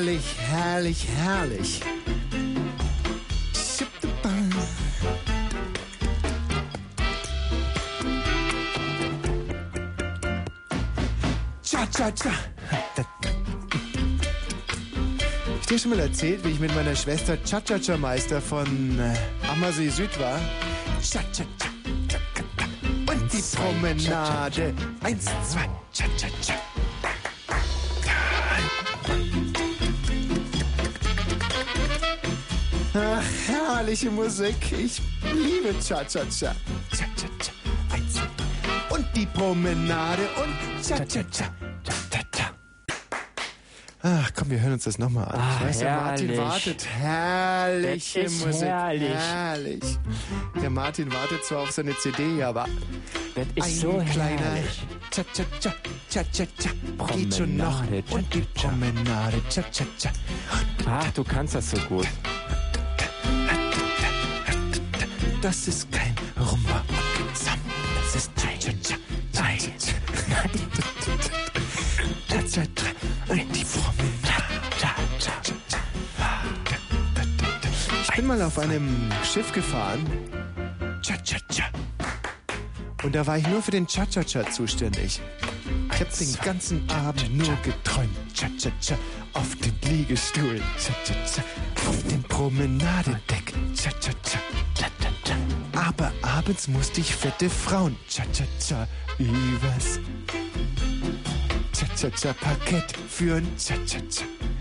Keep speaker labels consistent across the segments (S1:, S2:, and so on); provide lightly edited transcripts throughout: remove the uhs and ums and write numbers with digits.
S1: herrlich, herrlich, herrlich. Cha-cha-cha. Ich dir schon mal erzählt, wie ich mit meiner Schwester Cha-cha-cha-Meister von Ammersee Süd war? Cha-cha-cha. Und die Promenade. 1, 2, Cha-cha-cha. Ach, herrliche Musik. Ich liebe Cha-cha-cha. Cha-cha-cha. 1, 2, 3. Und die Promenade und Cha-cha-cha. Ach komm, wir hören uns das nochmal an. Ich weiß, der Martin wartet. Herrliche Musik. Herrlich. Der Martin wartet zwar auf seine CD, aber
S2: das ist ein so
S1: kleiner
S2: herrlich.
S1: Cha-cha-cha, Cha-cha-cha. Geht schon noch. Und die Promenade. Cha-cha-cha.
S2: Ach, du kannst das so gut.
S1: Das ist kein Rumba und Sam. Das ist Cha-cha-cha. Cha-cha-cha. Und die Promenade. Ich bin mal auf einem Schiff gefahren. Cha-cha-cha. Und da war ich nur für den Cha-cha-cha zuständig. Ich habe den ganzen Abend nur geträumt. Cha-cha-cha. Auf den Liegestuhl. Cha-cha-cha. Auf dem Promenadedeck. Cha-cha-cha. Aber abends musste ich fette Frauen. Cha-cha-cha. Übers Cha-cha-cha-Parkett führen. Cha-cha-cha.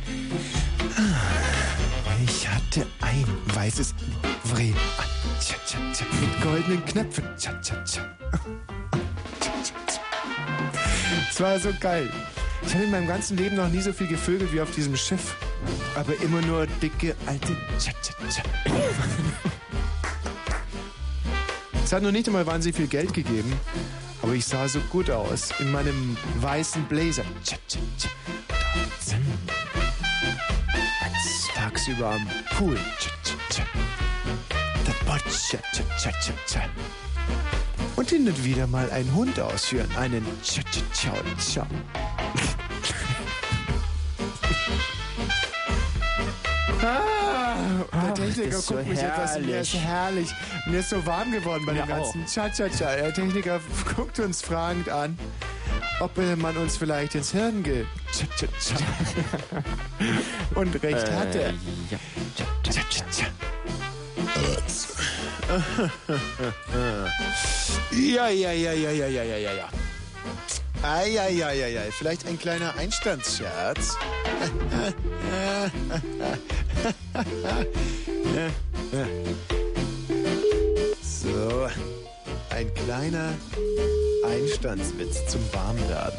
S1: Ich hatte ein weißes Livret an. Cha-cha-cha. Mit goldenen Knöpfen. Cha-cha-cha. Cha-cha-cha. Es war so geil. Ich habe in meinem ganzen Leben noch nie so viel gevögelt wie auf diesem Schiff. Aber immer nur dicke, alte Cha-cha-cha. Es hat noch nicht einmal wahnsinnig viel Geld gegeben. Aber ich sah so gut aus in meinem weißen Blazer. Cha-cha-cha. Tagsüber am Pool. Cha-cha-cha. Das Boot. Cha-cha-cha-cha. Und hin und wieder mal einen Hund ausführen. Einen Cha-cha-cha-cha. Der Techniker guckt mich etwas, mir ist herrlich. Mir ist so warm geworden bei dem ganzen Cha-cha-cha. Der Techniker guckt uns fragend an, ob man uns vielleicht ins Hirn geht. Cha-cha-cha. Und recht hatte. Cha-cha-cha. Ja. Eieieiei. Vielleicht ein kleiner Einstandsscherz. So, ein kleiner Einstandswitz zum Warmwerden.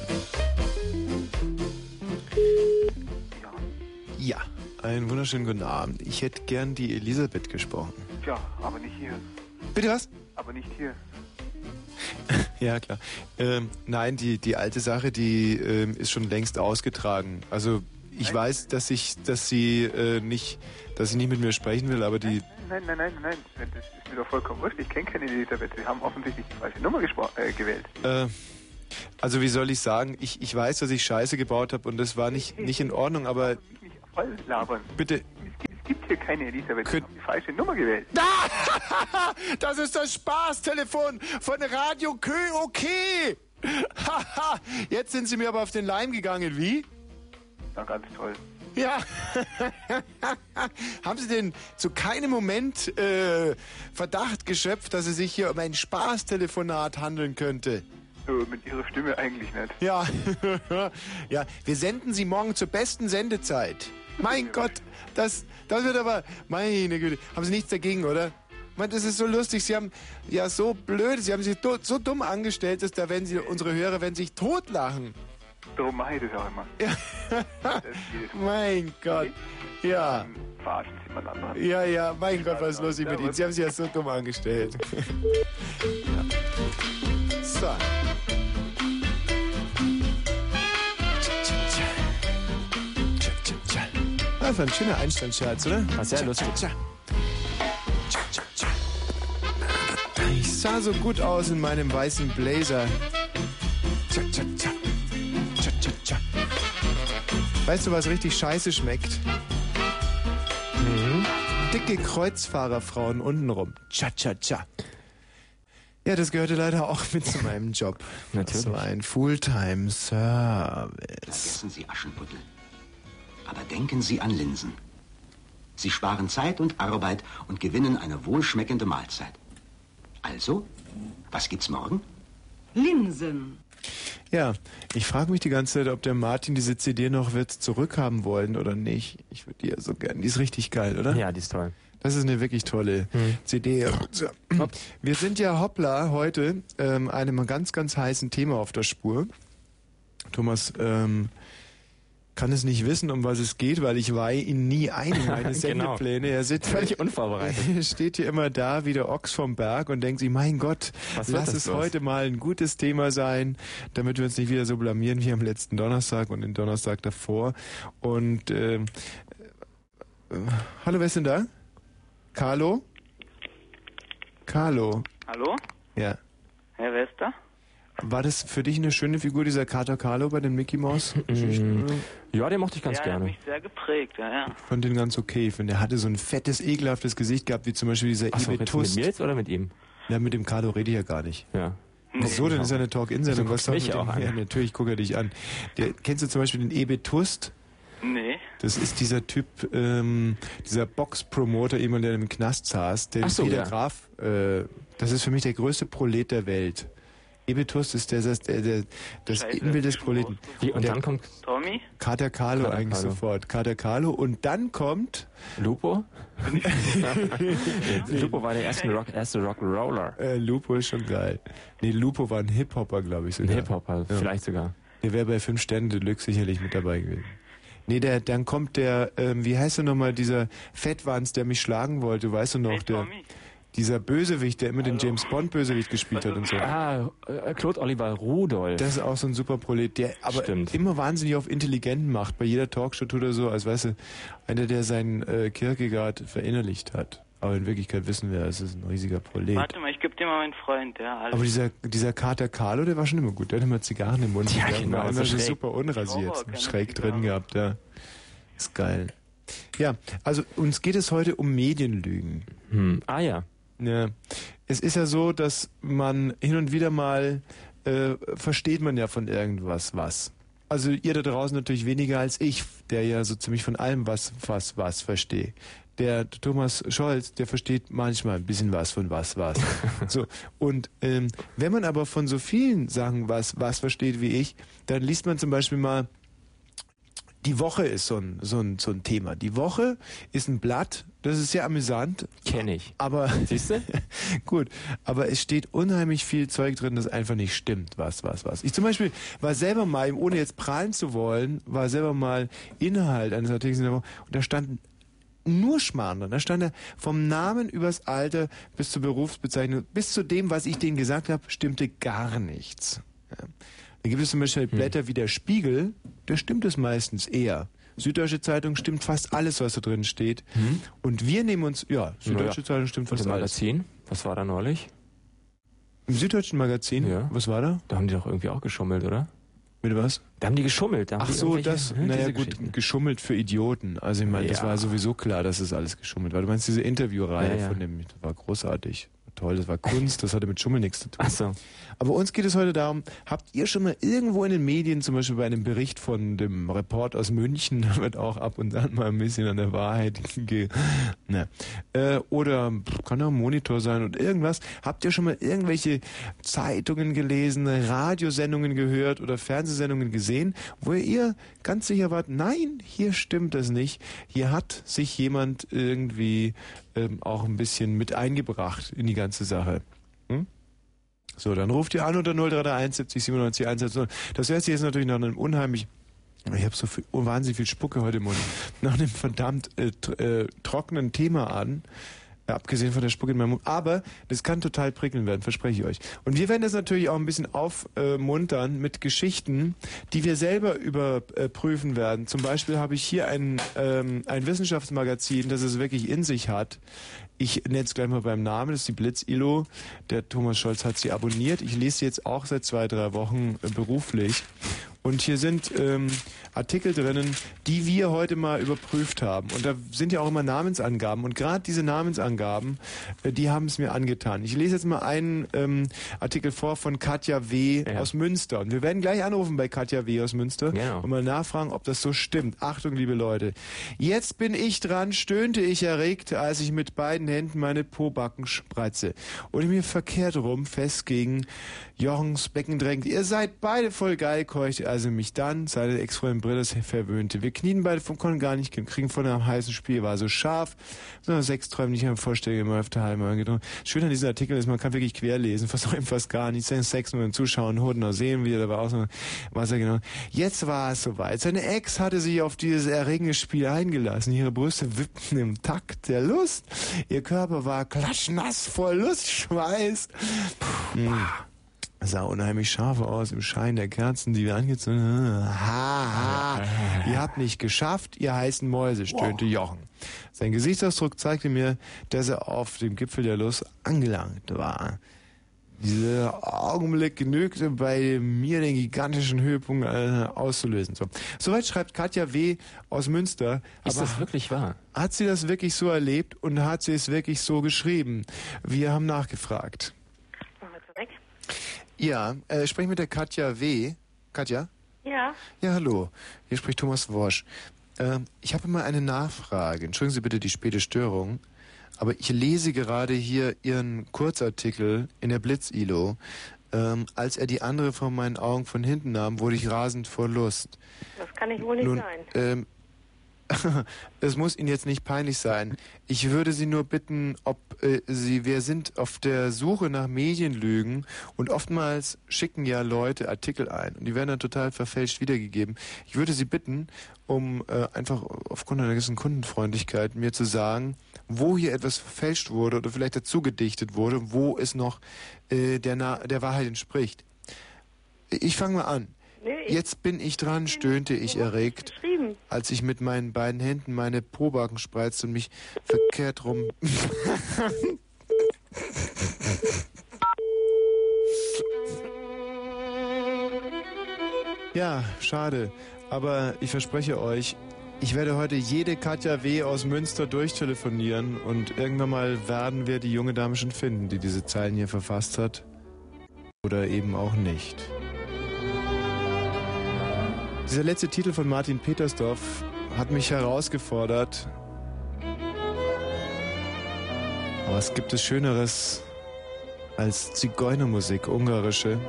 S1: Ja, einen wunderschönen guten Abend. Ich hätte gern die Elisabeth gesprochen.
S3: Ja, aber nicht hier.
S1: Bitte was?
S3: Aber nicht hier.
S1: Ja, klar. Nein, die alte Sache, die ist schon längst ausgetragen. Also ich weiß, dass sie nicht mit mir sprechen will, aber die...
S3: Nein. Das ist mir doch vollkommen wurscht. Ich kenne keine Elisabeth. Sie haben offensichtlich die falsche Nummer gewählt.
S1: Also wie soll ich sagen? Ich weiß, dass ich Scheiße gebaut habe und das war nicht in Ordnung, aber...
S3: Ich nicht voll labern.
S1: Bitte...
S3: Es gibt hier keine Elisabeth. Sie haben die falsche Nummer gewählt.
S1: Das ist das Spaßtelefon von Radio Kö, okay. Jetzt sind Sie mir aber auf den Leim gegangen, wie?
S3: Na, ganz toll.
S1: Ja. Haben Sie denn zu keinem Moment Verdacht geschöpft, dass es sich hier um ein Spaßtelefonat handeln könnte?
S3: Mit Ihrer Stimme eigentlich nicht.
S1: Ja. Ja, wir senden Sie morgen zur besten Sendezeit. Mein Gott, das wird aber... Meine Güte, haben Sie nichts dagegen, oder? Man, das ist so lustig. Sie haben ja so blöd, Sie haben sich so dumm angestellt, dass da unsere Hörer werden sich totlachen.
S3: Darum mache ich das auch immer.
S1: Ja. Mein Gott. Ja.
S3: Dann verarschen Sie mal anderen.
S1: Ja, mein Gott, was ist los mit Ihnen? Sie haben sich ja so dumm angestellt. Ja. So. Das war ein schöner Einstandsscherz, oder?
S2: War sehr lustig.
S1: Ich sah so gut aus in meinem weißen Blazer. Weißt du, was richtig scheiße schmeckt? Dicke Kreuzfahrerfrauen untenrum. Cha-cha-cha. Ja, das gehörte leider auch mit zu meinem Job.
S2: Natürlich.
S1: So ein Fulltime-Service.
S4: Vergessen Sie Aschenputtel. Aber denken Sie an Linsen. Sie sparen Zeit und Arbeit und gewinnen eine wohlschmeckende Mahlzeit. Also, was gibt's morgen?
S5: Linsen.
S1: Ja, ich frage mich die ganze Zeit, ob der Martin diese CD noch wird zurückhaben wollen oder nicht. Ich würde die ja so gern. Die ist richtig geil, oder?
S2: Ja, die ist toll.
S1: Das ist eine wirklich tolle CD. Wir sind ja hoppla heute einem ganz, ganz heißen Thema auf der Spur. Thomas kann es nicht wissen, um was es geht, weil ich weihe ihn nie ein in meine Sendepläne. Er sitzt
S2: völlig unvorbereitet.
S1: Er steht hier immer da wie der Ochs vom Berg und denkt sich, mein Gott, lass es heute mal ein gutes Thema sein, damit wir uns nicht wieder so blamieren wie am letzten Donnerstag und den Donnerstag davor. Und hallo, wer ist denn da? Carlo? Carlo?
S6: Hallo?
S1: Ja.
S6: Herr, wer ist da?
S1: War das für dich eine schöne Figur, dieser Kater Carlo bei den Mickey Mouse Geschichten?
S2: Ja, den mochte ich ganz
S6: Ja,
S2: gerne.
S6: der hat mich sehr geprägt, ja.
S1: Ich fand den ganz okay. Ich finde, der hatte so ein fettes, ekelhaftes Gesicht gehabt, wie zum Beispiel dieser
S2: Achso,
S1: Ibe
S2: jetzt mit
S1: Tust.
S2: mir jetzt oder mit ihm?
S1: Ja, mit dem Carlo rede ich ja gar nicht.
S2: Ja.
S1: Wieso denn? Das ist ja eine Talk-In-Sendung.
S2: Du
S1: Was
S2: guckst
S1: soll
S2: mich
S1: mit dem?
S2: auch an.
S1: Ja, natürlich gucke er dich an. Kennst du zum Beispiel den Ibe Tust?
S6: Nee.
S1: Das ist dieser Typ, dieser Box-Promoter, jemand, der im Knast saß, der
S2: Ach so,
S1: Peter
S2: ja.
S1: Graf, das ist für mich der größte Prolet der Welt. Ebetus ist das
S6: Scheiße,
S1: Inbild des
S6: das
S1: Proleten.
S2: Wie, und
S1: Der
S2: dann kommt
S6: Tommy?
S1: Kater Carlo
S2: Kater
S1: eigentlich
S2: Carlo.
S1: sofort. Kater Carlo und dann kommt
S2: Lupo? Lupo war der erste Rock'n'Roller.
S1: Lupo ist schon geil. Nee, Lupo war ein Hip-Hopper, glaube ich
S2: Ein
S1: sogar.
S2: Hip-Hopper, vielleicht sogar.
S1: Der wäre bei 5 Sternen Deluxe sicherlich mit dabei gewesen. Nee, dann kommt der, wie heißt er nochmal, dieser Fettwanz, der mich schlagen wollte, weißt du noch,
S6: Hey, Tommy.
S1: dieser Bösewicht, der immer den James Bond Bösewicht gespielt hat und so.
S2: Claude Oliver Rudolph.
S1: Das ist auch so ein super Prolet, der aber
S2: Stimmt.
S1: immer wahnsinnig auf Intelligenten macht, bei jeder Talkshow tut er so, als weißt du, einer, der seinen Kierkegaard verinnerlicht hat. Aber in Wirklichkeit wissen wir, es ist ein riesiger Prolet.
S6: Warte mal, ich geb dir mal meinen Freund, ja. Alles.
S1: Aber dieser Kater Carlo, der war schon immer gut. Der hat immer Zigarren im Mund.
S2: Ja,
S1: Der
S2: genau,
S1: war
S2: so
S1: immer
S2: schräg.
S1: super unrasiert.
S6: Horror, keine
S1: Schräg
S6: Zigarren.
S1: drin gehabt, ja. Ist geil. Ja, also uns geht es heute um Medienlügen.
S2: Ah ja.
S1: Ja. Es ist ja so, dass man hin und wieder mal versteht man ja von irgendwas was. Also ihr da draußen natürlich weniger als ich, der ja so ziemlich von allem was verstehe. Der Thomas Scholz, der versteht manchmal ein bisschen was von was. So, und wenn man aber von so vielen Sachen was versteht wie ich, dann liest man zum Beispiel mal, die Woche ist so ein Thema. Die Woche ist ein Blatt, das ist sehr amüsant.
S2: Kenn ich.
S1: Aber
S2: Siehst du?
S1: gut, aber es steht unheimlich viel Zeug drin, das einfach nicht stimmt. Was. Ich zum Beispiel war selber mal, ohne jetzt prahlen zu wollen, war selber mal Inhalt eines Artikels in der Woche und da stand nur Schmarrn drin. Da stand er vom Namen übers Alter bis zur Berufsbezeichnung, bis zu dem, was ich denen gesagt habe, stimmte gar nichts. Ja. Dann gibt es zum Beispiel Blätter wie der Spiegel, da stimmt es meistens eher. Süddeutsche Zeitung stimmt fast alles, was da drin steht. Und wir nehmen uns, Süddeutsche Zeitung stimmt
S2: Und
S1: fast
S2: im
S1: alles.
S2: Magazin? Was war da neulich?
S1: Im Süddeutschen Magazin?
S2: Ja.
S1: Was war da?
S2: Da haben die doch irgendwie auch geschummelt, oder?
S1: Mit was?
S2: Da haben die geschummelt. Da haben
S1: Ach
S2: die
S1: so,
S2: irgendwelche-
S1: das,
S2: diese
S1: naja gut,
S2: Geschichten.
S1: geschummelt für Idioten. Also ich meine, das
S2: Ja.
S1: war sowieso klar, dass es alles geschummelt war. Du meinst diese Interviewreihe
S2: Ja.
S1: von dem, das war großartig. Toll, das war Kunst, das hatte mit Schummeln nichts zu tun.
S2: Ach so.
S1: Aber uns geht es heute darum, habt ihr schon mal irgendwo in den Medien, zum Beispiel bei einem Bericht von dem Report aus München, da wird auch ab und an mal ein bisschen an der Wahrheit oder kann auch ein Monitor sein und irgendwas, habt ihr schon mal irgendwelche Zeitungen gelesen, Radiosendungen gehört oder Fernsehsendungen gesehen, wo ihr ganz sicher wart, nein, hier stimmt das nicht, hier hat sich jemand irgendwie auch ein bisschen mit eingebracht in die ganze Sache. So, dann ruft ihr an unter 0331 70 97 110. Das hört sich jetzt natürlich nach einem unheimlich, ich habe so viel, wahnsinnig viel Spucke heute im Mund, nach einem verdammt trockenen Thema an. Abgesehen von der Spucke in meinem Mund. Aber das kann total prickeln werden, verspreche ich euch. Und wir werden das natürlich auch ein bisschen aufmuntern mit Geschichten, die wir selber überprüfen werden. Zum Beispiel habe ich hier ein Wissenschaftsmagazin, das es wirklich in sich hat. Ich nenne es gleich mal beim Namen, das ist die Blitz-ILO. Der Thomas Scholz hat sie abonniert. Ich lese sie jetzt auch seit 2-3 Wochen beruflich. Und hier sind Artikel drinnen, die wir heute mal überprüft haben. Und da sind ja auch immer Namensangaben. Und gerade diese Namensangaben, die haben es mir angetan. Ich lese jetzt mal einen Artikel vor von Katja W. aus Münster. Und wir werden gleich anrufen bei Katja W. aus Münster und mal nachfragen, ob das so stimmt. Achtung, liebe Leute. Jetzt bin ich dran, stöhnte ich erregt, als ich mit beiden Händen meine Pobacken spreize und ich mir verkehrt rum fest gegen Jochens Becken drängte. Ihr seid beide voll geil, keuchte also mich dann, seine Ex-Freundin Brilles verwöhnte. Wir knien beide vom konnten gar nicht kriegen von einem heißen Spiel, war so scharf, sondern Sexträume nicht mehr vorstellen, immer auf der Heime gedrungen. Schön an diesem Artikel ist, man kann wirklich querlesen, versäumt fast gar nichts, Sex nur den Zuschauern, Hoden noch sehen, wie er dabei aussah, was er genau. Jetzt war es soweit. Seine Ex hatte sich auf dieses erregende Spiel eingelassen. Ihre Brüste wippten im Takt der Lust. Ihr Körper war klatschnass vor Lustschweiß. Sah unheimlich scharf aus im Schein der Kerzen, die wir angezündet haben. Ihr habt nicht geschafft, ihr heißen Mäuse, stöhnte Jochen. Sein Gesichtsausdruck zeigte mir, dass er auf dem Gipfel der Lust angelangt war. Dieser Augenblick genügte bei mir den gigantischen Höhepunkt auszulösen. Soweit schreibt Katja W. aus Münster.
S2: Ist das wirklich wahr?
S1: Hat sie das wirklich so erlebt und hat sie es wirklich so geschrieben? Wir haben nachgefragt. Ja, sprich mit der Katja W. Katja?
S7: Ja.
S1: Ja, hallo. Hier spricht Thomas Worsch. Ich habe mal eine Nachfrage. Entschuldigen Sie bitte die späte Störung. Aber ich lese gerade hier Ihren Kurzartikel in der Blitz-ILO. Als er die andere von meinen Augen von hinten nahm, wurde ich rasend vor Lust.
S7: Das kann ich wohl nicht sein.
S1: Es muss Ihnen jetzt nicht peinlich sein. Ich würde Sie nur bitten, ob wir sind auf der Suche nach Medienlügen und oftmals schicken ja Leute Artikel ein und die werden dann total verfälscht wiedergegeben. Ich würde Sie bitten, um einfach aufgrund einer gewissen Kundenfreundlichkeit mir zu sagen, wo hier etwas verfälscht wurde oder vielleicht dazu gedichtet wurde, wo es noch der Wahrheit entspricht. Ich fange mal an. Jetzt bin ich dran, stöhnte ich erregt, als ich mit meinen beiden Händen meine Pobacken spreizte und mich verkehrt rum... Ja, schade, aber ich verspreche euch, ich werde heute jede Katja W. aus Münster durchtelefonieren und irgendwann mal werden wir die junge Dame schon finden, die diese Zeilen hier verfasst hat. Oder eben auch nicht. Dieser letzte Titel von Martin Petersdorf hat mich herausgefordert. Aber was gibt es Schöneres als Zigeunermusik, ungarische?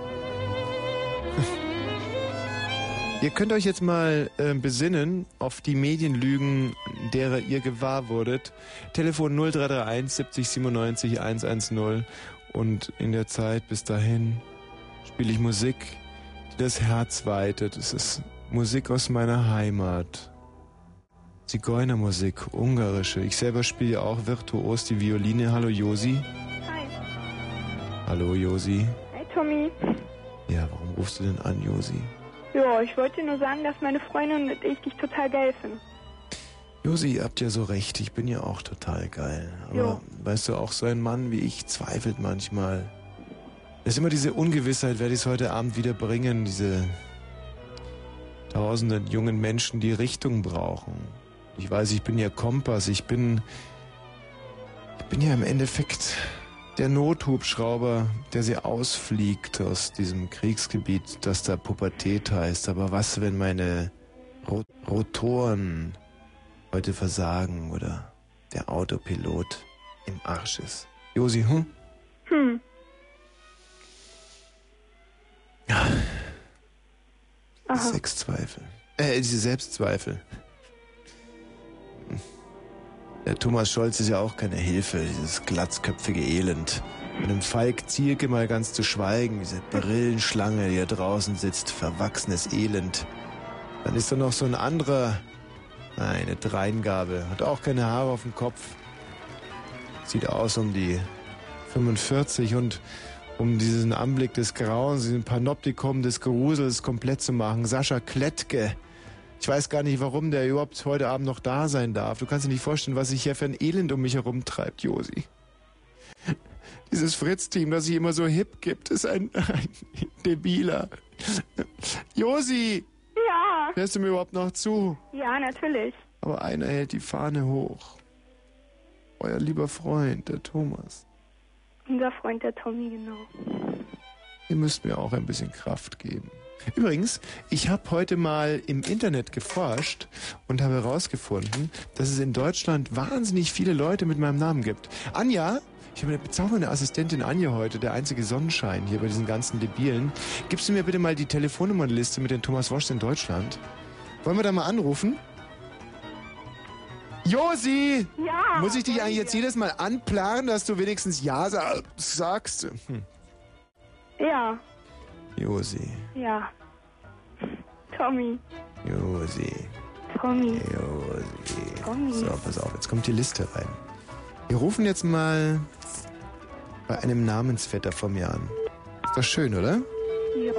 S1: Ihr könnt euch jetzt mal besinnen auf die Medienlügen, derer ihr gewahr wurdet. Telefon 0331 70 97 110. Und in der Zeit bis dahin spiele ich Musik, die das Herz weitet. Es ist Musik aus meiner Heimat. Zigeunermusik, ungarische. Ich selber spiele ja auch virtuos die Violine. Hallo Josi.
S7: Hi.
S1: Hallo Josi.
S7: Hi Tommy.
S1: Ja, warum rufst du denn an, Josi?
S7: Ja, ich wollte nur sagen, dass meine Freundin und ich dich total geil finden.
S1: Josi, ihr habt ja so recht, ich bin ja auch total geil. Aber weißt du, auch so ein Mann wie ich zweifelt manchmal. Es ist immer diese Ungewissheit, werde ich es heute Abend wieder bringen, diese tausenden jungen Menschen, die Richtung brauchen. Ich weiß, ich bin ja Kompass, ich bin ja im Endeffekt der Nothubschrauber, der sie ausfliegt aus diesem Kriegsgebiet, das da Pubertät heißt. Aber was, wenn meine Rotoren heute versagen oder der Autopilot im Arsch ist? Josi, Sexzweifel. Diese Selbstzweifel. Der Thomas Scholz ist ja auch keine Hilfe, dieses glatzköpfige Elend. Mit dem Falk Zielke mal ganz zu schweigen, diese Brillenschlange, die da draußen sitzt, verwachsenes Elend. Dann ist da noch so ein anderer, eine Dreingabe, hat auch keine Haare auf dem Kopf. Sieht aus um die 45 und um diesen Anblick des Grauens, diesen Panoptikum des Gerusels komplett zu machen. Sascha Klettke. Ich weiß gar nicht, warum der überhaupt heute Abend noch da sein darf. Du kannst dir nicht vorstellen, was sich hier für ein Elend um mich herum treibt, Josi. Dieses Fritz-Team, das sich immer so hip gibt, ist ein debiler, Josi,
S7: Ja.
S1: hörst du mir überhaupt noch zu?
S7: Ja, natürlich.
S1: Aber einer hält die Fahne hoch. Euer lieber Freund, der Thomas.
S7: Unser Freund, der Tommy, genau.
S1: Ihr müsst mir auch ein bisschen Kraft geben. Übrigens, ich habe heute mal im Internet geforscht und habe herausgefunden, dass es in Deutschland wahnsinnig viele Leute mit meinem Namen gibt. Anja, ich habe eine bezaubernde Assistentin Anja heute, der einzige Sonnenschein hier bei diesen ganzen Debilen. Gibst du mir bitte mal die Telefonnummernliste mit den Thomas Woschs in Deutschland? Wollen wir da mal anrufen? Josi!
S7: Ja.
S1: Muss ich dich eigentlich jetzt jedes Mal anplanen, dass du wenigstens Ja sagst?
S7: Ja.
S1: Josi.
S7: Ja. Tommy.
S1: Josi.
S7: Tommy.
S1: Josi.
S7: Tommy.
S1: So, pass auf, jetzt kommt die Liste rein. Wir rufen jetzt mal bei einem Namensvetter von mir an. Ist doch schön, oder?
S7: Ja.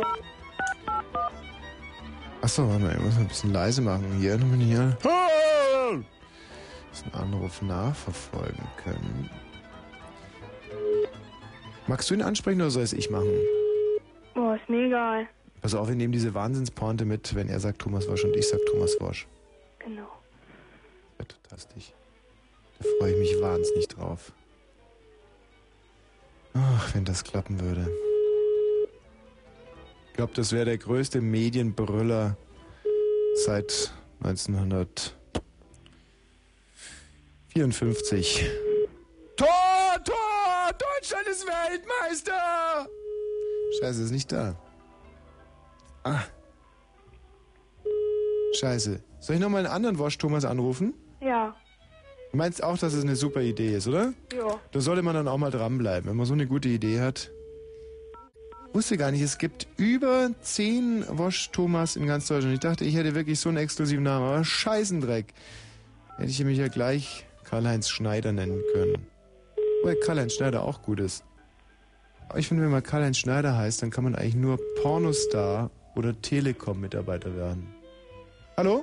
S1: Achso, warte mal, ich muss mal ein bisschen leise machen hier, damit wir hier diesen Anruf nachverfolgen können. Magst du ihn ansprechen oder soll es ich machen?
S7: Oh, ist mir egal.
S1: Pass auf, wir nehmen diese Wahnsinnspointe mit, wenn er sagt Thomas Wosch und ich sag Thomas Wosch.
S7: Genau.
S1: Ja, fantastisch. Da freue ich mich wahnsinnig drauf. Ach, wenn das klappen würde. Ich glaube, das wäre der größte Medienbrüller seit 1954. Tor! Deutschland ist Weltmeister! Scheiße, ist nicht da. Ah. Scheiße. Soll ich nochmal einen anderen Wosch Thomas anrufen?
S7: Ja.
S1: Du meinst auch, dass es eine super Idee ist, oder?
S7: Ja.
S1: Da sollte man dann auch mal dranbleiben, wenn man so eine gute Idee hat. Ich wusste gar nicht, es gibt über 10 Wosch Thomas in ganz Deutschland. Ich dachte, ich hätte wirklich so einen exklusiven Namen, aber Scheißendreck. Hätte ich mich ja gleich Karl-Heinz Schneider nennen können. Weil Karl-Heinz Schneider auch gut ist. Aber ich finde, wenn man Karl-Heinz Schneider heißt, dann kann man eigentlich nur Pornostar oder Telekom-Mitarbeiter werden. Hallo?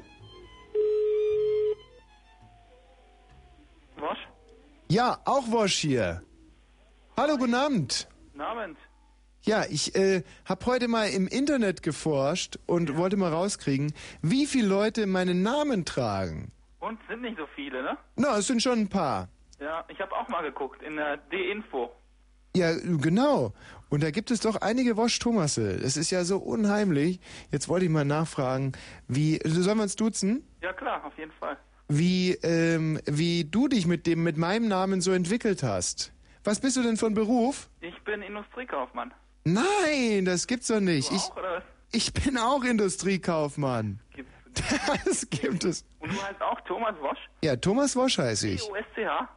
S6: Wosch?
S1: Ja, auch Wosch hier. Hallo, guten Abend.
S6: Guten Abend.
S1: Ja, ich habe heute mal im Internet geforscht und wollte mal rauskriegen, wie viele Leute meinen Namen tragen.
S6: Und sind nicht so viele, ne?
S1: Na, es sind schon ein paar.
S6: Ja, ich habe auch mal geguckt in der D-Info.
S1: Ja, genau. Und da gibt es doch einige Wosch Thomasse. Das ist ja so unheimlich. Jetzt wollte ich mal nachfragen, sollen wir uns duzen?
S6: Ja klar, auf jeden Fall.
S1: Wie du dich mit meinem Namen so entwickelt hast. Was bist du denn von Beruf?
S6: Ich bin Industriekaufmann.
S1: Nein, das gibt's doch nicht.
S6: Du auch, oder was?
S1: Ich bin auch Industriekaufmann.
S6: Gibt's.
S1: Das gibt es.
S6: Und du heißt auch Thomas Wosch?
S1: Ja, Thomas Wosch heiße ich.
S6: T-O-S-C-H?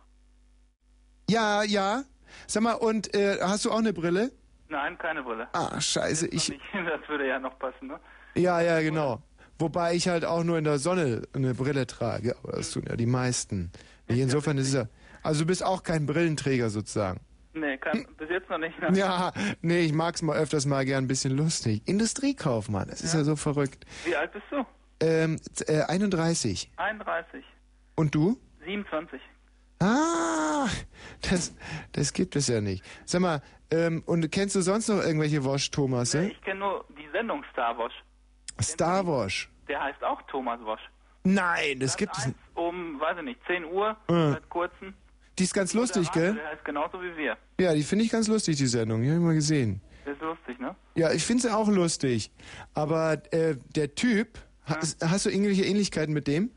S1: Ja. Sag mal, und hast du auch eine Brille?
S6: Nein, keine Brille.
S1: Ah, scheiße,
S6: Das würde ja noch passen, ne?
S1: Ja, genau. Wobei ich halt auch nur in der Sonne eine Brille trage. Aber das tun ja die meisten. Insofern ist es ja... Also du bist auch kein Brillenträger sozusagen.
S6: Nee, bis jetzt noch nicht. Ne?
S1: Ja, nee, ich mag's mal öfters mal gern ein bisschen lustig. Industriekaufmann, das ist ja so verrückt.
S6: Wie alt bist du?
S1: 31.
S6: 31.
S1: Und du?
S6: 27.
S1: Ah, das gibt es ja nicht. Sag mal, und kennst du sonst noch irgendwelche Wosch Thomas?
S6: Nee, ich kenne nur die Sendung Star Wosch.
S1: Star Wosch?
S6: Der heißt auch Thomas Wosch.
S1: Nein, das gibt es nicht.
S6: Um, weiß ich nicht, 10 Uhr, seit kurzem.
S1: Die ist ganz lustig, gell?
S6: Der heißt genauso wie wir.
S1: Ja, die finde ich ganz lustig, die Sendung. Die habe ich mal gesehen.
S6: Der ist lustig, ne?
S1: Ja, ich finde sie auch lustig. Aber der Typ, hast du irgendwelche Ähnlichkeiten mit dem?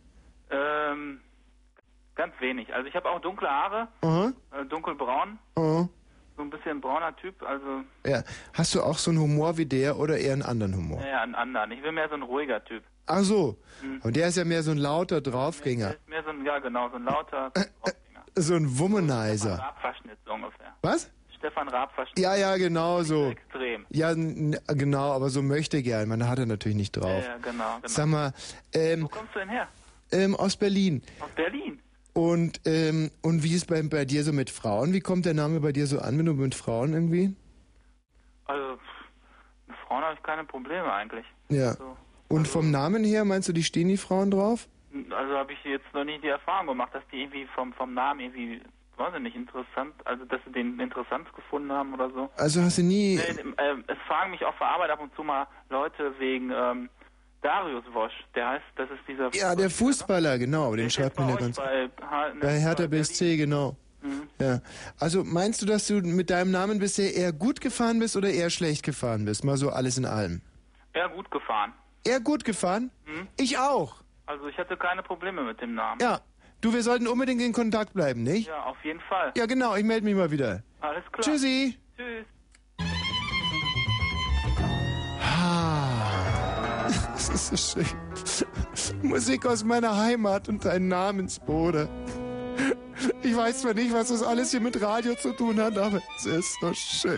S6: Ganz wenig. Also ich habe auch dunkle Haare, dunkelbraun,
S1: Oh.
S6: so ein bisschen brauner Typ, also...
S1: Ja, hast du auch so einen Humor wie der oder eher einen anderen Humor?
S6: Ja, einen anderen. Ich will mehr so ein ruhiger Typ.
S1: Ach so. Und der ist ja mehr so ein lauter Draufgänger.
S6: Der ist mehr so ein, ja genau, so ein lauter Draufgänger.
S1: So ein
S6: Stefan
S1: Womanizer.
S6: Raab-Verschnitt, so ungefähr.
S1: Was?
S6: Stefan Raab-Verschnitt.
S1: Ja, genau so.
S6: Extrem.
S1: Ja, genau, aber so möchte gern. Man hat er natürlich nicht drauf.
S6: Ja, genau.
S1: Sag mal,
S6: Wo kommst du denn her?
S1: aus Berlin.
S6: Aus Berlin?
S1: Und wie ist bei dir so mit Frauen? Wie kommt der Name bei dir so an, wenn du mit Frauen irgendwie?
S6: Also, mit Frauen habe ich keine Probleme eigentlich.
S1: Ja.
S6: So.
S1: Und vom Namen her, meinst du, die stehen die Frauen drauf?
S6: Also habe ich jetzt noch nicht die Erfahrung gemacht, dass die irgendwie vom Namen irgendwie weiß ich nicht, interessant, also dass sie den interessant gefunden haben oder so.
S1: Also hast du nie...
S6: Es fragen mich auf der Arbeit ab und zu mal Leute wegen Darius Wosch, das ist dieser...
S1: Ja, der Fußballer, genau, den schreibt man ja ganz... Bei Hertha BSC, genau.
S6: Mhm.
S1: Ja. Also meinst du, dass du mit deinem Namen bisher eher gut gefahren bist oder eher schlecht gefahren bist? Mal so alles in allem.
S6: Eher gut gefahren.
S1: Eher gut gefahren?
S6: Mhm.
S1: Ich auch.
S6: Also ich hatte keine Probleme mit dem Namen.
S1: Ja. Du, wir sollten unbedingt in Kontakt bleiben, nicht?
S6: Ja, auf jeden Fall.
S1: Ja, genau, ich melde mich mal wieder.
S6: Alles klar.
S1: Tschüssi.
S6: Tschüss.
S1: Das ist so schön. Musik aus meiner Heimat und dein Namensbruder. Ich weiß zwar nicht, was das alles hier mit Radio zu tun hat, aber es ist so schön.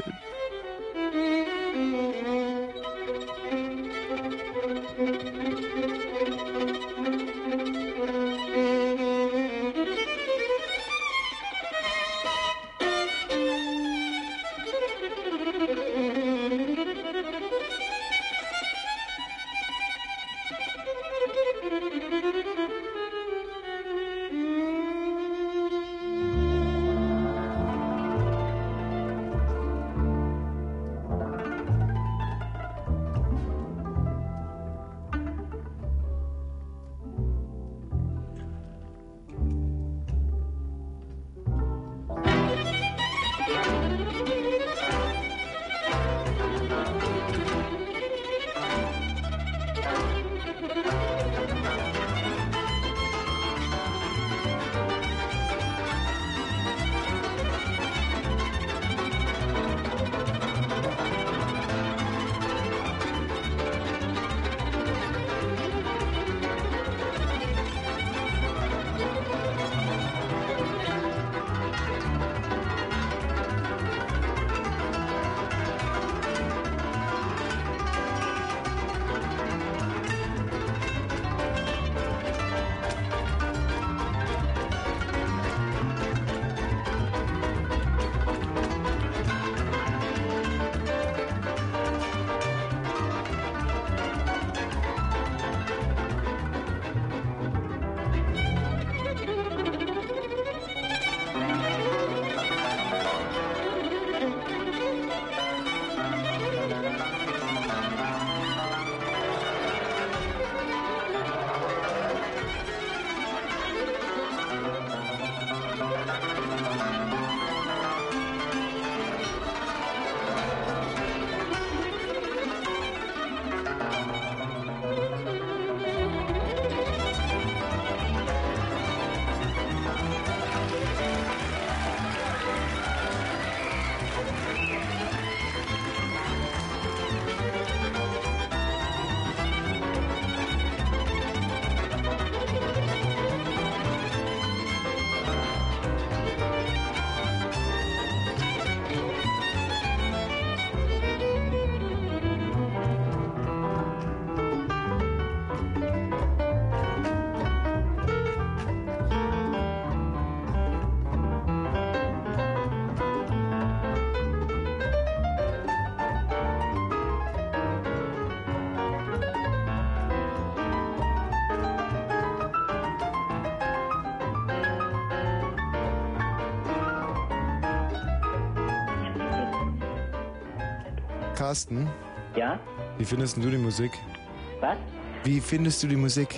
S1: Carsten?
S8: Ja?
S1: Wie findest du die Musik?
S8: Was?
S1: Wie findest du die Musik?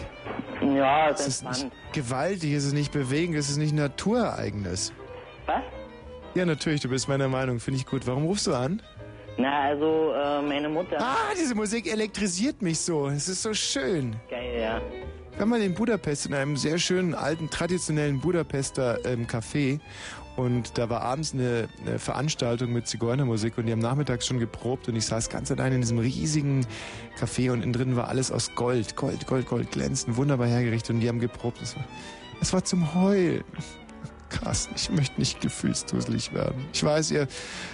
S8: Ja,
S1: es ist nicht gewaltig, es ist nicht bewegend, es ist nicht ein Naturereignis.
S8: Was?
S1: Ja, natürlich, du bist meiner Meinung, finde ich gut. Warum rufst du an?
S8: Na, also, meine Mutter...
S1: Ah, diese Musik elektrisiert mich so. Es ist so schön.
S8: Geil, ja.
S1: Ich war mal in Budapest in einem sehr schönen, alten, traditionellen Budapester Café. Und da war abends eine Veranstaltung mit Zigeunermusik und die haben nachmittags schon geprobt und ich saß ganz allein in diesem riesigen Café und innen drin war alles aus Gold, glänzend, wunderbar hergerichtet und die haben geprobt. Es war zum Heulen. Carsten, ich möchte nicht gefühlsduselig werden. Ich weiß, ihr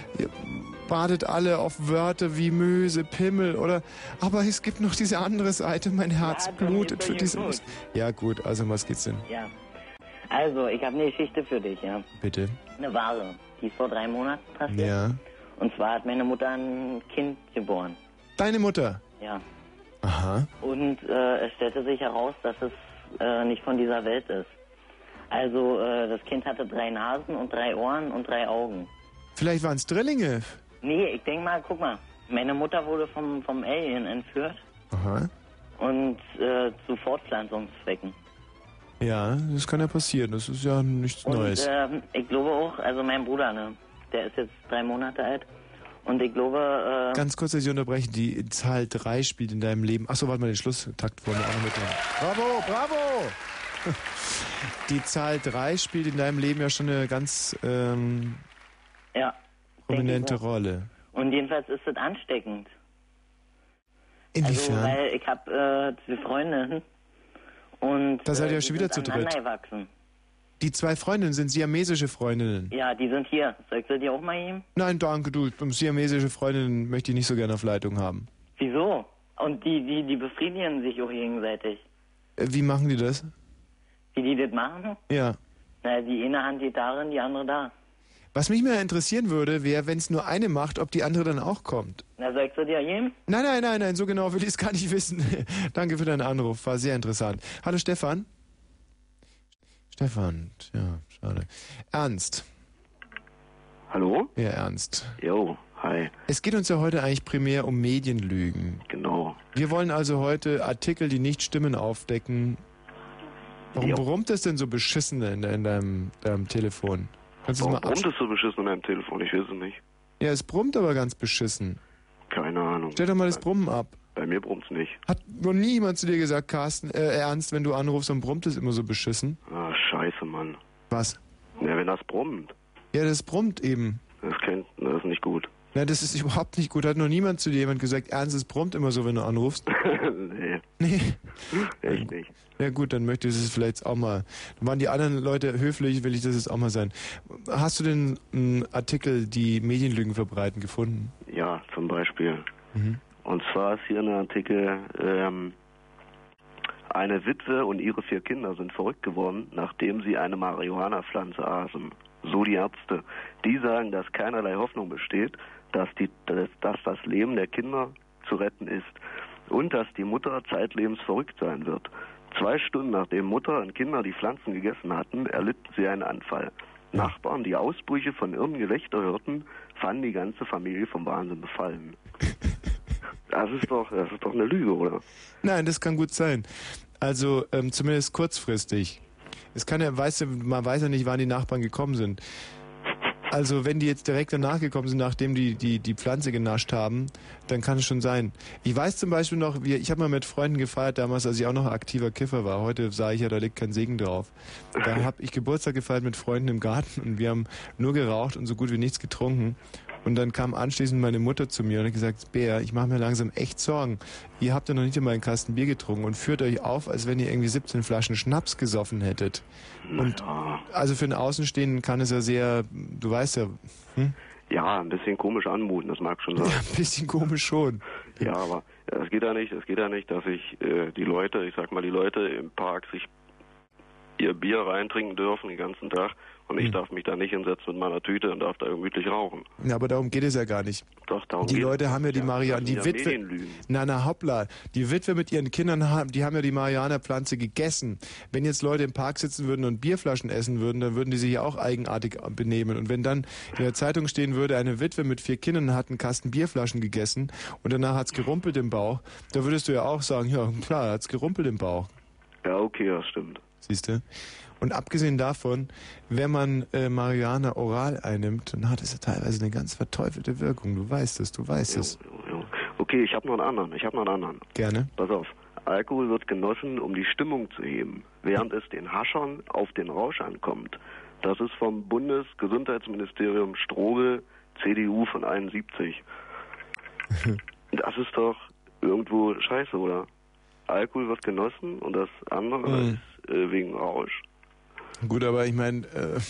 S1: badet alle auf Wörter wie Möse, Pimmel aber es gibt noch diese andere Seite, mein Herz blutet für diese Musik. Ja gut, also um was geht's denn?
S8: Ja. Also, ich habe eine Geschichte für dich, ja.
S1: Bitte.
S8: Eine wahre. Die ist vor 3 Monaten passiert.
S1: Ja.
S8: Und zwar hat meine Mutter ein Kind geboren.
S1: Deine Mutter?
S8: Ja.
S1: Aha.
S8: Und es stellte sich heraus, dass es nicht von dieser Welt ist. Also, das Kind hatte 3 Nasen und 3 Ohren und 3 Augen.
S1: Vielleicht waren es Drillinge.
S8: Nee, ich denke mal, guck mal. Meine Mutter wurde vom Alien entführt.
S1: Aha.
S8: Und zu Fortpflanzungszwecken.
S1: Ja, das kann ja passieren. Das ist ja nichts Neues.
S8: Und ich glaube auch, also mein Bruder, ne, der ist jetzt 3 Monate alt. Und ich glaube...
S1: Ganz kurz, dass ich unterbreche. Die Zahl 3 spielt in deinem Leben... Achso, warte mal, den Schlusstakt wollen wir auch noch mitnehmen. Bravo, bravo! Die Zahl 3 spielt in deinem Leben ja schon eine ganz prominente Rolle.
S8: Und jedenfalls ist das ansteckend.
S1: Inwiefern?
S8: Also, weil ich habe 2 Freundinnen und
S1: Da seid ihr ja schon wieder zu dritt.
S8: Gewachsen.
S1: Die 2 Freundinnen sind siamesische Freundinnen.
S8: Ja, die sind hier. Soll ich sie dir auch mal geben?
S1: Nein, danke, du. Siamesische Freundinnen möchte ich nicht so gerne auf Leitung haben.
S8: Wieso? Und die befriedigen sich auch gegenseitig.
S1: Wie machen die das?
S8: Wie die das machen?
S1: Ja.
S8: Na, die eine Hand geht darin, die andere da.
S1: Was mich mal interessieren würde, wäre, wenn es nur eine macht, ob die andere dann auch kommt.
S8: Na, soll ich sie dir geben?
S1: Nein, so genau will ich es gar nicht wissen. Danke für deinen Anruf, war sehr interessant. Hallo Stefan. Stefan, ja, schade. Ernst.
S9: Hallo?
S1: Ja, Ernst.
S9: Jo, hi.
S1: Es geht uns ja heute eigentlich primär um Medienlügen.
S9: Genau.
S1: Wir wollen also heute Artikel, die nicht stimmen, aufdecken. Warum brummt es denn so beschissen in deinem Telefon?
S9: Warum brummt es so beschissen in deinem Telefon? Ich weiß es nicht.
S1: Ja, es brummt aber ganz beschissen.
S9: Keine Ahnung.
S1: Stell doch mal das Brummen ab.
S9: Bei mir brummt's nicht.
S1: Hat noch nie jemand zu dir gesagt, Carsten, Ernst, wenn du anrufst, dann brummt es immer so beschissen?
S9: Ah, scheiße, Mann.
S1: Was?
S9: Ja, wenn das brummt.
S1: Ja, das brummt eben.
S9: Das ist nicht gut.
S1: Na, das ist überhaupt nicht gut. Hat noch niemand zu dir jemand gesagt, Ernst, es brummt immer so, wenn du anrufst?
S9: Nee.
S1: Nee.
S9: Echt nicht.
S1: Ja gut, dann möchte ich es vielleicht auch mal. Dann waren die anderen Leute höflich, will ich das jetzt auch mal sein. Hast du denn einen Artikel, die Medienlügen verbreiten, gefunden?
S9: Ja, zum Beispiel.
S1: Mhm.
S9: Und zwar ist hier ein Artikel, eine Witwe und ihre 4 Kinder sind verrückt geworden, nachdem sie eine Marihuana-Pflanze aßen. So die Ärzte. Die sagen, dass keinerlei Hoffnung besteht, dass das Leben der Kinder zu retten ist und dass die Mutter zeitlebens verrückt sein wird. 2 Stunden nachdem Mutter und Kinder die Pflanzen gegessen hatten, erlitten sie einen Anfall. Nachbarn, die Ausbrüche von irren Gelächter hörten, fanden die ganze Familie vom Wahnsinn befallen. Das ist doch eine Lüge, oder?
S1: Nein, das kann gut sein. Also zumindest kurzfristig. Es kann ja, man weiß ja nicht, wann die Nachbarn gekommen sind. Also wenn die jetzt direkt danach gekommen sind, nachdem die Pflanze genascht haben, dann kann es schon sein. Ich weiß zum Beispiel noch, ich habe mal mit Freunden gefeiert damals, als ich auch noch aktiver Kiffer war. Heute sah ich ja, da liegt kein Segen drauf. Da habe ich Geburtstag gefeiert mit Freunden im Garten und wir haben nur geraucht und so gut wie nichts getrunken. Und dann kam anschließend meine Mutter zu mir und hat gesagt, Bär, ich mache mir langsam echt Sorgen. Ihr habt ja noch nicht einmal einen Kasten Bier getrunken und führt euch auf, als wenn ihr irgendwie 17 Flaschen Schnaps gesoffen hättet. Und also für einen Außenstehenden kann es ja sehr, du weißt ja...
S9: Ja, ein bisschen komisch anmuten, das mag schon sein.
S1: Ja, ein bisschen komisch schon.
S9: Ja, aber es geht ja nicht, dass ich die Leute im Park sich ihr Bier reintrinken dürfen den ganzen Tag und ich darf mich da nicht hinsetzen mit meiner Tüte und darf da gemütlich rauchen.
S1: Ja, aber darum geht es ja gar nicht.
S9: Doch, darum
S1: die Leute haben ja die Marihuana, die Witwe, na hoppla, die Witwe mit ihren Kindern, die haben ja die Marihuana-Pflanze gegessen. Wenn jetzt Leute im Park sitzen würden und Bierflaschen essen würden, dann würden die sich ja auch eigenartig benehmen. Und wenn dann in der Zeitung stehen würde, eine Witwe mit 4 Kindern hat einen Kasten Bierflaschen gegessen und danach hat's gerumpelt im Bauch, da würdest du ja auch sagen, ja klar, hat's gerumpelt im Bauch.
S9: Ja, okay, das stimmt.
S1: Siehst du? Und abgesehen davon, wenn man Marihuana oral einnimmt, dann hat es ja teilweise eine ganz verteufelte Wirkung. Du weißt es.
S9: Jo. Okay, ich habe noch einen anderen.
S1: Gerne.
S9: Pass auf. Alkohol wird genossen, um die Stimmung zu heben, während es den Haschern auf den Rausch ankommt. Das ist vom Bundesgesundheitsministerium Strobel, CDU von 71. Das ist doch irgendwo scheiße, oder? Alkohol wird genossen und das andere ist wegen Rausch.
S1: Gut, aber ich meine,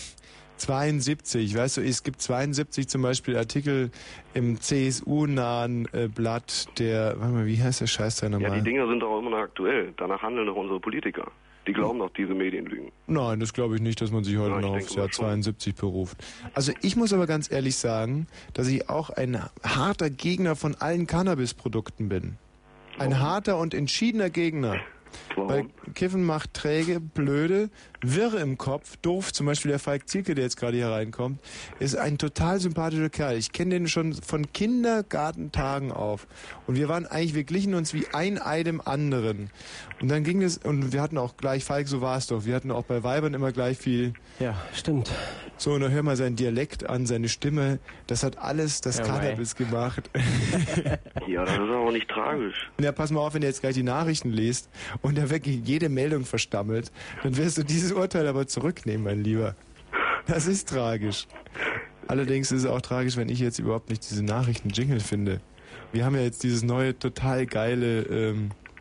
S1: 72, weißt du, es gibt 72 zum Beispiel Artikel im CSU-nahen Blatt der, warte mal, wie heißt der Scheiß da nochmal?
S9: Ja, die Dinger sind doch immer noch aktuell. Danach handeln doch unsere Politiker. Die glauben doch diese Medienlügen.
S1: Nein, das glaube ich nicht, dass man sich heute noch aufs Jahr 72 beruft. Also ich muss aber ganz ehrlich sagen, dass ich auch ein harter Gegner von allen Cannabis-Produkten bin. Ein harter und entschiedener Gegner.
S9: Warum?
S1: Weil Kiffen macht träge, blöde, wirre im Kopf, doof. Zum Beispiel der Falk Zielke, der jetzt gerade hier reinkommt, ist ein total sympathischer Kerl. Ich kenne den schon von Kindergartentagen auf. Und wir glichen uns wie ein Ei dem anderen. Und dann ging es, und wir hatten auch gleich, Falk, so war es doch, wir hatten auch bei Weibern immer gleich viel.
S10: Ja, stimmt.
S1: So, und dann hör mal seinen Dialekt an, seine Stimme, das hat alles das Cannabis gemacht.
S9: Ja, das ist aber nicht tragisch.
S1: Ja, pass mal auf, wenn du jetzt gleich die Nachrichten liest und da wirklich jede Meldung verstammelt, dann wirst du dieses Urteil aber zurücknehmen, mein Lieber. Das ist tragisch. Allerdings ist es auch tragisch, wenn ich jetzt überhaupt nicht diese Nachrichten-Jingle finde. Wir haben ja jetzt dieses neue, total geile,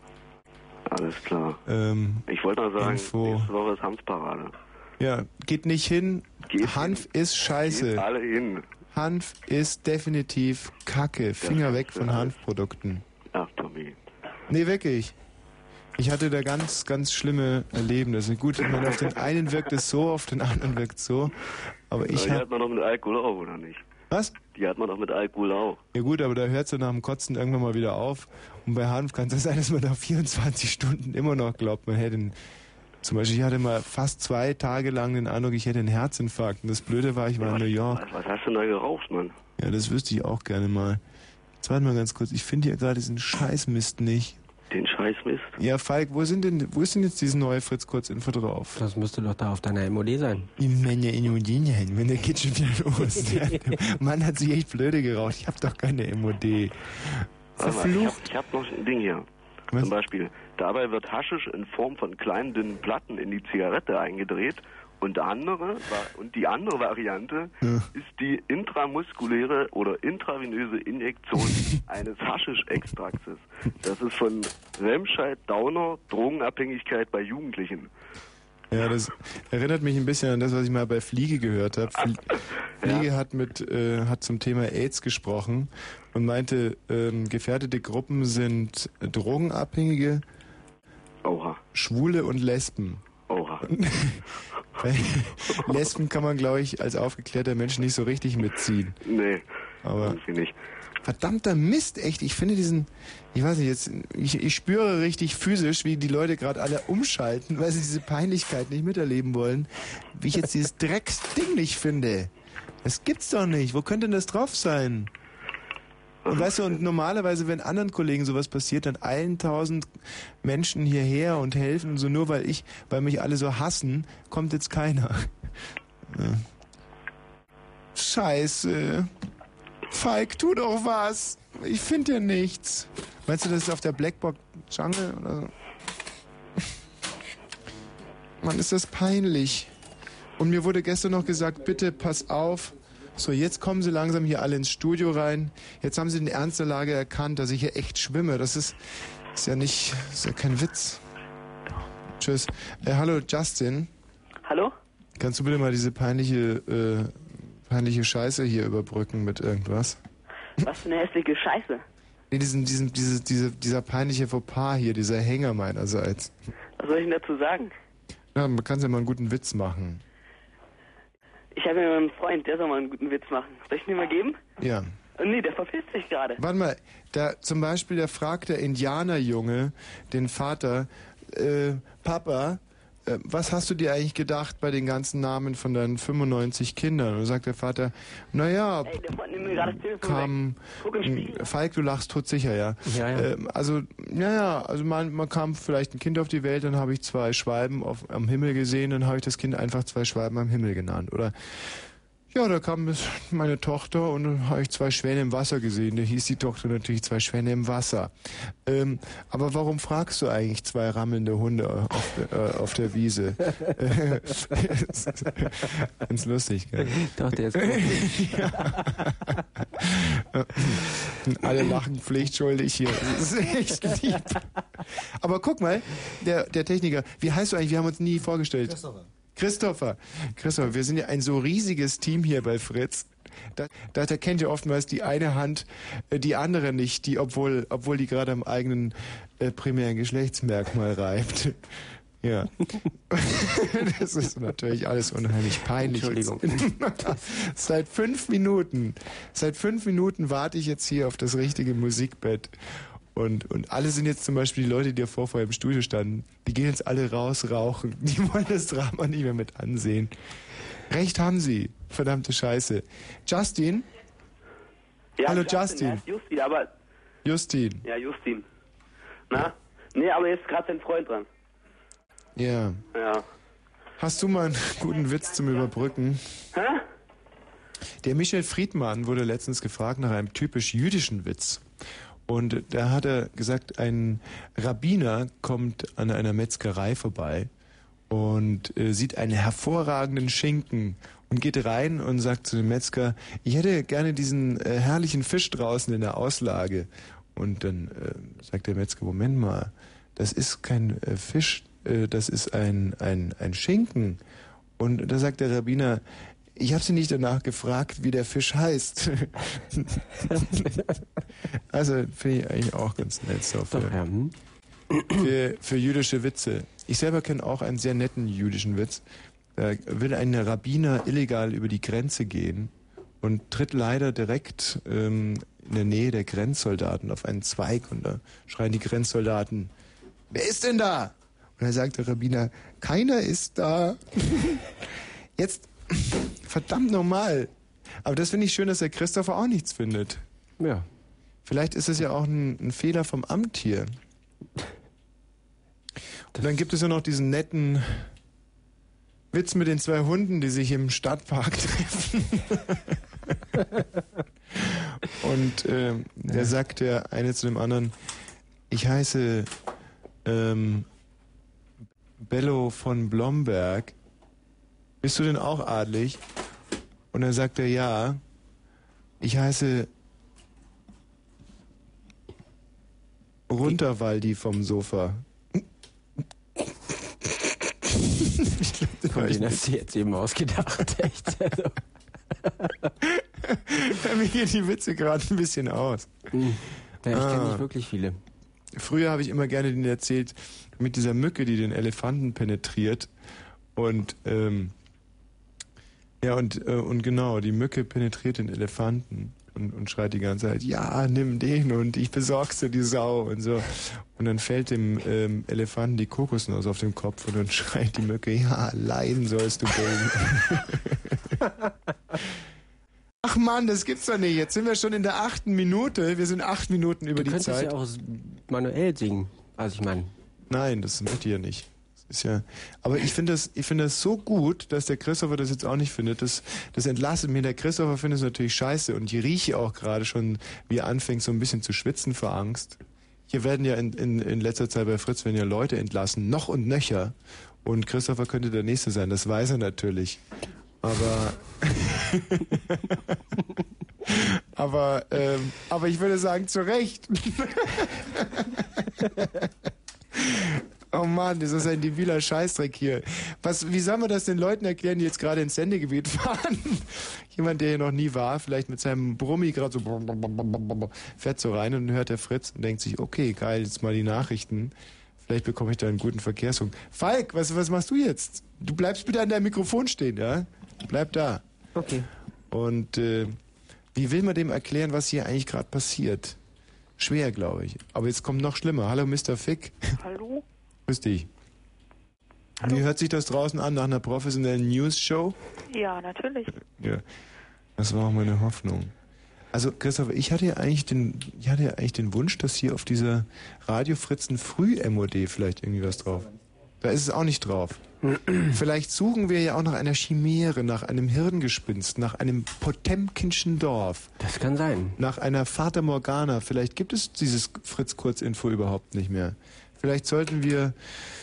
S9: alles klar. Ich wollte mal sagen, nächste Woche ist Hanfparade.
S1: Ja, geht nicht hin. Hanf ist scheiße.
S9: Geht alle hin.
S1: Hanf ist definitiv Kacke. Finger weg von Hanfprodukten.
S9: Ach, Tommy.
S1: Nee, wirklich. Ich hatte da ganz, ganz schlimme Erlebnisse. Gut, ich meine, auf den einen wirkt es so, auf den anderen wirkt es so. Aber
S9: die hat man doch mit Alkohol auch, oder nicht?
S1: Was?
S9: Die hat man doch mit Alkohol auch.
S1: Ja gut, aber da hört es nach dem Kotzen irgendwann mal wieder auf. Und bei Hanf kann es sein, dass man nach 24 Stunden immer noch glaubt, man hätte zum Beispiel, ich hatte mal fast 2 Tage lang den Eindruck, ich hätte einen Herzinfarkt. Und das Blöde war, ich war in New York.
S9: Was hast du denn da geraucht, Mann?
S1: Ja, das wüsste ich auch gerne mal. Jetzt warte mal ganz kurz, ich finde hier gerade diesen Scheißmist nicht.
S9: Den Scheißmist?
S1: Ja, Falk, wo ist denn jetzt diese neue Fritz-Kurz-Info drauf?
S10: Das müsste doch da auf deiner MOD sein.
S1: In meiner MOD nein, wenn der geht schon wieder los. Der Mann hat sich echt blöde geraucht, ich hab doch keine MOD. Verflucht.
S9: Ich hab noch ein Ding hier.
S1: Was?
S9: Zum Beispiel, dabei wird Haschisch in Form von kleinen, dünnen Platten in die Zigarette eingedreht und die andere Variante ist die intramuskuläre oder intravenöse Injektion eines Haschisch-Extraktes. Das ist von Remscheid-Downer Drogenabhängigkeit bei Jugendlichen.
S1: Ja, das erinnert mich ein bisschen an das, was ich mal bei Fliege gehört habe. Fliege hat zum Thema AIDS gesprochen und meinte, gefährdete Gruppen sind Drogenabhängige, Schwule und Lesben.
S9: Oha.
S1: Lesben kann man, glaube ich, als aufgeklärter Mensch nicht so richtig mitziehen.
S9: Nee,
S1: aber
S9: irgendwie nicht.
S1: Verdammter Mist, echt. Ich finde ich weiß nicht, jetzt, ich spüre richtig physisch, wie die Leute gerade alle umschalten, weil sie diese Peinlichkeit nicht miterleben wollen, wie ich jetzt dieses Drecksding nicht finde. Das gibt's doch nicht. Wo könnte denn das drauf sein? Und weißt du, und normalerweise, wenn anderen Kollegen sowas passiert, dann eilen 1000 Menschen hierher und helfen und so, nur weil mich alle so hassen, kommt jetzt keiner. Ja. Scheiße. Falk, tu doch was. Ich finde ja nichts. Meinst du, das ist auf der Blackbox Jungle oder so? Mann, ist das peinlich. Und mir wurde gestern noch gesagt, bitte pass auf. So, jetzt kommen sie langsam hier alle ins Studio rein. Jetzt haben sie den Ernst der Lage erkannt, dass ich hier echt schwimme. Das ist ja kein Witz. Tschüss. Hallo, Justin.
S11: Hallo?
S1: Kannst du bitte mal diese peinliche Scheiße hier überbrücken mit irgendwas?
S11: Was für eine hässliche Scheiße?
S1: Nee, dieser peinliche Fauxpas hier, dieser Hänger meinerseits.
S11: Was soll ich denn dazu sagen?
S1: Ja, man kann ja mal einen guten Witz machen.
S11: Ich habe ja einen Freund, der soll mal einen guten Witz machen. Soll ich ihn mal geben?
S1: Ja.
S11: Nee, der verpisst sich gerade.
S1: Warte mal, zum Beispiel, da fragt der Indianerjunge den Vater, Papa, was hast du dir eigentlich gedacht bei den ganzen Namen von deinen 95 Kindern? Und dann sagt der Vater, naja, Falk, du lachst todsicher, ja.
S10: Ja.
S1: Also man kam vielleicht ein Kind auf die Welt, dann habe ich 2 Schwalben am Himmel gesehen, dann habe ich das Kind einfach 2 Schwalben am Himmel genannt. Oder ja, da kam meine Tochter und dann habe ich 2 Schwäne im Wasser gesehen. Da hieß die Tochter natürlich 2 Schwäne im Wasser. Aber warum fragst du eigentlich 2 rammelnde Hunde auf der Wiese? Ganz lustig, gell?
S10: Doch, der ist gut.
S1: Ja. Alle lachen pflichtschuldig hier. Das ist echt lieb. Aber guck mal, der Techniker, wie heißt du eigentlich? Wir haben uns nie vorgestellt. Christopher, wir sind ja ein so riesiges Team hier bei Fritz. Da kennt ja oftmals die eine Hand die andere nicht, obwohl die gerade am eigenen primären Geschlechtsmerkmal reibt. Ja. Das ist natürlich alles unheimlich peinlich.
S10: Entschuldigung.
S1: Seit 5 Minuten warte ich jetzt hier auf das richtige Musikbett. Und alle sind jetzt zum Beispiel die Leute, die davor vorher im Studio standen, die gehen jetzt alle raus, rauchen. Die wollen das Drama nicht mehr mit ansehen. Recht haben sie. Verdammte Scheiße. Justin?
S11: Ja,
S1: Hallo Justin.
S11: Ja, Justin, aber...
S1: Justin.
S11: Ja, Justin. Na? Nee, aber jetzt ist gerade sein Freund dran.
S1: Ja.
S11: Ja.
S1: Hast du mal einen guten Witz zum Überbrücken?
S11: Hä?
S1: Der Michel Friedmann wurde letztens gefragt nach einem typisch jüdischen Witz. Und da hat er gesagt, ein Rabbiner kommt an einer Metzgerei vorbei und sieht einen hervorragenden Schinken und geht rein und sagt zu dem Metzger, ich hätte gerne diesen herrlichen Fisch draußen in der Auslage. Und dann sagt der Metzger, Moment mal, das ist kein Fisch, das ist ein Schinken. Und da sagt der Rabbiner, ich habe Sie nicht danach gefragt, wie der Fisch heißt. Also finde ich eigentlich auch ganz nett so für jüdische Witze. Ich selber kenne auch einen sehr netten jüdischen Witz. Da will ein Rabbiner illegal über die Grenze gehen und tritt leider direkt in der Nähe der Grenzsoldaten auf einen Zweig und da schreien die Grenzsoldaten, wer ist denn da? Und da sagt der Rabbiner, keiner ist da. Jetzt, verdammt normal. Aber das finde ich schön, dass der Christopher auch nichts findet.
S10: Ja.
S1: Vielleicht ist es ja auch ein Fehler vom Amt hier. Und dann gibt es ja noch diesen netten Witz mit den 2 Hunden, die sich im Stadtpark treffen. Und der sagt der eine zu dem anderen, ich heiße Bello von Blomberg. Bist du denn auch adlig? Und dann sagt er, ja, ich heiße Runterwaldi vom Sofa.
S10: Von denen hast du jetzt eben ausgedacht, echt. Also.
S1: Mir gehen die Witze gerade ein bisschen aus.
S10: Ja, ich kenne nicht wirklich viele.
S1: Früher habe ich immer gerne den erzählt mit dieser Mücke, die den Elefanten penetriert. Und und genau, die Mücke penetriert den Elefanten und schreit die ganze Zeit, ja, nimm den und ich besorg's dir die Sau und so. Und dann fällt dem Elefanten die Kokosnuss auf den Kopf und dann schreit die Mücke, ja, leiden sollst du bilden. Ach Mann, das gibt's doch nicht. Jetzt sind wir schon in der 8. Minute. Wir sind 8 Minuten über die Zeit.
S10: Du könntest ja auch manuell singen. Also ich meine.
S1: Nein, das möchte ich ja nicht. Das ist ja. Aber ich finde das so gut, dass der Christopher das jetzt auch nicht findet. Das entlastet mir. Der Christopher findet es natürlich scheiße und ich rieche auch gerade schon, wie er anfängt so ein bisschen zu schwitzen vor Angst. Hier werden ja in letzter Zeit bei Fritz werden ja Leute entlassen, noch und nöcher. Und Christopher könnte der Nächste sein. Das weiß er natürlich. Aber ich würde sagen, zu Recht. Oh Mann, das ist ein debiler Scheißdreck hier. Wie soll man das den Leuten erklären, die jetzt gerade ins Sendegebiet fahren? Jemand, der hier noch nie war, vielleicht mit seinem Brummi gerade so fährt so rein und hört der Fritz und denkt sich, okay, geil, jetzt mal die Nachrichten. Vielleicht bekomme ich da einen guten Verkehrsfunk. Falk, was machst du jetzt? Du bleibst bitte an deinem Mikrofon stehen, ja? Bleib da.
S10: Okay.
S1: Und wie will man dem erklären, was hier eigentlich gerade passiert? Schwer, glaube ich. Aber jetzt kommt noch schlimmer. Hallo, Mr. Fick.
S7: Hallo?
S1: Grüß dich. Hallo. Wie hört sich das draußen an nach einer professionellen News-Show?
S7: Ja, natürlich.
S1: Ja, das war auch meine Hoffnung. Also, Christopher, ich hatte ja eigentlich den Wunsch, dass hier auf dieser Radio Fritzen Früh-MOD vielleicht irgendwie was drauf. Da ist es auch nicht drauf. Vielleicht suchen wir ja auch nach einer Chimäre, nach einem Hirngespinst, nach einem Potemkinschen Dorf.
S10: Das kann sein.
S1: Nach einer Fata Morgana. Vielleicht gibt es dieses Fritz-Kurz-Info überhaupt nicht mehr. Vielleicht sollten wir...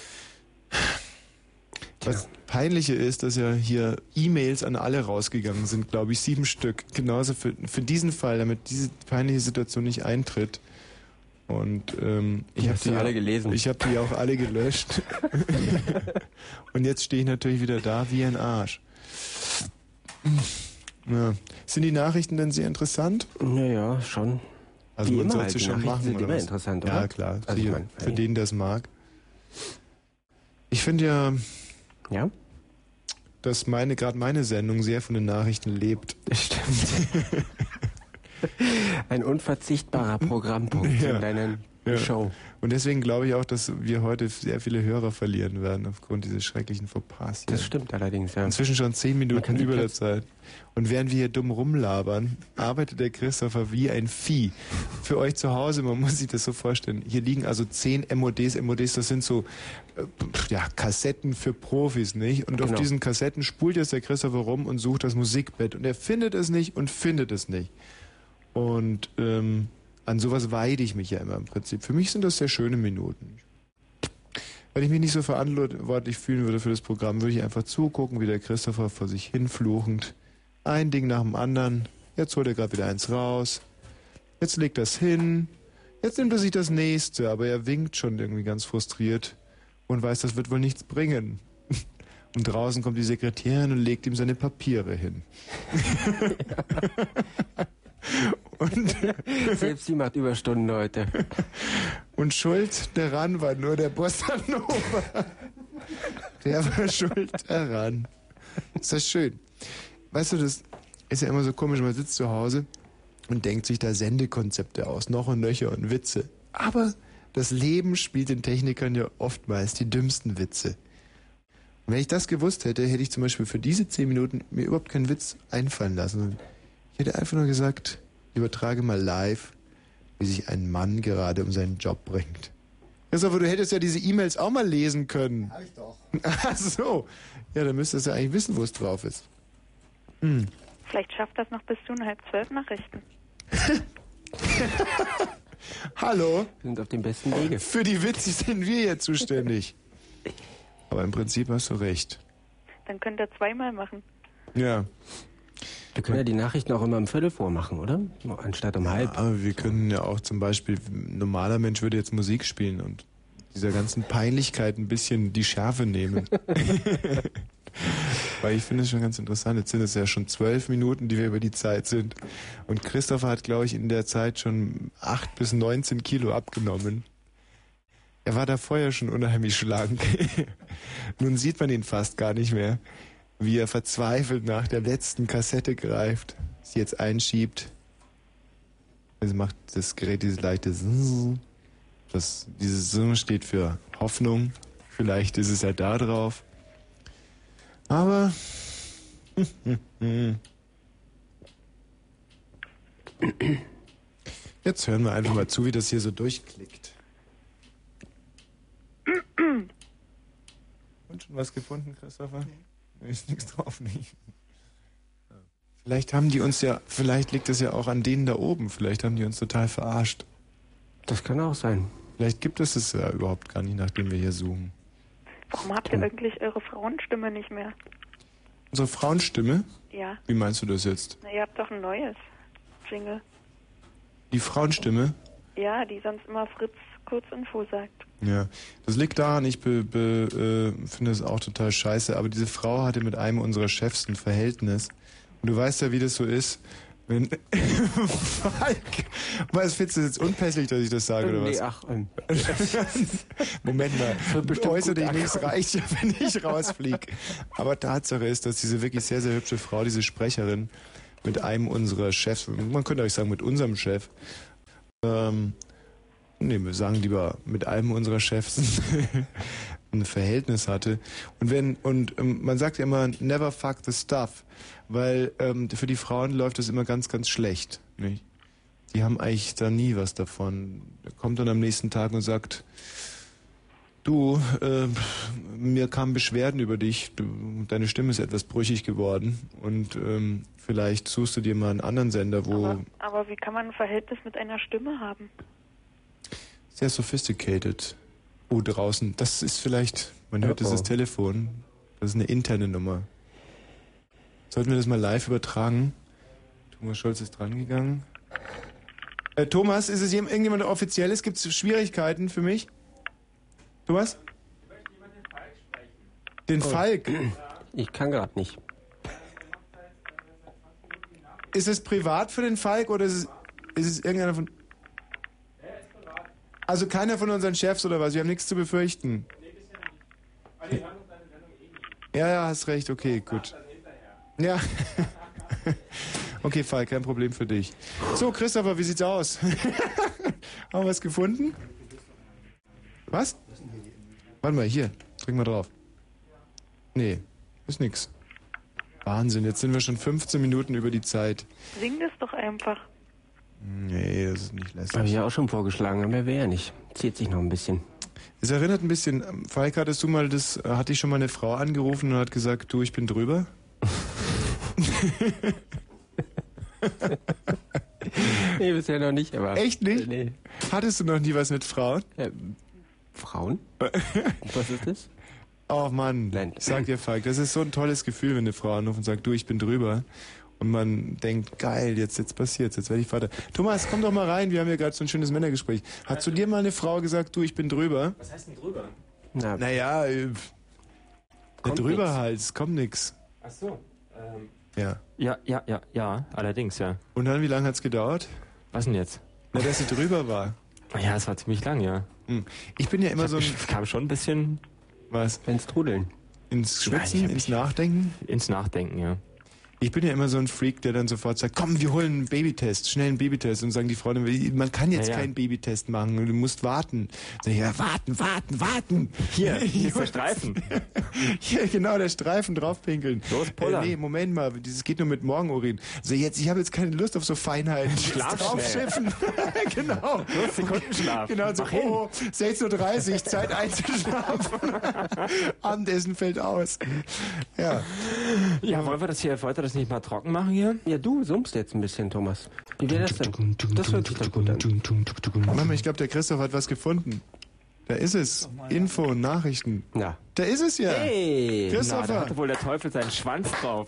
S1: Was Peinliche ist, dass ja hier E-Mails an alle rausgegangen sind, glaube ich, 7 Stück. Genauso für diesen Fall, damit diese peinliche Situation nicht eintritt. Und ich habe die
S10: alle gelesen.
S1: Ich habe die auch alle gelöscht. Und jetzt stehe ich natürlich wieder da wie ein Arsch. Ja. Sind die Nachrichten denn sehr interessant?
S10: Naja, schon.
S1: Also man sollte sie schon machen,
S10: sind
S1: oder
S10: immer
S1: was?
S10: interessant, oder?
S1: Ja, klar.
S10: Also
S1: für den, der es mag. Ich finde
S10: ja,
S1: dass gerade meine Sendung sehr von den Nachrichten lebt.
S10: Das stimmt. Ein unverzichtbarer Programmpunkt
S1: ja.
S10: in deinen Show.
S1: Und deswegen glaube ich auch, dass wir heute sehr viele Hörer verlieren werden aufgrund dieses schrecklichen Fauxpas hier.
S10: Das stimmt allerdings, ja.
S1: Inzwischen schon 10 Minuten über der Zeit. Und während wir hier dumm rumlabern, arbeitet der Christopher wie ein Vieh. Für euch zu Hause, man muss sich das so vorstellen, hier liegen also 10 MODs. MODs, das sind so Kassetten für Profis, nicht? Und auf diesen Kassetten spult jetzt der Christopher rum und sucht das Musikbett. Und er findet es nicht und findet es nicht. Und an sowas weide ich mich ja immer im Prinzip. Für mich sind das sehr schöne Minuten. Wenn ich mich nicht so verantwortlich fühlen würde für das Programm, würde ich einfach zugucken, wie der Christopher vor sich hinfluchend ein Ding nach dem anderen. Jetzt holt er gerade wieder eins raus. Jetzt legt er es hin. Jetzt nimmt er sich das nächste, aber er winkt schon irgendwie ganz frustriert und weiß, das wird wohl nichts bringen. Und draußen kommt die Sekretärin und legt ihm seine Papiere hin. Und
S10: selbst sie macht Überstunden heute.
S1: Und schuld daran war nur der Bossa Nova. Der war schuld daran. Ist das schön. Weißt du, das ist ja immer so komisch, man sitzt zu Hause und denkt sich da Sendekonzepte aus, noch und nöcher und Witze. Aber das Leben spielt den Technikern ja oftmals die dümmsten Witze. Und wenn ich das gewusst hätte, hätte ich zum Beispiel für diese 10 Minuten mir überhaupt keinen Witz einfallen lassen. Ich hätte einfach nur gesagt, ich übertrage mal live, wie sich ein Mann gerade um seinen Job bringt. Christopher, du hättest ja diese E-Mails auch mal lesen können.
S12: Hab ich doch.
S1: Ach so. Ja, dann müsstest du ja eigentlich wissen, wo es drauf ist.
S7: Vielleicht schafft das noch bis zu 11:30 Nachrichten.
S1: Hallo?
S10: Wir sind auf dem besten Wege.
S1: Für die Witze sind wir ja zuständig. Aber im Prinzip hast du recht.
S7: Dann könnt ihr 2-mal machen.
S1: Ja.
S10: Wir können ja die Nachrichten auch immer um 15:15 vormachen, oder? Anstatt um 12:30.
S1: Aber wir können ja auch zum Beispiel, ein normaler Mensch würde jetzt Musik spielen und dieser ganzen Peinlichkeit ein bisschen die Schärfe nehmen. Weil ich finde es schon ganz interessant. Jetzt sind es ja schon 12 Minuten, die wir über die Zeit sind. Und Christopher hat, glaube ich, in der Zeit schon 8 bis 19 Kilo abgenommen. Er war da vorher schon unheimlich schlank. Nun sieht man ihn fast gar nicht mehr, wie er verzweifelt nach der letzten Kassette greift, sie jetzt einschiebt. Also macht das Gerät dieses leichte Zzzz. Dieses Zzzz steht für Hoffnung. Vielleicht ist es ja da drauf. Aber jetzt hören wir einfach mal zu, wie das hier so durchklickt. Und schon was gefunden, Christopher? Nee. Ist nichts drauf, nicht. Vielleicht haben die uns ja, vielleicht liegt es ja auch an denen da oben. Vielleicht haben die uns total verarscht.
S10: Das kann auch sein.
S1: Vielleicht gibt es ja überhaupt gar nicht, nachdem wir hier suchen.
S7: Warum habt ihr eigentlich eure Frauenstimme nicht mehr?
S1: Unsere Frauenstimme?
S7: Ja.
S1: Wie meinst du das jetzt?
S7: Na, ihr habt doch ein neues Jingle.
S1: Die Frauenstimme?
S7: Ja, die sonst immer Fritz Kurzinfo sagt.
S1: Ja, das liegt daran, ich finde es auch total scheiße, aber diese Frau hatte mit einem unserer Chefs ein Verhältnis. Und du weißt ja, wie das so ist, wenn Falk, was findest du jetzt unpässlich, dass ich das sage, oder was?
S10: Nee, ach,
S1: Moment mal, äußere dich nicht, es reicht ja, wenn ich rausfliege. Aber Tatsache ist, dass diese wirklich sehr, sehr hübsche Frau, diese Sprecherin, mit einem unserer Chefs, man könnte euch sagen, mit unserem Chef, wir sagen lieber mit einem unserer Chefs ein Verhältnis hatte. Und man sagt ja immer, never fuck the stuff, weil für die Frauen läuft das immer ganz, ganz schlecht. Nicht? Die haben eigentlich da nie was davon. Der kommt dann am nächsten Tag und sagt, du, mir kamen Beschwerden über dich, deine Stimme ist etwas brüchig geworden und vielleicht suchst du dir mal einen anderen Sender, wo...
S7: Aber wie kann man ein Verhältnis mit einer Stimme haben?
S1: Sehr sophisticated. Oh, draußen, das ist vielleicht, man hört dieses Telefon, das ist eine interne Nummer. Sollten wir das mal live übertragen? Thomas Scholz ist drangegangen. Thomas, ist es irgendjemand Offizielles? Gibt es Schwierigkeiten für mich? Thomas? Ich möchte jemanden den Falk sprechen. Den Falk?
S10: Ich kann gerade nicht.
S1: Ist es privat für den Falk oder ist es irgendeiner von... Also keiner von unseren Chefs oder was? Wir haben nichts zu befürchten. Nee, bisher nicht. Ja, hast recht. Okay, gut. Ja. Okay, Falk, kein Problem für dich. So, Christopher, wie sieht's aus? Haben wir was gefunden? Was? Warte mal, hier. Drück mal drauf. Nee, ist nix. Wahnsinn, jetzt sind wir schon 15 Minuten über die Zeit.
S7: Sing das doch einfach.
S1: Nee, das ist nicht lässig.
S10: Habe ich ja auch schon vorgeschlagen, aber wer ja nicht. Zieht sich noch ein bisschen.
S1: Es erinnert ein bisschen, Falk, hatte ich schon mal eine Frau angerufen und hat gesagt, du, ich bin drüber?
S10: Nee, bisher noch nicht, aber...
S1: Echt nicht?
S10: Nee.
S1: Hattest du noch nie was mit Frauen?
S10: Frauen? Was ist das?
S1: Oh Mann,
S10: Nein.
S1: Ich sag dir, Falk, das ist so ein tolles Gefühl, wenn eine Frau anruft und sagt, du, ich bin drüber. Und man denkt, geil, jetzt passiert's, jetzt werde ich Vater. Thomas, komm doch mal rein, wir haben ja gerade so ein schönes Männergespräch. Hat zu dir mal eine Frau gesagt, du, ich bin drüber?
S2: Was heißt denn drüber?
S1: Naja, drüber
S2: nix.
S1: halt, es kommt nix.
S2: Ach so.
S1: Ja.
S2: Ja, allerdings, ja.
S1: Und dann, wie lange hat's gedauert?
S2: Was denn jetzt?
S1: Na, dass sie drüber war.
S2: Ja, es war ziemlich lang, ja.
S1: Ich bin ja immer
S2: Ich kam schon ein bisschen...
S1: Was?
S10: Ins Trudeln.
S1: Ins Schwitzen, ins Nachdenken?
S2: Ins Nachdenken, ja.
S1: Ich bin ja immer so ein Freak, der dann sofort sagt, komm, wir holen einen Babytest, schnell einen Babytest. Und sagen die Frauen, man kann jetzt keinen Babytest machen, du musst warten. Sag ich, ja, warten.
S2: Hier ist der Streifen.
S1: Hier, genau, der Streifen draufpinkeln.
S2: Los, pullern.
S1: Nee, Moment mal, das geht nur mit Morgenurin. Also ich habe jetzt keine Lust auf so Feinheiten.
S2: Schlaf
S1: draufschiffen. Genau.
S2: Los, Sekundenschlaf.
S1: Genau, so, 6:30 Uhr, Zeit einzuschlafen. Abendessen fällt aus. Ja.
S2: Ja, wollen wir das nicht mal trocken machen hier?
S10: Ja, du summst jetzt ein bisschen, Thomas. Wie wäre das denn? Das hört sich doch gut an.
S1: Mama, ich glaube, der Christoph hat was gefunden. Da ist es. Info, Nachrichten.
S10: Ja.
S1: Da ist es ja.
S10: Hey.
S1: Christopher.
S2: Da hatte wohl der Teufel seinen Schwanz drauf.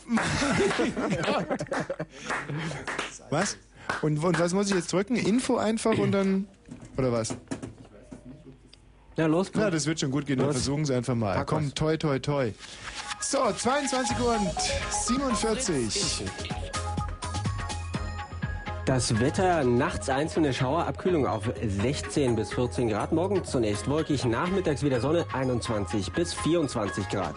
S1: Was? Und was muss ich jetzt drücken? Info einfach und dann... Oder was?
S10: Ja, los.
S1: Ja, das wird schon gut gehen. Dann versuchen Sie einfach mal. Komm, toi, toi, toi. So, 22 und 47.
S10: Das Wetter, nachts einzelne Schauerabkühlung auf 16 bis 14 Grad. Morgen zunächst wolkig, nachmittags wieder Sonne, 21 bis 24 Grad.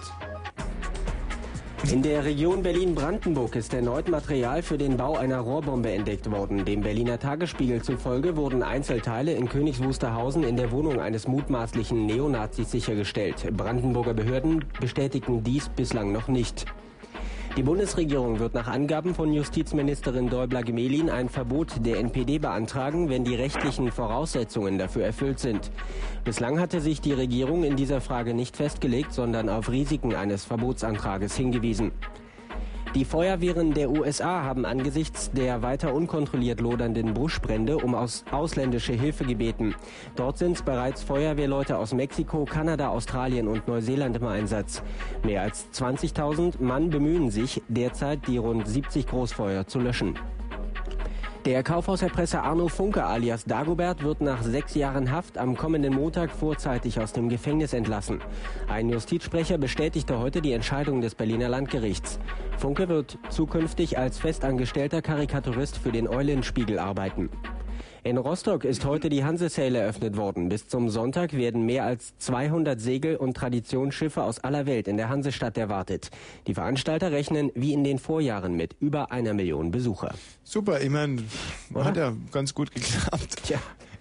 S10: In der Region Berlin-Brandenburg ist erneut Material für den Bau einer Rohrbombe entdeckt worden. Dem Berliner Tagesspiegel zufolge wurden Einzelteile in Königs Wusterhausen in der Wohnung eines mutmaßlichen Neonazis sichergestellt. Brandenburger Behörden bestätigten dies bislang noch nicht. Die Bundesregierung wird nach Angaben von Justizministerin Däubler-Gemelin ein Verbot der NPD beantragen, wenn die rechtlichen Voraussetzungen dafür erfüllt sind. Bislang hatte sich die Regierung in dieser Frage nicht festgelegt, sondern auf Risiken eines Verbotsantrages hingewiesen. Die Feuerwehren der USA haben angesichts der weiter unkontrolliert lodernden Buschbrände um ausländische Hilfe gebeten. Dort sind bereits Feuerwehrleute aus Mexiko, Kanada, Australien und Neuseeland im Einsatz. Mehr als 20.000 Mann bemühen sich derzeit, die rund 70 Großfeuer zu löschen. Der Kaufhauserpresser Arno Funke alias Dagobert wird nach 6 Jahren Haft am kommenden Montag vorzeitig aus dem Gefängnis entlassen. Ein Justizsprecher bestätigte heute die Entscheidung des Berliner Landgerichts. Funke wird zukünftig als festangestellter Karikaturist für den Eulenspiegel arbeiten. In Rostock ist heute die Hanse-Sail eröffnet worden. Bis zum Sonntag werden mehr als 200 Segel- und Traditionsschiffe aus aller Welt in der Hansestadt erwartet. Die Veranstalter rechnen wie in den Vorjahren mit über 1 Million Besucher.
S1: Super, ich meine, hat ja ganz gut geklappt.
S10: Tja.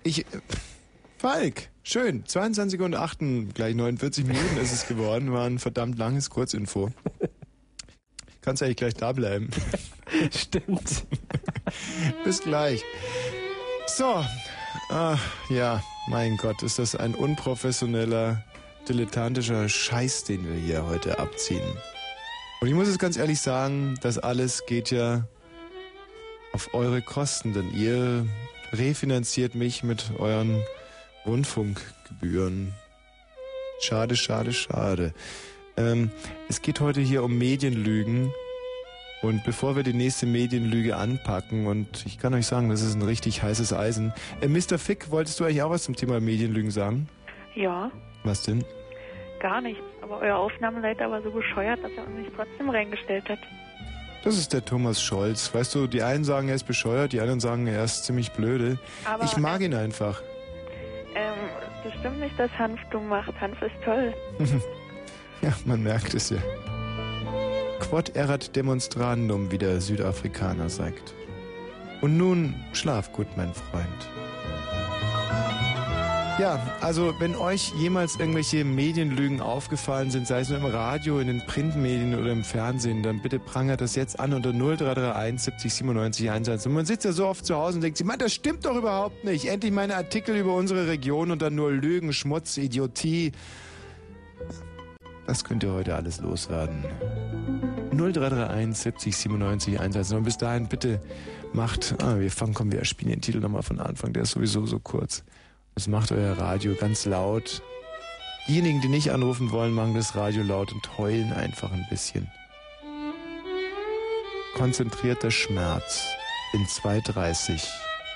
S1: Falk, schön. 22 und 8, gleich 49 Minuten ist es geworden. War ein verdammt langes Kurzinfo. Kannst eigentlich gleich da bleiben.
S10: Stimmt.
S1: Bis gleich. So, ja, mein Gott, ist das ein unprofessioneller, dilettantischer Scheiß, den wir hier heute abziehen. Und ich muss es ganz ehrlich sagen, das alles geht ja auf eure Kosten, denn ihr refinanziert mich mit euren Rundfunkgebühren. Schade, schade, schade. Es geht heute hier um Medienlügen. Und bevor wir die nächste Medienlüge anpacken, und ich kann euch sagen, das ist ein richtig heißes Eisen. Mr. Fick, wolltest du eigentlich auch was zum Thema Medienlügen sagen?
S7: Ja,
S1: Was denn?
S7: gar nichts. Aber euer Aufnahmeleiter war so bescheuert, dass er uns trotzdem reingestellt hat.
S1: Das ist der Thomas Scholz. Weißt du, die einen sagen, er ist bescheuert, die anderen sagen, er ist ziemlich blöde.
S7: Aber,
S1: ich mag ihn einfach.
S7: Das stimmt nicht, dass Hanf dumm macht. Hanf ist toll.
S1: Ja, man merkt es ja. Quod erat demonstrandum, wie der Südafrikaner sagt. Und nun schlaf gut, mein Freund. Ja, also wenn euch jemals irgendwelche Medienlügen aufgefallen sind, sei es nur im Radio, in den Printmedien oder im Fernsehen, dann bitte prangert das jetzt an unter 0331 70 97 110. Und man sitzt ja so oft zu Hause und denkt sich, Mann, das stimmt doch überhaupt nicht. Endlich meine Artikel über unsere Region und dann nur Lügen, Schmutz, Idiotie. Das könnt ihr heute alles loswerden. 0331 70 97 110. Und bis dahin bitte macht, wir spielen den Titel nochmal von Anfang, der ist sowieso so kurz. Das macht euer Radio ganz laut. Diejenigen, die nicht anrufen wollen, machen das Radio laut und heulen einfach ein bisschen. Konzentrierter Schmerz in 2:30.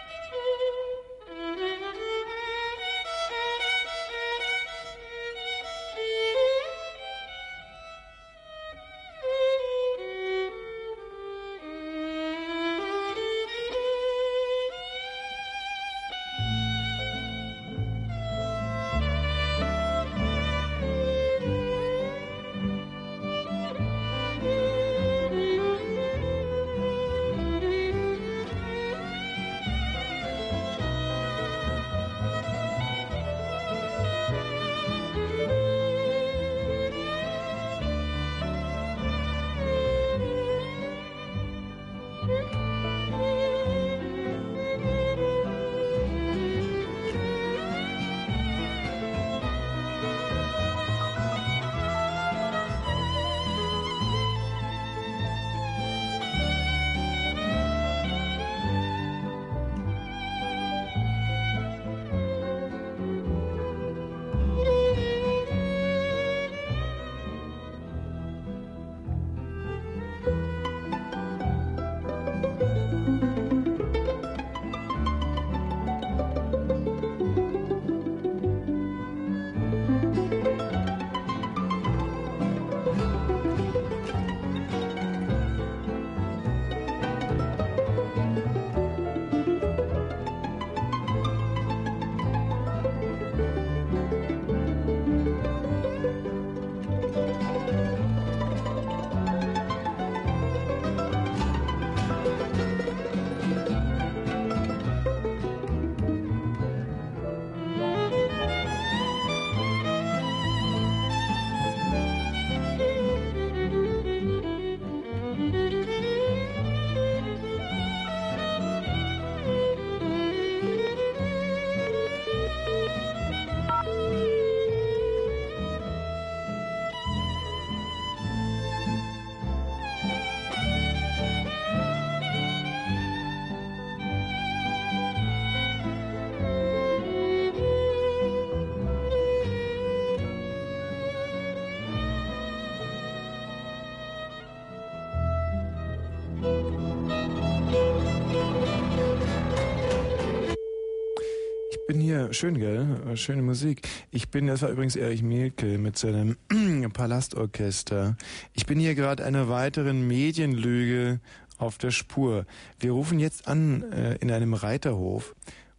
S1: Schön, gell? Schöne Musik. Das war übrigens Erich Mielke mit seinem Palastorchester. Ich bin hier gerade einer weiteren Medienlüge auf der Spur. Wir rufen jetzt an in einem Reiterhof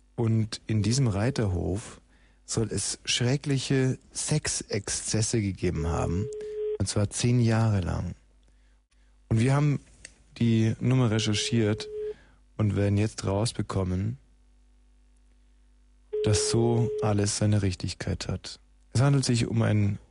S1: und in diesem Reiterhof soll es schreckliche Sexexzesse gegeben haben. Und zwar 10 Jahre lang. Und wir haben die Nummer recherchiert und werden jetzt rausbekommen, dass so alles seine Richtigkeit hat. Es handelt sich um einen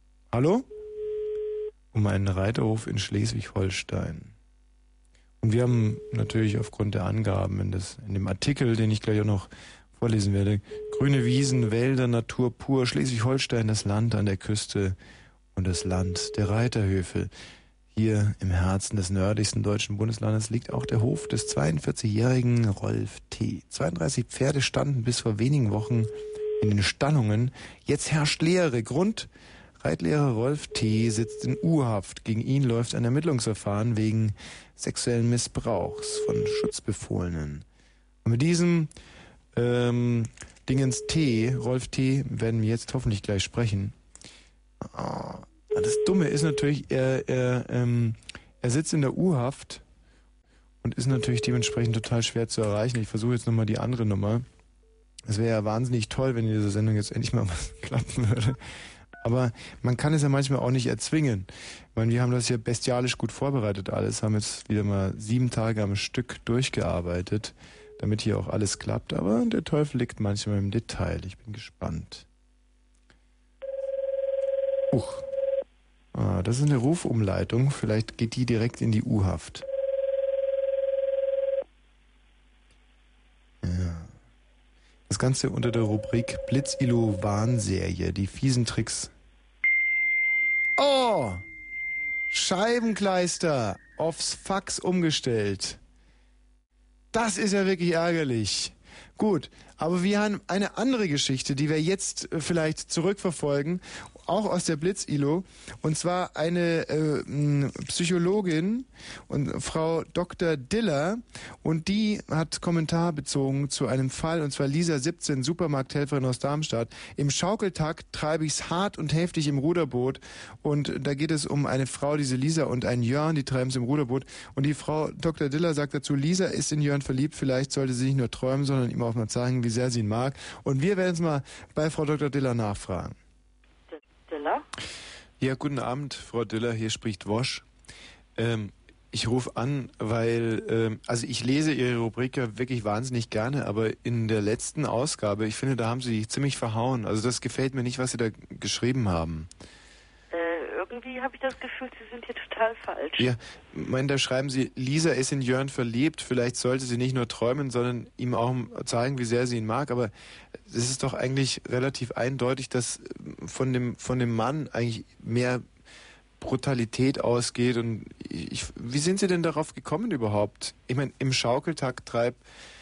S1: Reiterhof in Schleswig-Holstein. Und wir haben natürlich aufgrund der Angaben in dem Artikel, den ich gleich auch noch vorlesen werde, grüne Wiesen, Wälder, Natur pur, Schleswig-Holstein, das Land an der Küste und das Land der Reiterhöfe. Hier im Herzen des nördlichsten deutschen Bundeslandes liegt auch der Hof des 42-jährigen Rolf T. 32 Pferde standen bis vor wenigen Wochen in den Stallungen. Jetzt herrscht Leere. Grund: Reitlehrer Rolf T. sitzt in U-Haft. Gegen ihn läuft ein Ermittlungsverfahren wegen sexuellen Missbrauchs von Schutzbefohlenen. Und mit diesem Dingens T, Rolf T., werden wir jetzt hoffentlich gleich sprechen. Das Dumme ist natürlich, er sitzt in der U-Haft und ist natürlich dementsprechend total schwer zu erreichen. Ich versuche jetzt nochmal die andere Nummer. Es wäre ja wahnsinnig toll, wenn in dieser Sendung jetzt endlich mal was klappen würde. Aber man kann es ja manchmal auch nicht erzwingen. Ich meine, wir haben das ja bestialisch gut vorbereitet alles, haben jetzt wieder mal 7 Tage am Stück durchgearbeitet damit hier auch alles klappt. Aber der Teufel liegt manchmal im Detail. Ich bin gespannt. Das ist eine Rufumleitung. Vielleicht geht die direkt in die U-Haft. Ja. Das Ganze unter der Rubrik Blitz-Ilo-Warnserie. Die fiesen Tricks. Oh! Scheibenkleister aufs Fax umgestellt. Das ist ja wirklich ärgerlich. Gut, aber wir haben eine andere Geschichte, die wir jetzt vielleicht zurückverfolgen, auch aus der Blitz-ILO, und zwar eine Psychologin und Frau Dr. Diller, und die hat Kommentar bezogen zu einem Fall, und zwar Lisa 17, Supermarkthelferin aus Darmstadt. Im Schaukeltakt treibe ich's hart und heftig im Ruderboot, und da geht es um eine Frau, diese Lisa, und einen Jörn, die treiben es im Ruderboot, und die Frau Dr. Diller sagt dazu, Lisa ist in Jörn verliebt, vielleicht sollte sie nicht nur träumen, sondern ihm auch mal zeigen, wie sehr sie ihn mag, und wir werden es mal bei Frau Dr. Diller nachfragen.
S12: Diller?
S1: Ja, guten Abend, Frau Diller, hier spricht Wosch. Ich rufe an, weil, also ich lese Ihre Rubrik ja wirklich wahnsinnig gerne, aber in der letzten Ausgabe, ich finde, da haben Sie sich ziemlich verhauen. Also das gefällt mir nicht, was Sie da geschrieben haben.
S12: Irgendwie habe ich das Gefühl, Sie sind hier total falsch.
S1: Ja, da schreiben Sie, Lisa ist in Jörn verliebt, vielleicht sollte sie nicht nur träumen, sondern ihm auch zeigen, wie sehr sie ihn mag, aber es ist doch eigentlich relativ eindeutig, dass von dem Mann eigentlich mehr Brutalität ausgeht, und wie sind Sie denn darauf gekommen überhaupt? Ich meine, im Schaukeltakt treibt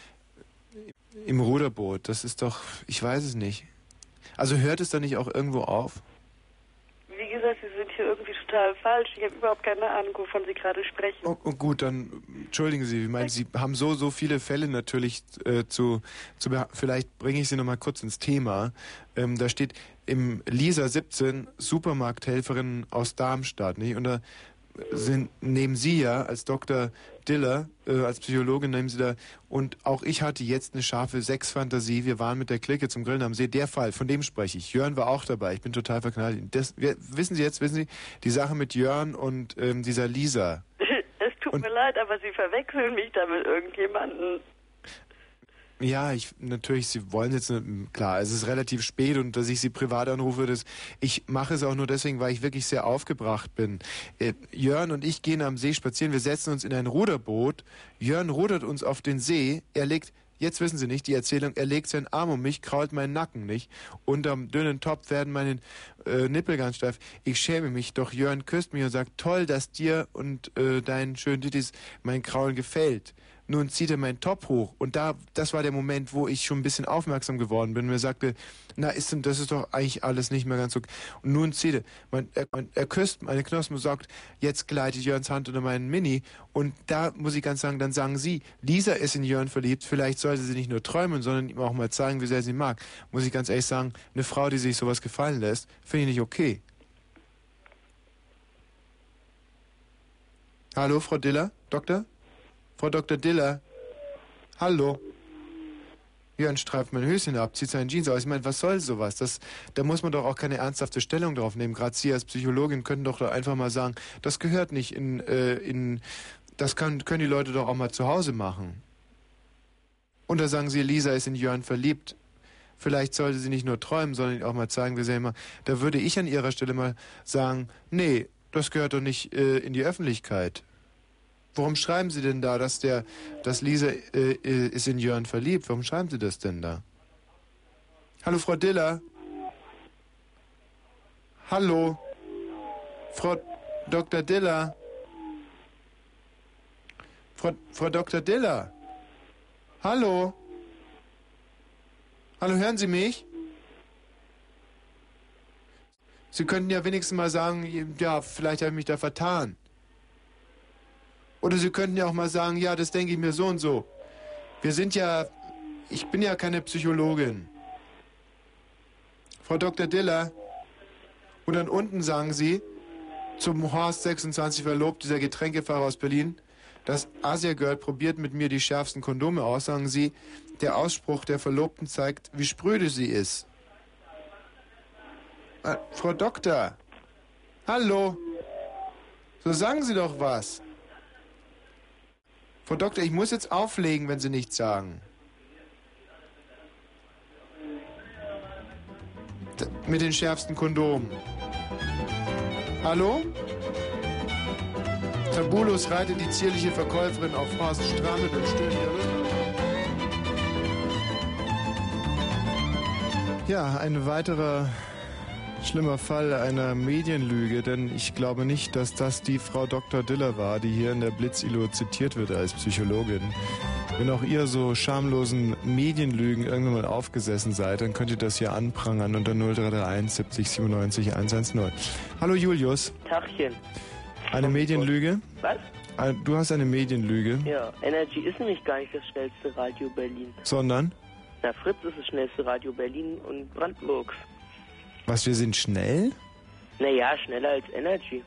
S1: im Ruderboot, das ist doch, ich weiß es nicht. Also hört es da nicht auch irgendwo auf?
S12: Wie gesagt, Sie sind hier irgendwie total falsch. Ich habe überhaupt keine Ahnung, wovon Sie gerade sprechen.
S1: Oh, gut, dann entschuldigen Sie. Ich meine, Sie haben so viele Fälle natürlich vielleicht bringe ich Sie noch mal kurz ins Thema. Da steht im Lisa 17 Supermarkthelferin aus Darmstadt, nicht? Und da nehmen Sie ja als Dr. Diller, als Psychologin nehmen Sie da, und auch ich hatte jetzt eine scharfe Sexfantasie. Wir waren mit der Clique zum Grillen am See. Der Fall, von dem spreche ich. Jörn war auch dabei. Ich bin total verknallt. Wissen Sie, die Sache mit Jörn und dieser Lisa.
S12: Es tut mir leid, aber Sie verwechseln mich da mit irgendjemandem.
S1: Ja, natürlich, Sie wollen jetzt, klar, es ist relativ spät, und dass ich Sie privat anrufe, ich mache es auch nur deswegen, weil ich wirklich sehr aufgebracht bin. Jörn und ich gehen am See spazieren, wir setzen uns in ein Ruderboot, Jörn rudert uns auf den See, jetzt wissen Sie nicht, die Erzählung, er legt seinen Arm um mich, krault meinen Nacken, nicht? Unterm dünnen Topf werden meine Nippel ganz steif. Ich schäme mich, doch Jörn küsst mich und sagt, toll, dass dir und deinen schönen Tittis mein Kraulen gefällt. Nun zieht er meinen Top hoch, und das war der Moment, wo ich schon ein bisschen aufmerksam geworden bin. Und er sagte, das ist doch eigentlich alles nicht mehr ganz so. Und nun zieht er küsst meine Knospen und sagt, jetzt gleitet Jörns Hand unter meinen Mini. Und da muss ich ganz sagen, dann sagen Sie, Lisa ist in Jörn verliebt, vielleicht sollte sie nicht nur träumen, sondern ihm auch mal zeigen, wie sehr sie ihn mag. Muss ich ganz ehrlich sagen, eine Frau, die sich sowas gefallen lässt, finde ich nicht okay. Hallo, Frau Diller? Doktor? Frau Dr. Diller? Hallo? Jörn streift mein Höschen ab, zieht seine Jeans aus. Ich meine, was soll sowas? Da muss man doch auch keine ernsthafte Stellung drauf nehmen. Gerade Sie als Psychologin könnten doch einfach mal sagen, das gehört nicht das können die Leute doch auch mal zu Hause machen. Und da sagen Sie, Lisa ist in Jörn verliebt. Vielleicht sollte sie nicht nur träumen, sondern auch mal zeigen, wie sehr immer. Da würde ich an Ihrer Stelle mal sagen, nee, das gehört doch nicht in die Öffentlichkeit. Warum schreiben Sie denn da, dass Lisa ist in Jörn verliebt? Warum schreiben Sie das denn da? Hallo, Frau Diller? Hallo? Frau Dr. Diller? Frau Dr. Diller? Hallo? Hallo, hören Sie mich? Sie könnten ja wenigstens mal sagen, ja, vielleicht habe ich mich da vertan. Oder Sie könnten ja auch mal sagen, ja, das denke ich mir so und so. Ich bin ja keine Psychologin. Frau Dr. Diller. Und dann unten sagen Sie, zum Horst 26 verlobt, dieser Getränkefahrer aus Berlin, das Asia-Girl probiert mit mir die schärfsten Kondome aus, sagen Sie, der Ausspruch der Verlobten zeigt, wie spröde sie ist. Frau Doktor. Hallo. So sagen Sie doch was. Frau Doktor, ich muss jetzt auflegen, wenn Sie nichts sagen. Mit den schärfsten Kondomen. Hallo? Tabulus reitet die zierliche Verkäuferin auf Horst strammelt und stöhnt ihr Rücken. Ja, ein weiterer schlimmer Fall einer Medienlüge, denn ich glaube nicht, dass das die Frau Dr. Diller war, die hier in der Blitzilo zitiert wird als Psychologin. Wenn auch ihr so schamlosen Medienlügen irgendwann mal aufgesessen seid, dann könnt ihr das hier anprangern unter 0331 70 97 110. Hallo Julius.
S11: Tachchen.
S1: Eine Medienlüge?
S11: Was?
S1: Du hast eine Medienlüge.
S11: Ja, Energy ist nämlich gar nicht das schnellste Radio Berlin.
S1: Sondern?
S11: Na, Fritz ist das schnellste Radio Berlin und Brandenburgs.
S1: Was, wir sind schnell?
S11: Naja, schneller als Energy.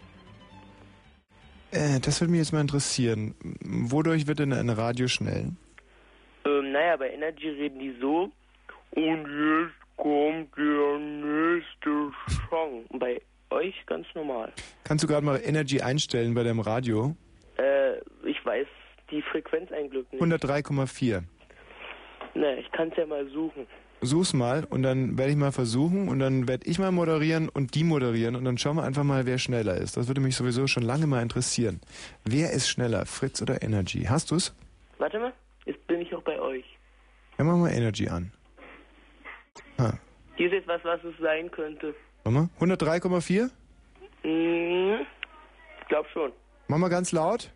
S1: Das würde mich jetzt mal interessieren. Wodurch wird denn ein Radio schnell?
S11: Naja, bei Energy reden die so. Und jetzt kommt der nächste Song. Und bei euch ganz normal.
S1: Kannst du gerade mal Energy einstellen bei deinem Radio?
S11: Ich weiß die Frequenz ein Glück nicht.
S1: 103,4.
S11: Na, ich kann es ja mal suchen.
S1: Such's mal und dann werde ich mal versuchen und dann werde ich mal moderieren und die moderieren und dann schauen wir einfach mal, wer schneller ist. Das würde mich sowieso schon lange mal interessieren. Wer ist schneller, Fritz oder Energy? Hast du's?
S11: Warte mal, jetzt bin ich auch bei euch.
S1: Ja, machen wir Energy an.
S11: Hier ist jetzt was es sein könnte.
S1: Warte mal, 103,4?
S11: Ich glaube schon.
S1: Mach mal ganz laut.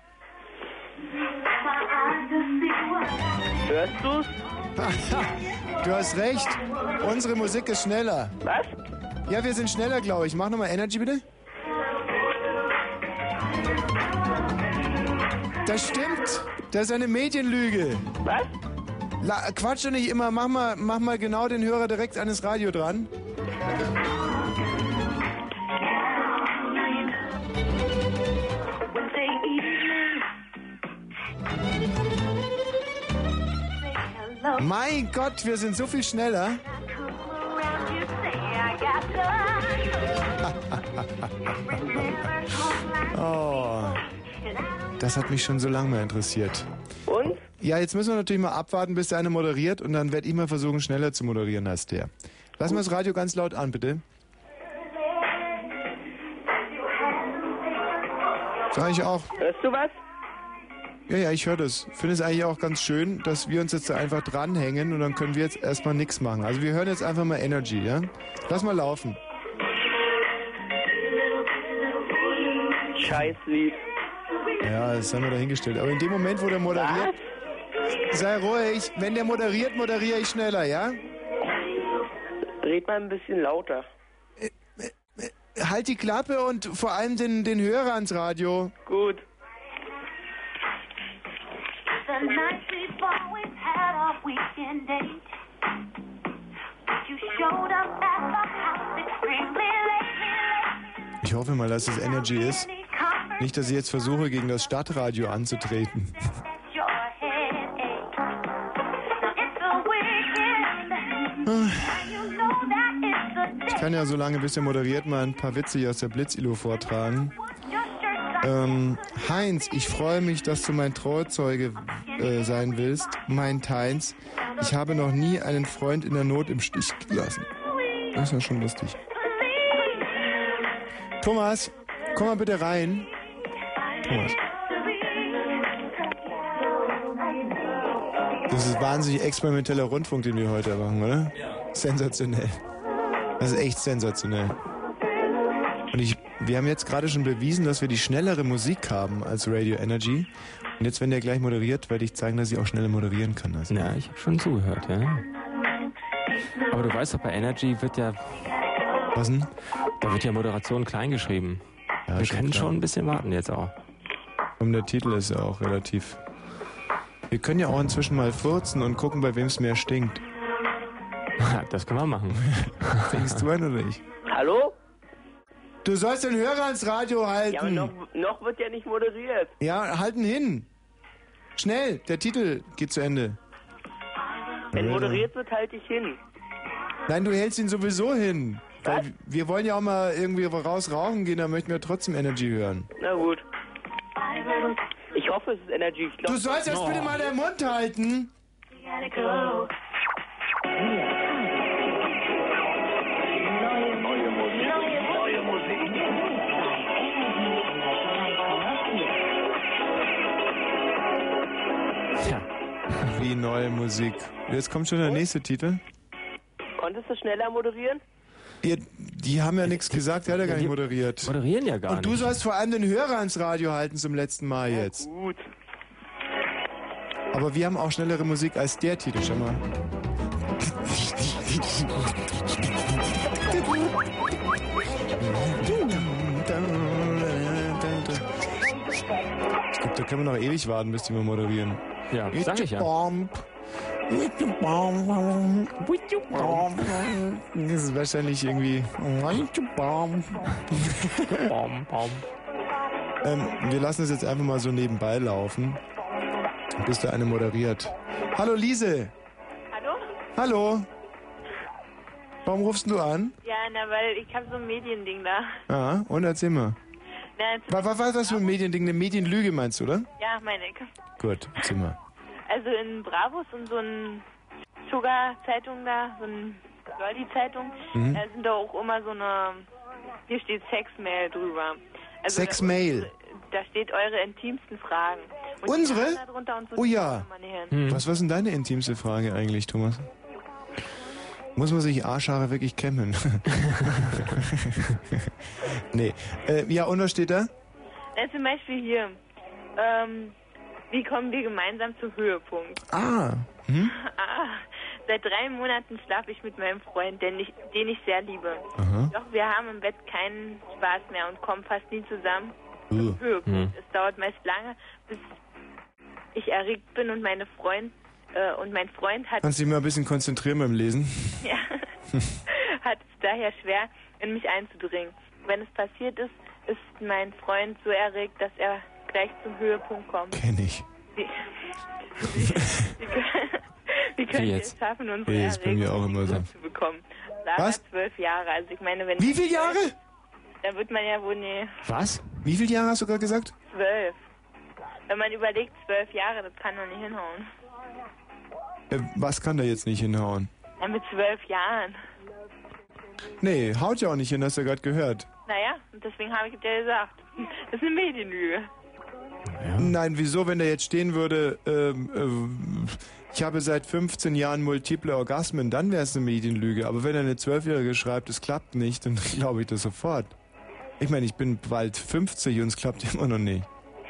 S11: Hörst du's?
S1: Du hast recht. Unsere Musik ist schneller.
S11: Was?
S1: Ja, wir sind schneller, glaube ich. Mach nochmal Energy, bitte. Das stimmt. Das ist eine Medienlüge.
S11: Was?
S1: Quatsch doch nicht immer. Mach mal genau den Hörer direkt an das Radio dran. Mein Gott, wir sind so viel schneller. Oh, das hat mich schon so lange mal interessiert.
S11: Und?
S1: Ja, jetzt müssen wir natürlich mal abwarten, bis der eine moderiert und dann werde ich mal versuchen, schneller zu moderieren als der. Lass mal das Radio ganz laut an, bitte. Sag ich auch.
S11: Hörst du was?
S1: Ja, ich höre das. Finde es eigentlich auch ganz schön, dass wir uns jetzt da einfach dranhängen und dann können wir jetzt erstmal nichts machen. Also wir hören jetzt einfach mal Energy, ja? Lass mal laufen.
S11: Scheißlied.
S1: Ja, das haben wir dahingestellt. Aber in dem Moment, wo der moderiert... Sei ruhig. Wenn der moderiert, moderiere ich schneller, ja?
S11: Dreht mal ein bisschen lauter.
S1: Halt die Klappe und vor allem den Hörer ans Radio.
S11: Gut.
S1: Ich hoffe mal, dass es Energy ist. Nicht, dass ich jetzt versuche, gegen das Stadtradio anzutreten. Ich kann ja so lange, bis er moderiert, mal ein paar Witze hier aus der Blitzilo vortragen. Heinz, ich freue mich, dass du mein Trauzeuge sein willst. Mein Heinz, ich habe noch nie einen Freund in der Not im Stich gelassen. Das ist ja schon lustig. Thomas, komm mal bitte rein. Thomas. Das ist wahnsinnig experimenteller Rundfunk, den wir heute machen, oder? Ja. Sensationell. Das ist echt sensationell. Und wir haben jetzt gerade schon bewiesen, dass wir die schnellere Musik haben als Radio Energy. Und jetzt, wenn der gleich moderiert, werde ich zeigen, dass ich auch schneller moderieren kann. Also.
S2: Ja, ich habe schon zugehört, ja. Aber du weißt doch, bei Energy wird ja...
S1: Was denn?
S2: Da wird ja Moderation klein geschrieben.
S1: Ja,
S2: wir können schon ein bisschen warten jetzt auch.
S1: Und der Titel ist ja auch relativ... Wir können ja auch inzwischen mal furzen und gucken, bei wem es mehr stinkt.
S2: Das können wir machen.
S1: Fängst du an oder nicht?
S11: Hallo?
S1: Du sollst den Hörer ans Radio halten.
S11: Ja, aber noch wird ja nicht moderiert.
S1: Ja, halten hin. Schnell, der Titel geht zu Ende.
S11: Wenn moderiert wird, halte ich hin.
S1: Nein, du hältst ihn sowieso hin. Weil wir wollen ja auch mal irgendwie raus rauchen gehen, da möchten wir trotzdem Energy hören.
S11: Na gut. Ich hoffe, hoffe, es ist Energy. Ich glaub,
S1: Du sollst jetzt bitte mal den Mund halten.
S2: Tja.
S1: Wie neue Musik. Jetzt kommt schon der nächste Titel.
S11: Konntest du schneller moderieren?
S1: Die haben ja nichts gesagt, der hat ja gar nicht moderiert.
S2: Moderieren ja gar
S1: nicht. Und du sollst vor allem den Hörer ans Radio halten zum letzten Mal jetzt.
S11: Gut.
S1: Aber wir haben auch schnellere Musik als der Titel, schau mal. Ich glaube, da können wir noch ewig warten, bis die mal moderieren.
S2: Ja, sag ich ja.
S1: Das ist wahrscheinlich irgendwie... wir lassen es jetzt einfach mal so nebenbei laufen, bis da eine moderiert. Hallo Liese!
S7: Hallo?
S1: Hallo! Warum rufst du an?
S7: Ja, na, weil ich habe so ein Mediending da.
S1: Ah, und erzähl mal. Was für ein Mediending? Eine Medienlüge meinst du, oder?
S7: Ja, meine ich.
S1: Gut, erzähl mal.
S7: Also in Bravos und so ein Sugar-Zeitung da, so ein Girlie-Zeitung, da sind da auch immer so eine, hier steht Sexmail drüber. Also
S1: Sexmail?
S7: Da steht eure intimsten Fragen. Und
S1: unsere?
S7: Und so
S1: oh ja. Was ist denn deine intimste Frage eigentlich, Thomas? Muss man sich Arschhaare wirklich kämmen? Nee. Ja, und was steht da?
S7: Zum Beispiel hier, wie kommen wir gemeinsam zum Höhepunkt?
S1: Ah.
S7: Seit 3 Monaten schlafe ich mit meinem Freund, den ich sehr liebe.
S1: Aha.
S7: Doch wir haben im Bett keinen Spaß mehr und kommen fast nie zusammen zum Höhepunkt. Es dauert meist lange, bis ich erregt bin und mein Freund hat...
S1: Kannst du dich mal ein bisschen konzentrieren beim Lesen?
S7: Ja, hat es daher schwer, in mich einzudringen. Wenn es passiert ist, ist mein Freund so erregt, dass er gleich zum Höhepunkt kommt.
S1: Kenn ich.
S7: Wie können wir es schaffen, unsere
S1: ist bei mir auch immer so.
S7: zu bekommen? Sarah
S1: Was?
S7: 12 Jahre, also ich meine, wenn...
S1: Wie viele Jahre?
S7: Da wird man ja wohl
S1: Was? Wie viele Jahre hast du gerade gesagt?
S7: 12. Wenn man überlegt, 12 Jahre, das kann doch nicht hinhauen.
S1: Was kann da jetzt nicht hinhauen?
S7: Ja, mit 12 Jahren.
S1: Nee, haut ja auch nicht hin, hast du ja gerade gehört.
S7: Naja, und deswegen habe ich dir gesagt, das ist eine Medienlüge.
S1: Ja. Nein, wieso, wenn da jetzt stehen würde, ich habe seit 15 Jahren multiple Orgasmen, dann wäre es eine Medienlüge. Aber wenn eine 12-Jährige schreibt, es klappt nicht, dann glaube ich das sofort. Ich meine, ich bin bald 50 und es klappt immer noch nicht.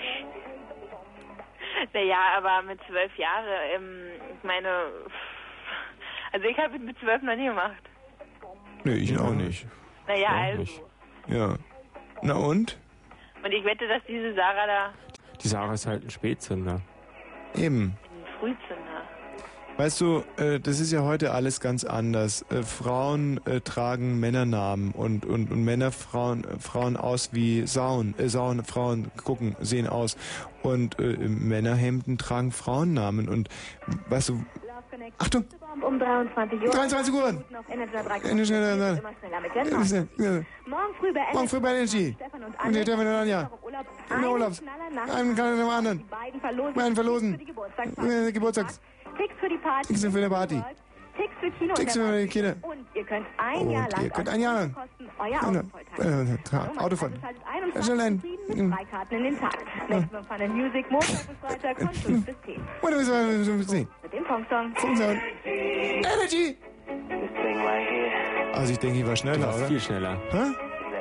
S7: Naja, aber mit 12 Jahren, ich meine, also ich habe mit 12 noch nie gemacht.
S1: Nee, ich auch nicht.
S7: Naja,
S1: auch
S7: also.
S1: Nicht. Ja. Na und?
S7: Und ich wette, dass diese Sarah da...
S2: Die Sarah ist halt ein Spätzünder.
S1: Eben.
S7: Ein Frühzünder.
S1: Weißt du, das ist ja heute alles ganz anders. Frauen tragen Männernamen und Männer Frauen aus wie Sauen. Frauen sehen aus. Und Männerhemden tragen Frauennamen. Und weißt du, Achtung!
S13: Um 23 Uhr.
S1: 23 Uhr!
S13: Immer schneller mit
S1: Morgen früh bei Energy. Und die Stefan und Anja. In der Urlaubs. Einen kann dem anderen. Beiden verlosen. Geburtstags.
S13: Ticks für die Party.
S1: Ticks für die Party.
S13: Ticks für Kino.
S1: Ticks für die Kinder.
S13: Und ihr könnt ein Jahr lang
S1: euer Autofahren.
S13: Schnell ein. 3 Karten in den Tag. Maximum Fun and Music, Montag bis Freitag von 5 bis 10. Mit dem Funksound.
S1: Energy! Also ich denke, ich war schneller, oder?
S2: Viel schneller.
S1: Hä?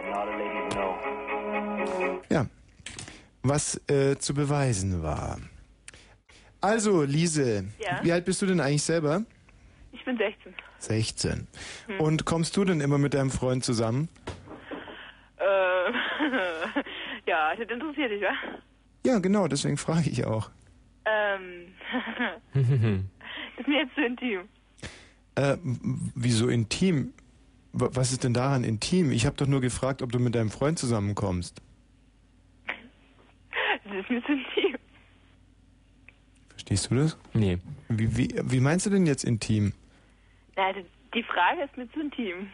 S1: Ja. Was zu beweisen war. Also, Liese,
S7: ja?
S1: Wie alt bist du denn eigentlich selber?
S7: Ich bin 16.
S1: 16. Und kommst du denn immer mit deinem Freund zusammen?
S7: Ja, das interessiert dich, wa?
S1: Ja, genau, deswegen frage ich auch.
S7: Das ist mir jetzt zu intim.
S1: Wieso intim? Was ist denn daran intim? Ich habe doch nur gefragt, ob du mit deinem Freund zusammenkommst.
S7: Das ist mir zu intim.
S1: Verstehst du das?
S2: Nee.
S1: Wie meinst du denn jetzt intim?
S7: Na, die Frage ist mir zu intim.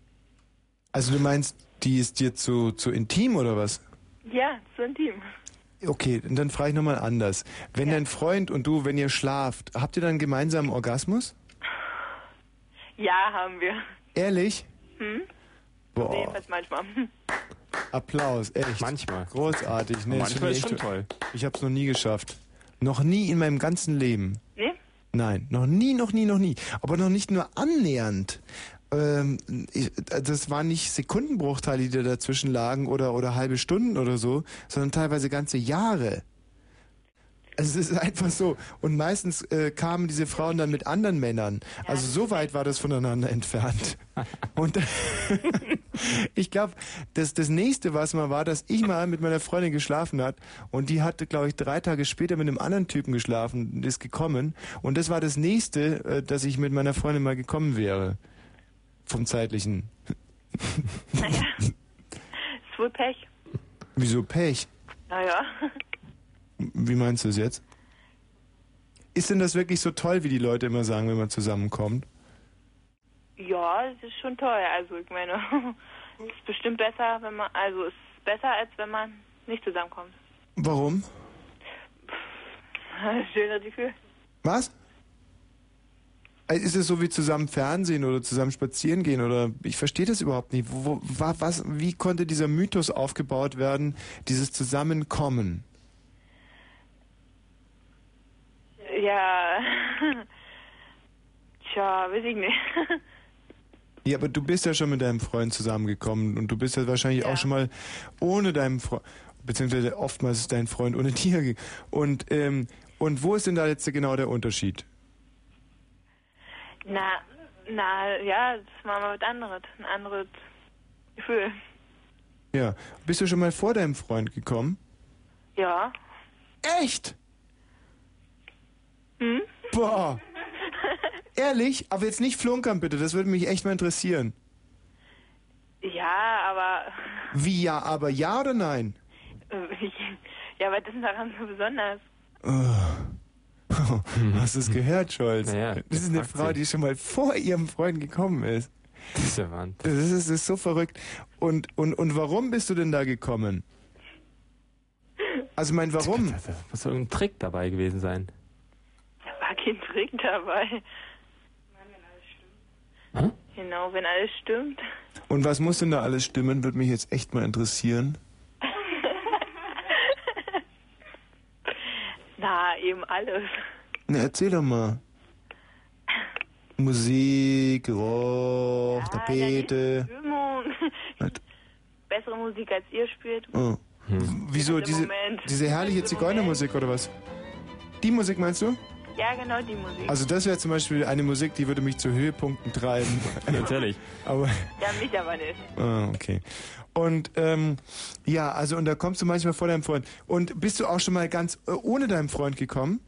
S1: Also du meinst, die ist dir zu intim oder was?
S7: Ja, zu intim.
S1: Okay, dann frage ich nochmal anders. Wenn dein Freund und du, wenn ihr schlaft, habt ihr dann einen gemeinsamen Orgasmus?
S7: Ja, haben wir.
S1: Ehrlich? Boah.
S7: Jedenfalls manchmal.
S1: Applaus, echt.
S2: Manchmal.
S1: Großartig. Nee,
S2: manchmal ist
S1: echt
S2: schon toll.
S1: Ich hab's noch nie geschafft. Noch nie in meinem ganzen Leben.
S7: Nee?
S1: Nein, noch nie. Aber noch nicht nur annähernd. Das waren nicht Sekundenbruchteile, die da dazwischen lagen oder halbe Stunden oder so, sondern teilweise ganze Jahre. Also es ist einfach so. Und meistens kamen diese Frauen dann mit anderen Männern. Also so weit war das voneinander entfernt. Und ich glaube, das Nächste, was mal war, dass ich mal mit meiner Freundin geschlafen hat und die hatte, glaube ich, 3 Tage später mit einem anderen Typen geschlafen und ist gekommen. Und das war das Nächste, dass ich mit meiner Freundin mal gekommen wäre. Vom Zeitlichen.
S7: Naja, ist wohl Pech.
S1: Wieso Pech?
S7: Naja.
S1: Wie meinst du es jetzt? Ist denn das wirklich so toll, wie die Leute immer sagen, wenn man zusammenkommt?
S7: Ja, es ist schon toll. Also ich meine, es ist bestimmt besser, wenn man, also es ist besser, als wenn man nicht zusammenkommt.
S1: Warum?
S7: Schönes Gefühl.
S1: Was? Ist es so wie zusammen Fernsehen oder zusammen spazieren gehen oder ich verstehe das überhaupt nicht. Wie konnte dieser Mythos aufgebaut werden, dieses Zusammenkommen?
S7: Ja, tja, weiß ich nicht.
S1: Ja, aber du bist ja schon mit deinem Freund zusammengekommen und du bist ja wahrscheinlich auch schon mal ohne deinen Freund, beziehungsweise oftmals ist dein Freund ohne dir. Und wo ist denn da jetzt genau der Unterschied?
S7: Ja, das war mal was anderes. Ein anderes Gefühl.
S1: Ja. Bist du schon mal vor deinem Freund gekommen?
S7: Ja.
S1: Echt? Boah. Ehrlich? Aber jetzt nicht flunkern, bitte. Das würde mich echt mal interessieren.
S7: Ja, aber...
S1: Wie ja, aber ja oder nein?
S7: Ja, was ist denn daran so besonders?
S1: Hast du es gehört, Scholz?
S2: Naja,
S1: das ist eine Frau, die schon mal vor ihrem Freund gekommen ist.
S2: Das ist ja Wahnsinn.
S1: Das ist so verrückt. Und warum bist du denn da gekommen? Also warum?
S2: Muss doch ein Trick dabei gewesen sein.
S7: Da war kein Trick dabei.
S2: Hm?
S7: Genau, wenn alles stimmt.
S1: Und was muss denn da alles stimmen, würde mich jetzt echt mal interessieren.
S7: Na, eben alles.
S1: Na, erzähl doch mal. Musik, Rock, Tapete.
S7: Stimmung. Bessere Musik als ihr spielt.
S1: Oh. Wieso diese herrliche Zigeunermusik oder was? Die Musik meinst du?
S7: Ja, genau die Musik.
S1: Also das wäre zum Beispiel eine Musik, die würde mich zu Höhepunkten treiben.
S2: Natürlich.
S1: Aber
S7: ja, mich aber nicht.
S1: Ah, okay. Und ja, also und da kommst du manchmal vor deinem Freund. Und bist du auch schon mal ganz ohne deinen Freund gekommen?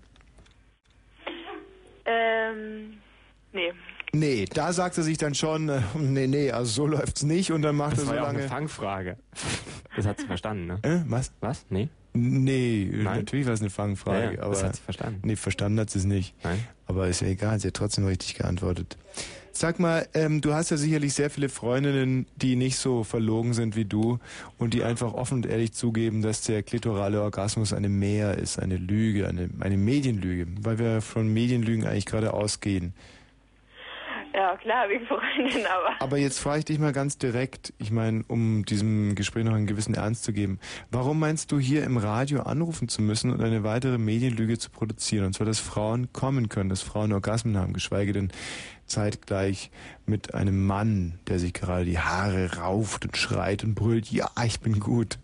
S7: Nee.
S1: Nee, da sagt er sich dann schon, nee, also so läuft's nicht und dann macht
S2: das
S1: er so
S2: war ja
S1: lange...
S2: auch eine Fangfrage. Das hat sie verstanden, ne?
S1: Was?
S2: Was? Nee?
S1: Nee, natürlich war es eine Fangfrage.
S2: Ja,
S1: aber
S2: das hat sie verstanden.
S1: Nee, verstanden hat sie es nicht.
S2: Nein?
S1: Aber ist ja egal, sie hat trotzdem richtig geantwortet. Sag mal, du hast ja sicherlich sehr viele Freundinnen, die nicht so verlogen sind wie du und die einfach offen und ehrlich zugeben, dass der klitorale Orgasmus eine Mäher ist, eine Lüge, eine Medienlüge, weil wir von Medienlügen eigentlich gerade ausgehen.
S7: Ja, klar, wegen Freundin, aber...
S1: Aber jetzt frage ich dich mal ganz direkt, ich meine, um diesem Gespräch noch einen gewissen Ernst zu geben. Warum meinst du, hier im Radio anrufen zu müssen und eine weitere Medienlüge zu produzieren? Und zwar, dass Frauen kommen können, dass Frauen Orgasmen haben, geschweige denn zeitgleich mit einem Mann, der sich gerade die Haare rauft und schreit und brüllt, ja, ich bin gut.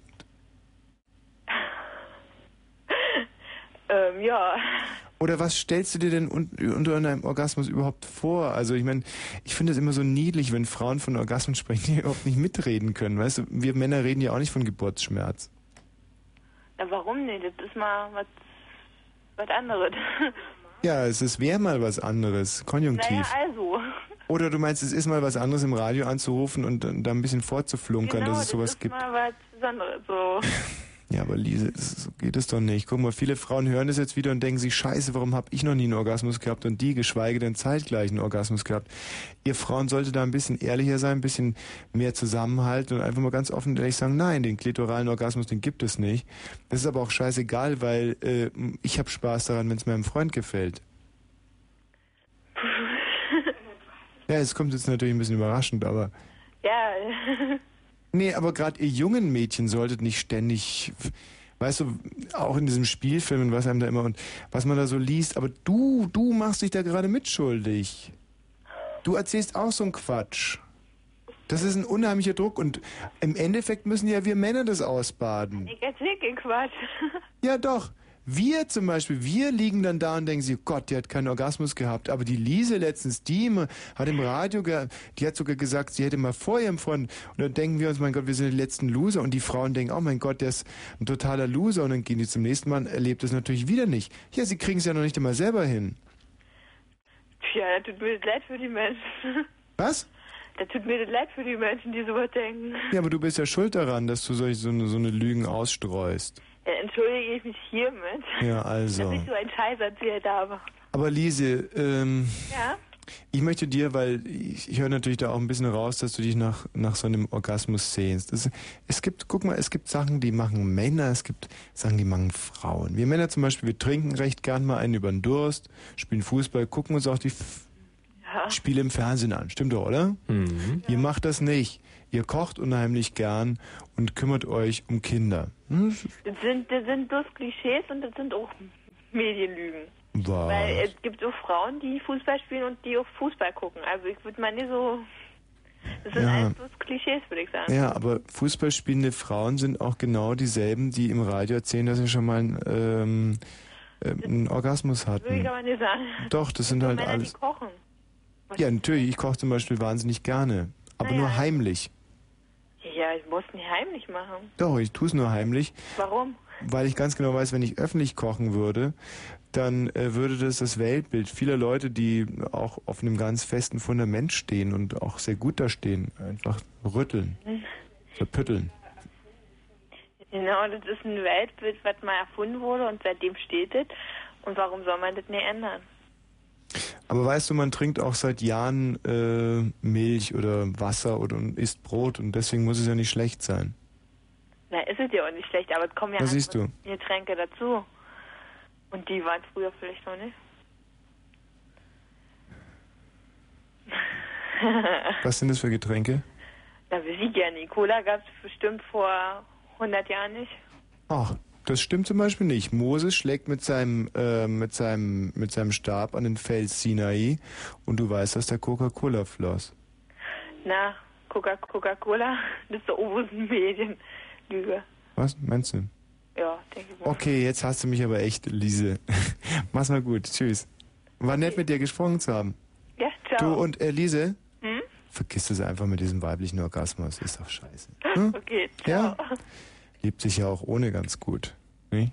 S7: Ja...
S1: Oder was stellst du dir denn unter einem Orgasmus überhaupt vor? Also ich meine, ich finde es immer so niedlich, wenn Frauen von Orgasmen sprechen, die überhaupt nicht mitreden können. Weißt du, wir Männer reden ja auch nicht von Geburtsschmerz.
S7: Ja, warum nicht? Das ist mal was anderes.
S1: Ja, wäre mal was anderes, konjunktiv.
S7: Naja, also.
S1: Oder du meinst, es ist mal was anderes im Radio anzurufen und da ein bisschen vorzuflunkern,
S7: Genau,
S1: dass es sowas
S7: das ist
S1: gibt.
S7: Mal was Besonderes, so.
S1: Ja, aber Lise, so geht es doch nicht. Guck mal, viele Frauen hören das jetzt wieder und denken sich, scheiße, warum habe ich noch nie einen Orgasmus gehabt und die, geschweige denn zeitgleich einen Orgasmus gehabt. Ihr Frauen solltet da ein bisschen ehrlicher sein, ein bisschen mehr zusammenhalten und einfach mal ganz offen und ehrlich sagen, nein, den klitoralen Orgasmus, den gibt es nicht. Das ist aber auch scheißegal, weil ich habe Spaß daran, wenn es meinem Freund gefällt. Ja, es kommt jetzt natürlich ein bisschen überraschend, aber...
S7: Ja.
S1: Nee, aber gerade ihr jungen Mädchen solltet nicht ständig, weißt du, auch in diesem Spielfilm, was einem da immer und was man da so liest, aber du machst dich da gerade mitschuldig. Du erzählst auch so einen Quatsch. Das ist ein unheimlicher Druck und im Endeffekt müssen ja wir Männer das ausbaden.
S7: Ich erzähl keinen Quatsch.
S1: Ja doch. Wir zum Beispiel, wir liegen dann da und denken sich, oh Gott, die hat keinen Orgasmus gehabt. Aber die Lise letztens, die hat im Radio, die hat sogar gesagt, sie hätte mal vor ihrem Freund. Und dann denken wir uns, mein Gott, wir sind die letzten Loser. Und die Frauen denken, oh mein Gott, der ist ein totaler Loser. Und dann gehen die zum nächsten Mal und erlebt das natürlich wieder nicht. Ja, sie kriegen es ja noch nicht einmal selber hin.
S7: Tja, das tut mir leid für die Menschen.
S1: Was?
S7: Das tut mir leid für die Menschen, die sowas denken.
S1: Ja, aber du bist ja schuld daran, dass du so eine Lügen ausstreust.
S7: Ja, entschuldige ich mich hiermit,
S1: ja, also.
S7: dass ich so einen Scheiß erzählt habe.
S1: Aber Lise,
S7: ja?
S1: Ich möchte dir, weil ich höre natürlich da auch ein bisschen raus, dass du dich nach so einem Orgasmus sehnst. Es gibt Sachen, die machen Männer, es gibt Sachen, die machen Frauen. Wir Männer zum Beispiel, wir trinken recht gern mal einen über den Durst, spielen Fußball, gucken uns auch die Spiele im Fernsehen an. Stimmt doch, oder? Mhm. Ihr macht das nicht. Ihr kocht unheimlich gern und kümmert euch um Kinder.
S7: Das sind bloß Klischees und das sind auch Medienlügen.
S1: Was?
S7: Weil es gibt auch Frauen, die Fußball spielen und die auch Fußball gucken. Also ich würde mal nicht so... Das sind alles bloß Klischees, würde ich sagen.
S1: Ja, aber Fußball spielende Frauen sind auch genau dieselben, die im Radio erzählen, dass sie schon mal einen Orgasmus hatten.
S7: Würde ich aber nicht sagen.
S1: Doch, das sind halt
S7: Männer,
S1: alles...
S7: die kochen.
S1: Ja, natürlich. Ich koche zum Beispiel wahnsinnig gerne. Aber nur heimlich.
S7: Ja, ich muss nicht heimlich machen.
S1: Doch, ich tue es nur heimlich.
S7: Warum?
S1: Weil ich ganz genau weiß, wenn ich öffentlich kochen würde, dann würde das Weltbild vieler Leute, die auch auf einem ganz festen Fundament stehen und auch sehr gut da stehen, einfach rütteln, verpütteln.
S7: Genau, das ist ein Weltbild, was mal erfunden wurde und seitdem steht es. Und warum soll man das nicht ändern?
S1: Aber weißt du, man trinkt auch seit Jahren Milch oder Wasser und isst Brot und deswegen muss es ja nicht schlecht sein.
S7: Na, ist es ja auch nicht schlecht, aber es kommen ja
S1: Was siehst du?
S7: Getränke dazu. Und die waren früher vielleicht noch nicht.
S1: Was sind das für Getränke?
S7: Na, weiß ich gerne. Cola gab es bestimmt vor 100 Jahren nicht.
S1: Ach, das stimmt zum Beispiel nicht. Moses schlägt mit seinem Stab an den Fels Sinai und du weißt, dass der Coca-Cola floss.
S7: Na, Coca-Cola, das ist doch eine Medienlüge.
S1: Was meinst du?
S7: Ja, denke ich mal.
S1: Okay, jetzt hast du mich aber echt, Lise. Mach's mal gut. Tschüss. War nett mit dir gesprochen zu haben.
S7: Ja, ciao.
S1: Du und Lise? Vergiss es einfach mit diesem weiblichen Orgasmus. Ist doch scheiße.
S7: Okay, ciao.
S1: Ja? Lebt sich ja auch ohne ganz gut. Nicht?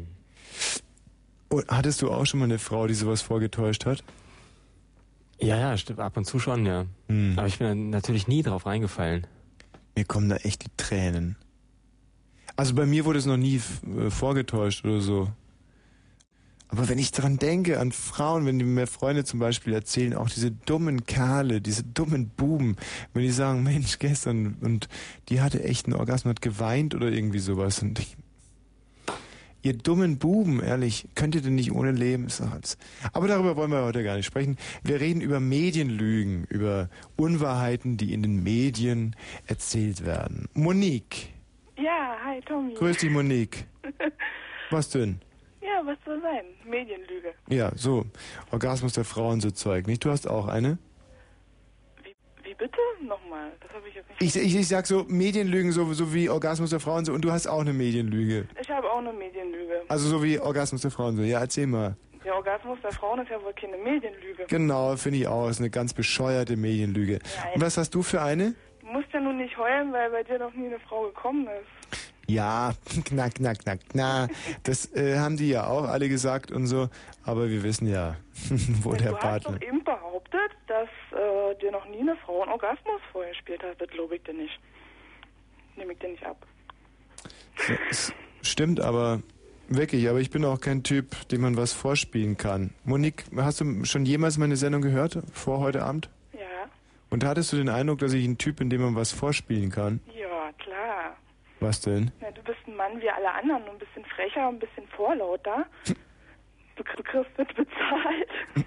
S1: Und hattest du auch schon mal eine Frau, die sowas vorgetäuscht hat?
S2: Ja, stimmt. Ab und zu schon, ja. Aber ich bin da natürlich nie drauf reingefallen.
S1: Mir kommen da echt die Tränen. Also bei mir wurde es noch nie vorgetäuscht oder so. Aber wenn ich dran denke, an Frauen, wenn die mir Freunde zum Beispiel erzählen, auch diese dummen Kerle, diese dummen Buben, wenn die sagen, Mensch, gestern, und die hatte echt einen Orgasmus, hat geweint oder irgendwie sowas. Und ihr dummen Buben, ehrlich, könnt ihr denn nicht ohne leben? Ist doch alles. Aber darüber wollen wir heute gar nicht sprechen. Wir reden über Medienlügen, über Unwahrheiten, die in den Medien erzählt werden. Monique.
S12: Ja, hi Tommy.
S1: Grüß dich, Monique. Was denn?
S12: Ja, was soll sein? Medienlüge.
S1: Ja, so. Orgasmus der Frauen, so Zeug, nicht? Du hast auch eine?
S12: Wie bitte? Nochmal, das habe ich jetzt nicht...
S1: Ich sag so, Medienlügen, so wie Orgasmus der Frauen, so, und du hast auch eine Medienlüge.
S12: Ich habe auch eine Medienlüge.
S1: Also so wie Orgasmus der Frauen, so. Ja, erzähl mal.
S12: Der Orgasmus der Frauen ist ja wohl keine Medienlüge.
S1: Genau, finde ich auch. Ist eine ganz bescheuerte Medienlüge.
S12: Nein.
S1: Und was hast du für eine?
S12: Du musst ja nun nicht heulen, weil bei dir noch nie eine Frau gekommen ist.
S1: Ja, knack. Das haben die ja auch alle gesagt und so. Aber wir wissen ja, wo der Partner...
S12: Du hast doch eben behauptet, dass dir noch nie eine Frau einen Orgasmus vorgespielt hat. Das glaube ich dir nicht. Nehme ich dir nicht ab.
S1: stimmt aber wirklich, aber ich bin auch kein Typ, dem man was vorspielen kann. Monique, hast du schon jemals meine Sendung gehört, vor heute Abend?
S12: Ja.
S1: Und hattest du den Eindruck, dass ich ein Typ bin, dem man was vorspielen kann?
S12: Ja, klar.
S1: Was denn?
S12: Na, du bist ein Mann wie alle anderen, nur ein bisschen frecher, ein bisschen vorlauter. Du kriegst mit bezahlt.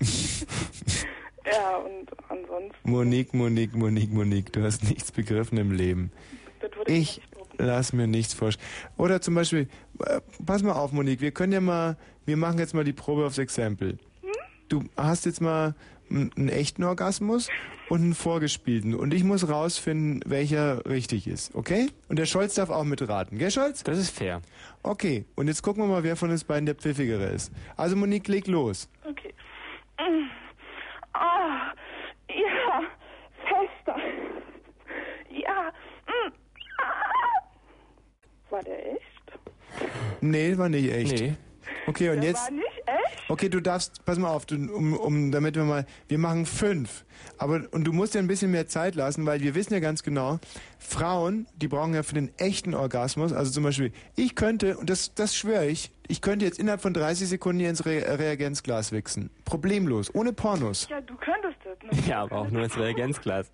S12: Ja, und ansonsten...
S1: Monique, du hast nichts begriffen im Leben. Ich lass mir nichts vorstellen. Oder zum Beispiel, pass mal auf, Monique, wir machen jetzt mal die Probe aufs Exempel. Du hast jetzt mal einen echten Orgasmus und einen vorgespielten. Und ich muss rausfinden, welcher richtig ist, okay? Und der Scholz darf auch mitraten, gell, Scholz?
S2: Das ist fair.
S1: Okay, und jetzt gucken wir mal, wer von uns beiden der Pfiffigere ist. Also Monique, leg los.
S12: Okay. Ah, ja, fester. Ja. War der echt?
S1: Nee, war nicht echt.
S2: Nee.
S1: Okay, und
S12: Der
S1: jetzt...
S12: war nicht echt?
S1: Okay, du darfst, pass mal auf, damit wir machen 5. Und du musst dir ein bisschen mehr Zeit lassen, weil wir wissen ja ganz genau, Frauen, die brauchen ja für den echten Orgasmus, also zum Beispiel, ich könnte, und das schwöre ich könnte jetzt innerhalb von 30 Sekunden hier ins Reagenzglas wichsen. Problemlos, ohne Pornos.
S12: Ja, du könntest das. Ne?
S2: Ja, aber auch nur ins Reagenzglas.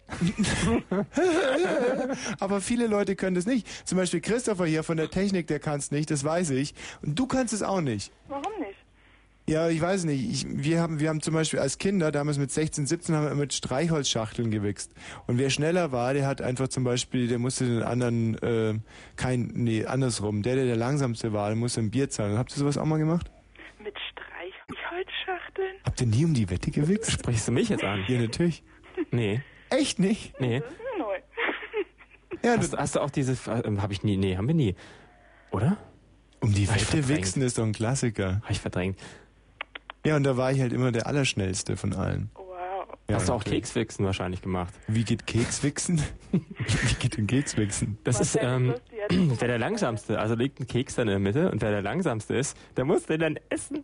S1: Aber viele Leute können das nicht. Zum Beispiel Christopher hier von der Technik, der kann es nicht, das weiß ich. Und du kannst es auch nicht.
S12: Warum nicht?
S1: Ja, ich weiß nicht. Wir haben zum Beispiel als Kinder, damals mit 16, 17, haben wir mit Streichholzschachteln gewichst. Und wer schneller war, der hat einfach zum Beispiel, der musste den anderen, andersrum. Der langsamste war, der musste ein Bier zahlen. Habt ihr sowas auch mal gemacht?
S12: Mit Streichholzschachteln?
S1: Habt ihr nie um die Wette gewichst?
S2: Sprichst du mich jetzt an?
S1: Ja, natürlich.
S2: Nee.
S1: Echt nicht?
S2: Nee.
S12: Das ist mir neu.
S1: Ja,
S2: hast du auch dieses, hab ich nie, nee, haben wir nie. Oder?
S1: Um die Wette wichsen ist doch ein Klassiker.
S2: Hab ich verdrängt.
S1: Ja, und da war ich halt immer der Allerschnellste von allen.
S12: Wow.
S1: Ja,
S2: hast du auch Kekswichsen wahrscheinlich gemacht?
S1: Wie geht Kekswichsen? Wie geht denn Kekswichsen?
S2: Das ist, wer der Langsamste, also liegt ein Keks dann in der Mitte und wer der Langsamste ist, der muss den dann essen.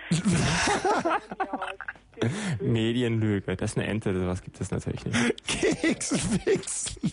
S2: Medienlüge, das ist eine Ente, sowas gibt es natürlich nicht.
S1: Kekswichsen.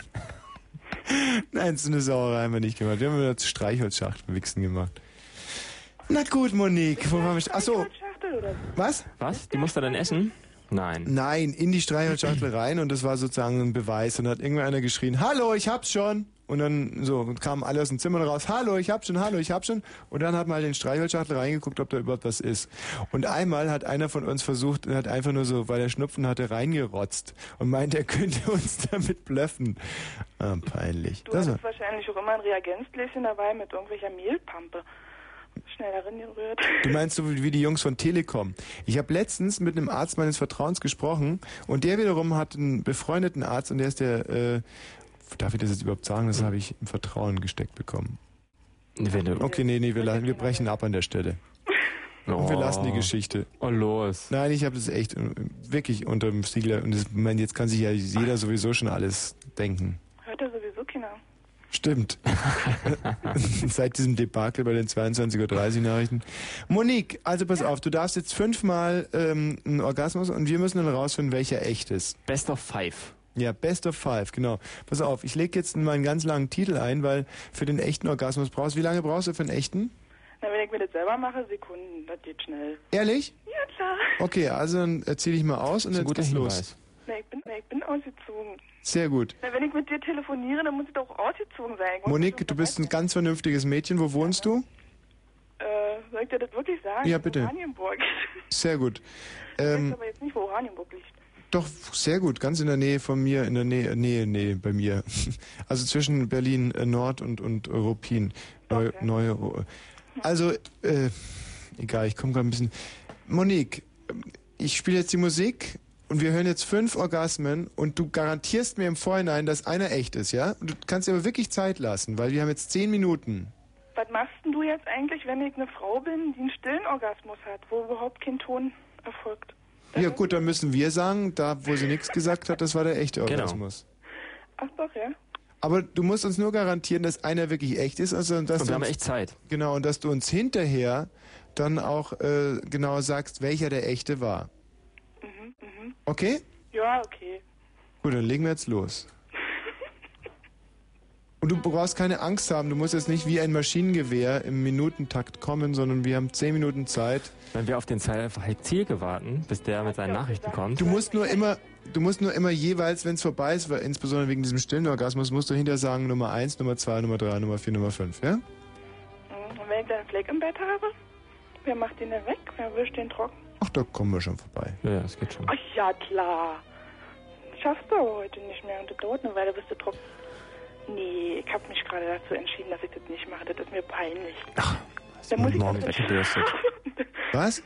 S1: Nein, so eine Sauerei haben wir nicht gemacht. Wir haben immer Streichholzschachtelwichsen gemacht. Na gut, Monique, wo waren wir? Achso. Was?
S2: Was? Die musst du dann essen? Nein.
S1: Nein, in die Streichholzschachtel rein und das war sozusagen ein Beweis. Und dann hat irgendwann einer geschrien, hallo, ich hab's schon. Und dann so kamen alle aus dem Zimmer raus, hallo, ich hab's schon, hallo, ich hab's schon. Und dann hat mal in den Streichholzschachtel reingeguckt, ob da überhaupt was ist. Und einmal hat einer von uns versucht, hat einfach nur so, weil er Schnupfen hatte, reingerotzt und meint, er könnte uns damit blöffen. Ah, peinlich.
S12: Du hattest wahrscheinlich auch immer ein Reagenzgläschen dabei mit irgendwelcher Mehlpampe. Schnell darin gerührt.
S1: Du meinst so wie die Jungs von Telekom. Ich habe letztens mit einem Arzt meines Vertrauens gesprochen und der wiederum hat einen befreundeten Arzt und der ist der, darf ich das jetzt überhaupt sagen? Das habe ich im Vertrauen gesteckt bekommen. Okay, nee, wir brechen ab an der Stelle. Und wir lassen die Geschichte.
S2: Oh, los.
S1: Nein, ich habe das echt wirklich unter dem Stiegler und jetzt kann sich ja jeder sowieso schon alles denken.
S12: Hört ja sowieso keiner.
S1: Stimmt. Seit diesem Debakel bei den 22:30 Uhr Nachrichten. Monique, also pass auf, du darfst jetzt 5-mal einen Orgasmus und wir müssen dann rausfinden, welcher echt ist.
S2: Best of 5.
S1: Ja, Best of 5, genau. Pass auf, ich lege jetzt mal einen ganz langen Titel ein, weil für den echten Orgasmus wie lange brauchst du für einen echten?
S12: Na, wenn ich mir das selber mache, Sekunden, das geht schnell.
S1: Ehrlich?
S12: Ja, klar.
S1: Okay, also dann erzähle ich mal aus und dann geht's los.
S12: Na, ich bin ausgezogen.
S1: Sehr gut.
S12: Na, wenn ich mit dir telefoniere, dann muss ich doch ausgezogen sein.
S1: Monique, du bist ein ganz vernünftiges Mädchen. Wo wohnst du?
S12: Soll ich dir das wirklich sagen?
S1: Ja, bitte.
S12: Oranienburg.
S1: Sehr gut.
S12: Ich weiß aber jetzt nicht, wo Oranienburg liegt.
S1: Doch, sehr gut. Ganz in der Nähe von mir, in der Nähe bei mir. Also zwischen Berlin Nord und Europin. Also, egal, ich komme gerade ein bisschen... Monique, ich spiele jetzt die Musik... Und wir hören jetzt 5 Orgasmen und du garantierst mir im Vorhinein, dass einer echt ist, ja? Und du kannst dir aber wirklich Zeit lassen, weil wir haben jetzt 10 Minuten.
S12: Was machst denn du jetzt eigentlich, wenn ich eine Frau bin, die einen stillen Orgasmus hat, wo überhaupt kein Ton erfolgt?
S1: Ja gut, dann müssen wir sagen, da wo sie nichts gesagt hat, das war der echte Orgasmus.
S12: Ach doch, ja.
S1: Aber du musst uns nur garantieren, dass einer wirklich echt ist. Also, dass
S2: und wir haben echt Zeit.
S1: Genau, und dass du uns hinterher dann auch genau sagst, welcher der echte war. Okay?
S12: Ja, okay.
S1: Gut, dann legen wir jetzt los. Und du brauchst keine Angst haben, du musst jetzt nicht wie ein Maschinengewehr im Minutentakt kommen, sondern wir haben 10 Minuten Zeit.
S2: Wenn wir auf den Zielke warten, bis der mit seinen Nachrichten kommt.
S1: Du musst nur immer jeweils, wenn es vorbei ist, weil insbesondere wegen diesem stillen Orgasmus, musst du hinterher sagen Nummer 1, Nummer 2, Nummer 3, Nummer 4, Nummer 5, ja?
S12: Und wenn ich dann einen Fleck im Bett habe, wer macht den denn weg? Wer wischt den trocken?
S1: Ach, da kommen wir schon vorbei.
S2: Ja, das geht schon.
S12: Ach ja, klar. Schaffst du aber heute nicht mehr und das dauert eine Weile, bis du trocken... Nee, ich habe mich gerade dazu entschieden, dass ich das nicht mache. Das ist mir peinlich.
S2: Ach,
S12: da muss ich
S2: morgen weggebürstet.
S1: Was?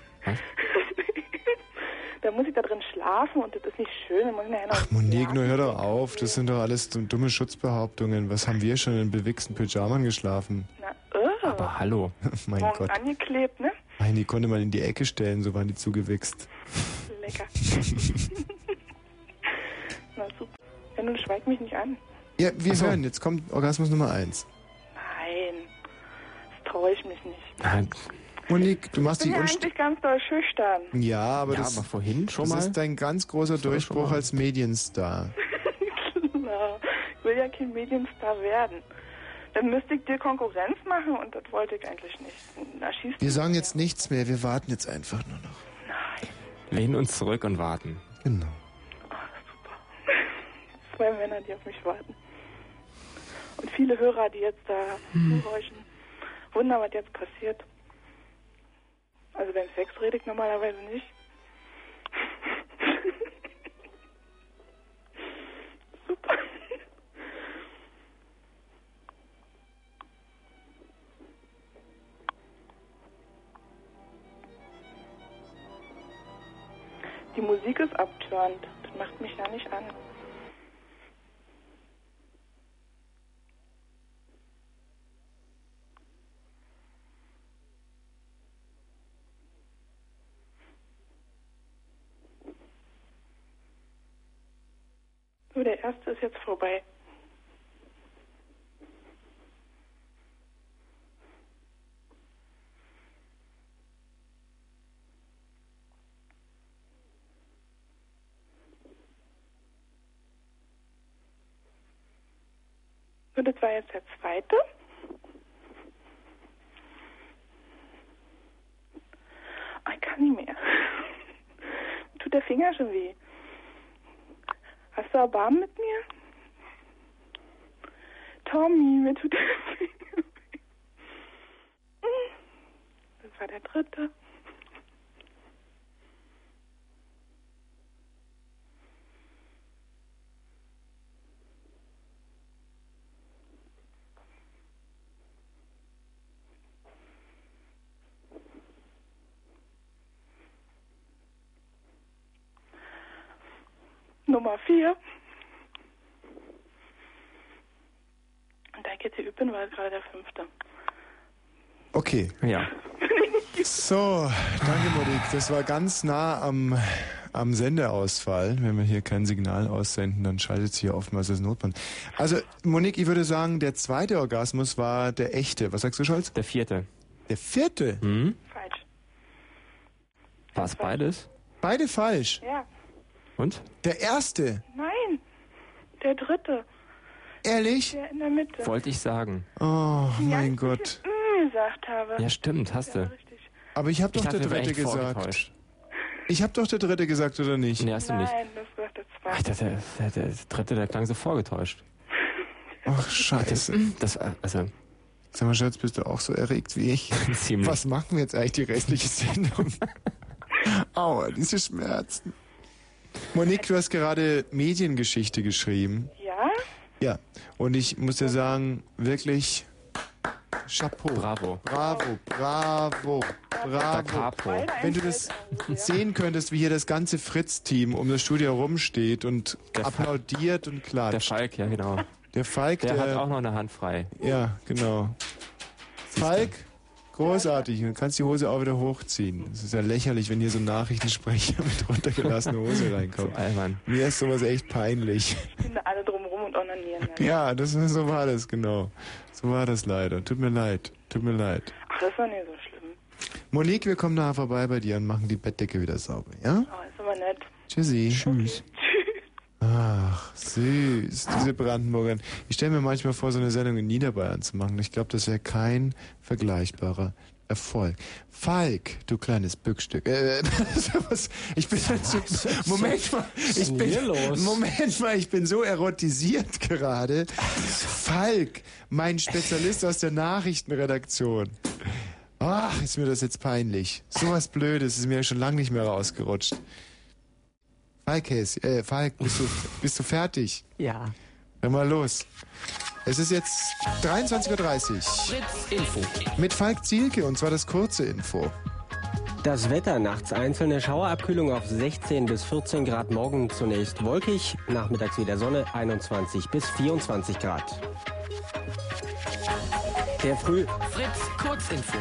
S12: Da muss ich da drin schlafen und das ist nicht schön. Dann muss ich nachher noch
S1: Ach, Monique, nur hör doch auf. Das sind doch alles dumme Schutzbehauptungen. Was haben wir schon in bewichsten Pyjamas geschlafen?
S12: Na,
S2: Aber hallo.
S1: Mein
S12: morgen
S1: Gott.
S12: angeklebt, ne?
S1: Nein, die konnte man in die Ecke stellen, so waren die zugewichst.
S12: Lecker. Na super. Ja, nun schweig mich nicht an.
S1: Ja, wir hören. Jetzt kommt Orgasmus Nummer 1.
S12: Nein, das traue ich mich nicht.
S2: Nein.
S1: Monique, du machst
S12: Ich
S1: dich
S12: bin ja eigentlich ganz doll schüchtern.
S1: Ja, aber
S2: Ja,
S1: das,
S2: aber vorhin schon
S1: das
S2: mal.
S1: ist dein ganz großer Durchbruch als Medienstar.
S12: Na, ich will ja kein Medienstar werden. Dann müsste ich dir Konkurrenz machen und das wollte ich eigentlich nicht. Na, schießt
S1: Wir sagen jetzt nichts mehr, wir warten jetzt einfach nur noch.
S2: Lehnen uns zurück und warten.
S1: Genau.
S12: Zwei Männer, die auf mich warten. Und viele Hörer, die jetzt da zuhorchen. Wunder, was jetzt passiert. Also beim Sex rede ich normalerweise nicht. Super. Die Musik ist abtörend. Das macht mich ja nicht an. So, der erste ist jetzt vorbei. So, das war jetzt der zweite. Oh, ich kann nicht mehr. Tut der Finger schon weh. Hast du Erbarmen mit mir? Tommy, mir tut der Finger weh. Das war der dritte. Nummer 4. Und da ich jetzt hier üben, war gerade der 5.
S1: Okay.
S2: Ja.
S1: So, danke Monique. Das war ganz nah am Sendeausfall. Wenn wir hier kein Signal aussenden, dann schaltet sich hier oftmals das Notband. Also Monique, ich würde sagen, der zweite Orgasmus war der echte. Was sagst du, Scholz?
S2: Der vierte.
S1: Der vierte?
S2: Hm?
S12: Falsch.
S2: War es beides?
S1: Beide falsch.
S12: Ja.
S2: Und?
S1: Der erste.
S12: Nein, der dritte.
S1: Ehrlich?
S12: Der in der Mitte.
S2: Wollte ich sagen.
S1: Oh, mein Gott.
S12: Gesagt habe.
S2: Ja, stimmt, hast du.
S1: Aber ich habe doch
S2: dachte,
S1: der
S2: wir wären
S1: dritte
S2: echt
S1: gesagt.
S2: vorgetäuscht.
S1: Ich habe doch der dritte gesagt, oder nicht?
S2: Nee, hast du nicht.
S12: Nein, das war der
S2: Ach,
S12: zweite.
S2: der dritte, der klang so vorgetäuscht.
S1: Ach, scheiße.
S2: Das, also...
S1: Sag mal, Schatz, bist du auch so erregt wie ich?
S2: Ziemlich.
S1: Was machen wir jetzt eigentlich die restliche Sendung? Aua, diese Schmerzen. Monique, du hast gerade Mediengeschichte geschrieben.
S12: Ja?
S1: Ja, und ich muss dir sagen, wirklich Chapeau.
S2: Bravo.
S1: Bravo, bravo,
S2: Da
S1: bravo.
S2: Capo.
S1: Wenn du das sehen könntest, wie hier das ganze Fritz-Team um das Studio herumsteht und applaudiert und klatscht.
S2: Der Falk, ja genau.
S1: Der Falk,
S2: Der hat auch noch eine Hand frei.
S1: Ja, genau. Falk, großartig. Du kannst die Hose auch wieder hochziehen. Es ist ja lächerlich, wenn hier so ein Nachrichtensprecher mit runtergelassener Hose reinkommt.
S2: So albern.
S1: Mir ist sowas echt peinlich.
S12: Sind alle drumherum und onanieren.
S1: Ja, so war das, genau. So war das leider. Tut mir leid. Tut mir leid.
S12: Ach, das war nicht so schlimm.
S1: Monique, wir kommen nachher vorbei bei dir und machen die Bettdecke wieder sauber, ja?
S12: Oh, ist aber nett.
S1: Tschüssi.
S2: Tschüss.
S1: Ach, süß, diese Brandenburger. Ich stelle mir manchmal vor, so eine Sendung in Niederbayern zu machen. Ich glaube, das wäre kein vergleichbarer Erfolg. Falk, du kleines Bückstück. Ich bin Moment mal, ich bin so erotisiert gerade. Falk, mein Spezialist aus der Nachrichtenredaktion. Ach, ist mir das jetzt peinlich. Sowas Blödes ist mir schon lange nicht mehr rausgerutscht. Falk, bist du fertig?
S10: Ja.
S1: Hör mal los. Es ist jetzt 23:30 Uhr.
S14: Fritz Info.
S1: Mit Falk Zielke, und zwar das kurze Info.
S10: Das Wetter, nachts einzelne Schauerabkühlung auf 16 bis 14 Grad, morgen zunächst wolkig, nachmittags wieder Sonne, 21 bis 24 Grad.
S14: Fritz Kurzinfo.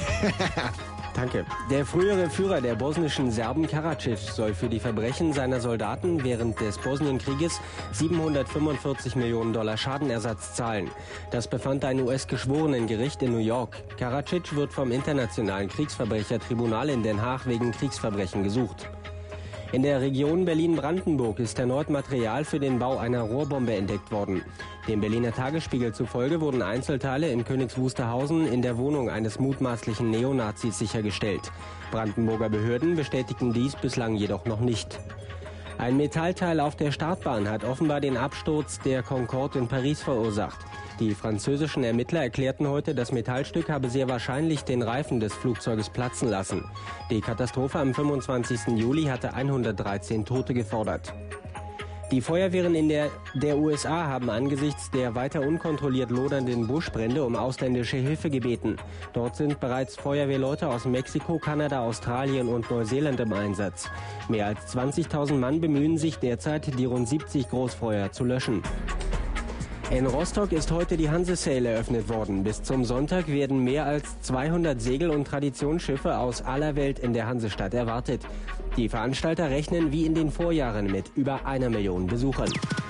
S10: Danke. Der frühere Führer der bosnischen Serben Karadzic soll für die Verbrechen seiner Soldaten während des Bosnienkrieges $745 Millionen Schadenersatz zahlen. Das befand ein US-Geschworenengericht in New York. Karadzic wird vom Internationalen Kriegsverbrechertribunal in Den Haag wegen Kriegsverbrechen gesucht. In der Region Berlin-Brandenburg ist erneut Material für den Bau einer Rohrbombe entdeckt worden. Dem Berliner Tagesspiegel zufolge wurden Einzelteile in Königs Wusterhausen in der Wohnung eines mutmaßlichen Neonazis sichergestellt. Brandenburger Behörden bestätigten dies bislang jedoch noch nicht. Ein Metallteil auf der Startbahn hat offenbar den Absturz der Concorde in Paris verursacht. Die französischen Ermittler erklärten heute, das Metallstück habe sehr wahrscheinlich den Reifen des Flugzeuges platzen lassen. Die Katastrophe am 25. Juli hatte 113 Tote gefordert. Die Feuerwehren in der USA haben angesichts der weiter unkontrolliert lodernden Buschbrände um ausländische Hilfe gebeten. Dort sind bereits Feuerwehrleute aus Mexiko, Kanada, Australien und Neuseeland im Einsatz. Mehr als 20.000 Mann bemühen sich derzeit, die rund 70 Großfeuer zu löschen. In Rostock ist heute die Hanse-Sail eröffnet worden. Bis zum Sonntag werden mehr als 200 Segel- und Traditionsschiffe aus aller Welt in der Hansestadt erwartet. Die Veranstalter rechnen wie in den Vorjahren mit über 1 Million Besuchern.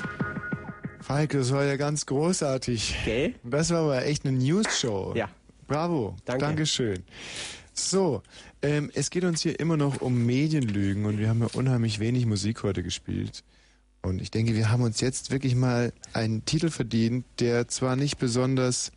S1: Falk, das war ja ganz großartig.
S10: Okay.
S1: Das war aber echt eine News-Show.
S10: Ja.
S1: Bravo.
S10: Danke.
S1: Dankeschön. So, es geht uns hier immer noch um Medienlügen und wir haben ja unheimlich wenig Musik heute gespielt. Und ich denke, wir haben uns jetzt wirklich mal einen Titel verdient, der zwar nicht besonders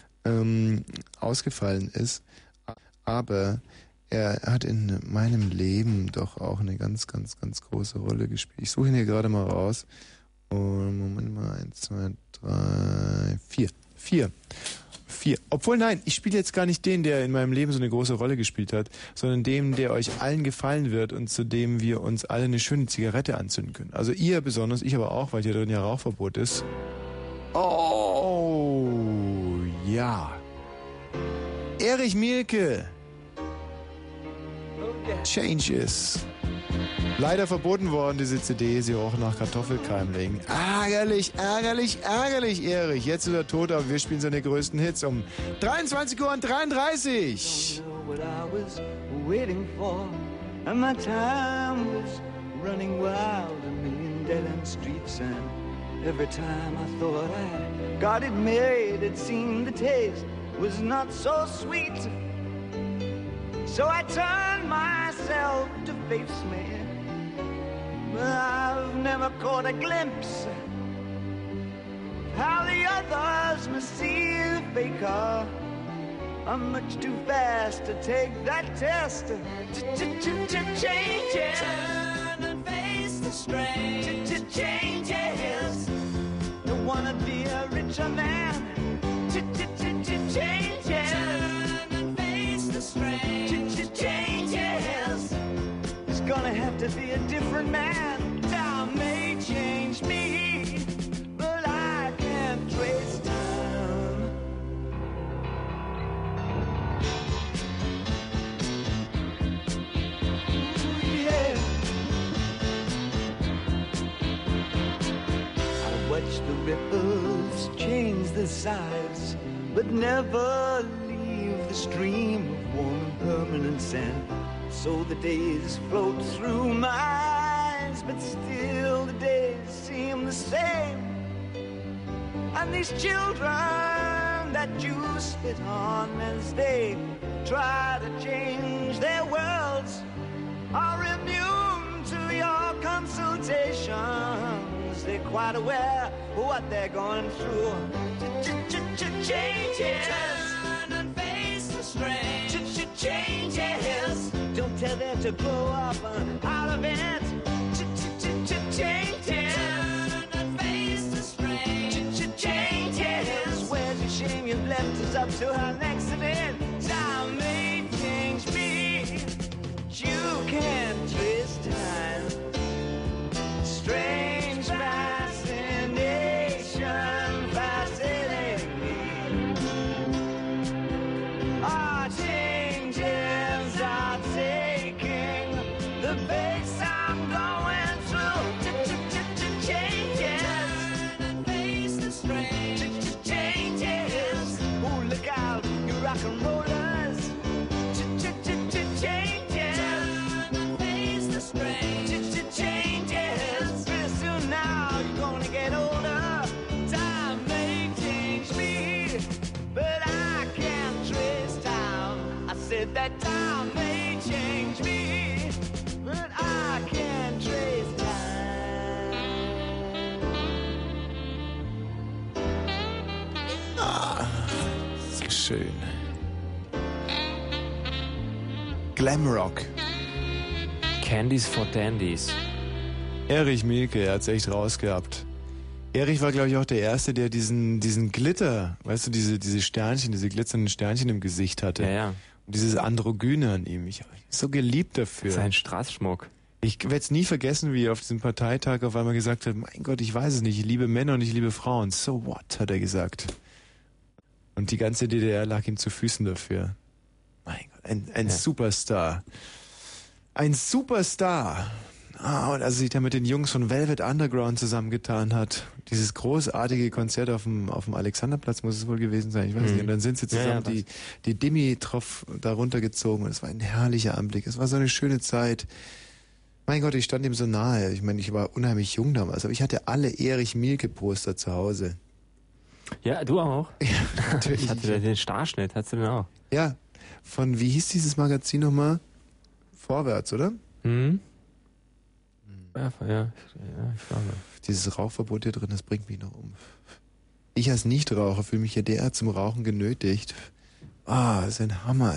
S1: ausgefallen ist, aber er hat in meinem Leben doch auch eine ganz, ganz, ganz große Rolle gespielt. Ich suche ihn hier gerade mal raus. Und Moment mal, 1, 2, 3, 4. Obwohl, nein, ich spiele jetzt gar nicht den, der in meinem Leben so eine große Rolle gespielt hat, sondern dem, der euch allen gefallen wird und zu dem wir uns alle eine schöne Zigarette anzünden können. Also ihr besonders, ich aber auch, weil hier drin ja Rauchverbot ist. Oh, ja. Erich Mielke. Changes. Leider verboten worden, diese CD. Sie roch nach Kartoffelkeimling. Ärgerlich, Erich. Jetzt ist er tot, aber wir spielen seine größten Hits um 23:33 Uhr. And my time was running wild, a million dead-end streets, and every time I thought I got it made, it seemed the taste was not so sweet. So I turned myself to face me, but I've never caught a glimpse of how the others must see the faker. I'm much too fast to take that test. Changes. Turn and face the strain. Changes. Don't wanna be a richer man. Changes. Turn and face the strain. Changes. It's gonna have to be a different man. Time may change me, but I can't trace time. Watch the ripples change their sides, but never leave the stream of warm and permanent sand. So the days float through my eyes, but still the days seem the same. And these children that you spit on as they try to change their worlds are immune to your consultations.
S15: quite aware of what they're going through. Changes. Turn and face the strange. Changes. Don't tell them to grow up out of it. Changes. Turn and face the strange. Changes. Where's your shame you've left us up to our accident? Time may change me. You can't twist time. Strange fascination fascinating me. Our changes are taking the pace I'm going through. Changes. Turn and face the strange. Changes. Oh, look out, you rock and rollers. Changes. Turn and face the strange. Changes. Pretty soon now you're gonna get older. Time may change me, but I can't trace time. I said that time may change me, but I can't trace time.
S1: Ah, so schön. Glamrock.
S2: Candies for Dandies.
S1: Erich Mielke, er hat's echt rausgehabt. Erich war, glaube ich, auch der Erste, der diesen Glitter, weißt du, diese Sternchen, diese glitzernden Sternchen im Gesicht hatte.
S2: Ja, ja.
S1: Und dieses Androgyne an ihm. Ich habe so geliebt dafür.
S2: Sein Straßschmuck.
S1: Ich werde es nie vergessen, wie er auf diesem Parteitag auf einmal gesagt hat, mein Gott, ich weiß es nicht, ich liebe Männer und ich liebe Frauen. So what, hat er gesagt. Und die ganze DDR lag ihm zu Füßen dafür. Mein Gott, ein Superstar. Ein Superstar. Und als er sich da mit den Jungs von Velvet Underground zusammengetan hat, dieses großartige Konzert auf dem Alexanderplatz muss es wohl gewesen sein, ich weiß nicht. Und dann sind sie zusammen die Dimitrov da runtergezogen und es war ein herrlicher Anblick. Es war so eine schöne Zeit. Mein Gott, ich stand ihm so nahe. Ich meine, ich war unheimlich jung damals, aber ich hatte alle Erich Mielke Poster zu Hause.
S2: Ja, du auch?
S1: Ja, natürlich.
S2: Ich hatte den Starschnitt, hattest du den auch?
S1: Ja, von, wie hieß dieses Magazin nochmal? Vorwärts, oder?
S2: Mhm. Ja, ich glaube.
S1: Dieses Rauchverbot hier drin, das bringt mich noch um. Ich als Nichtraucher fühle mich hier derart zum Rauchen genötigt. Das ist ein Hammer.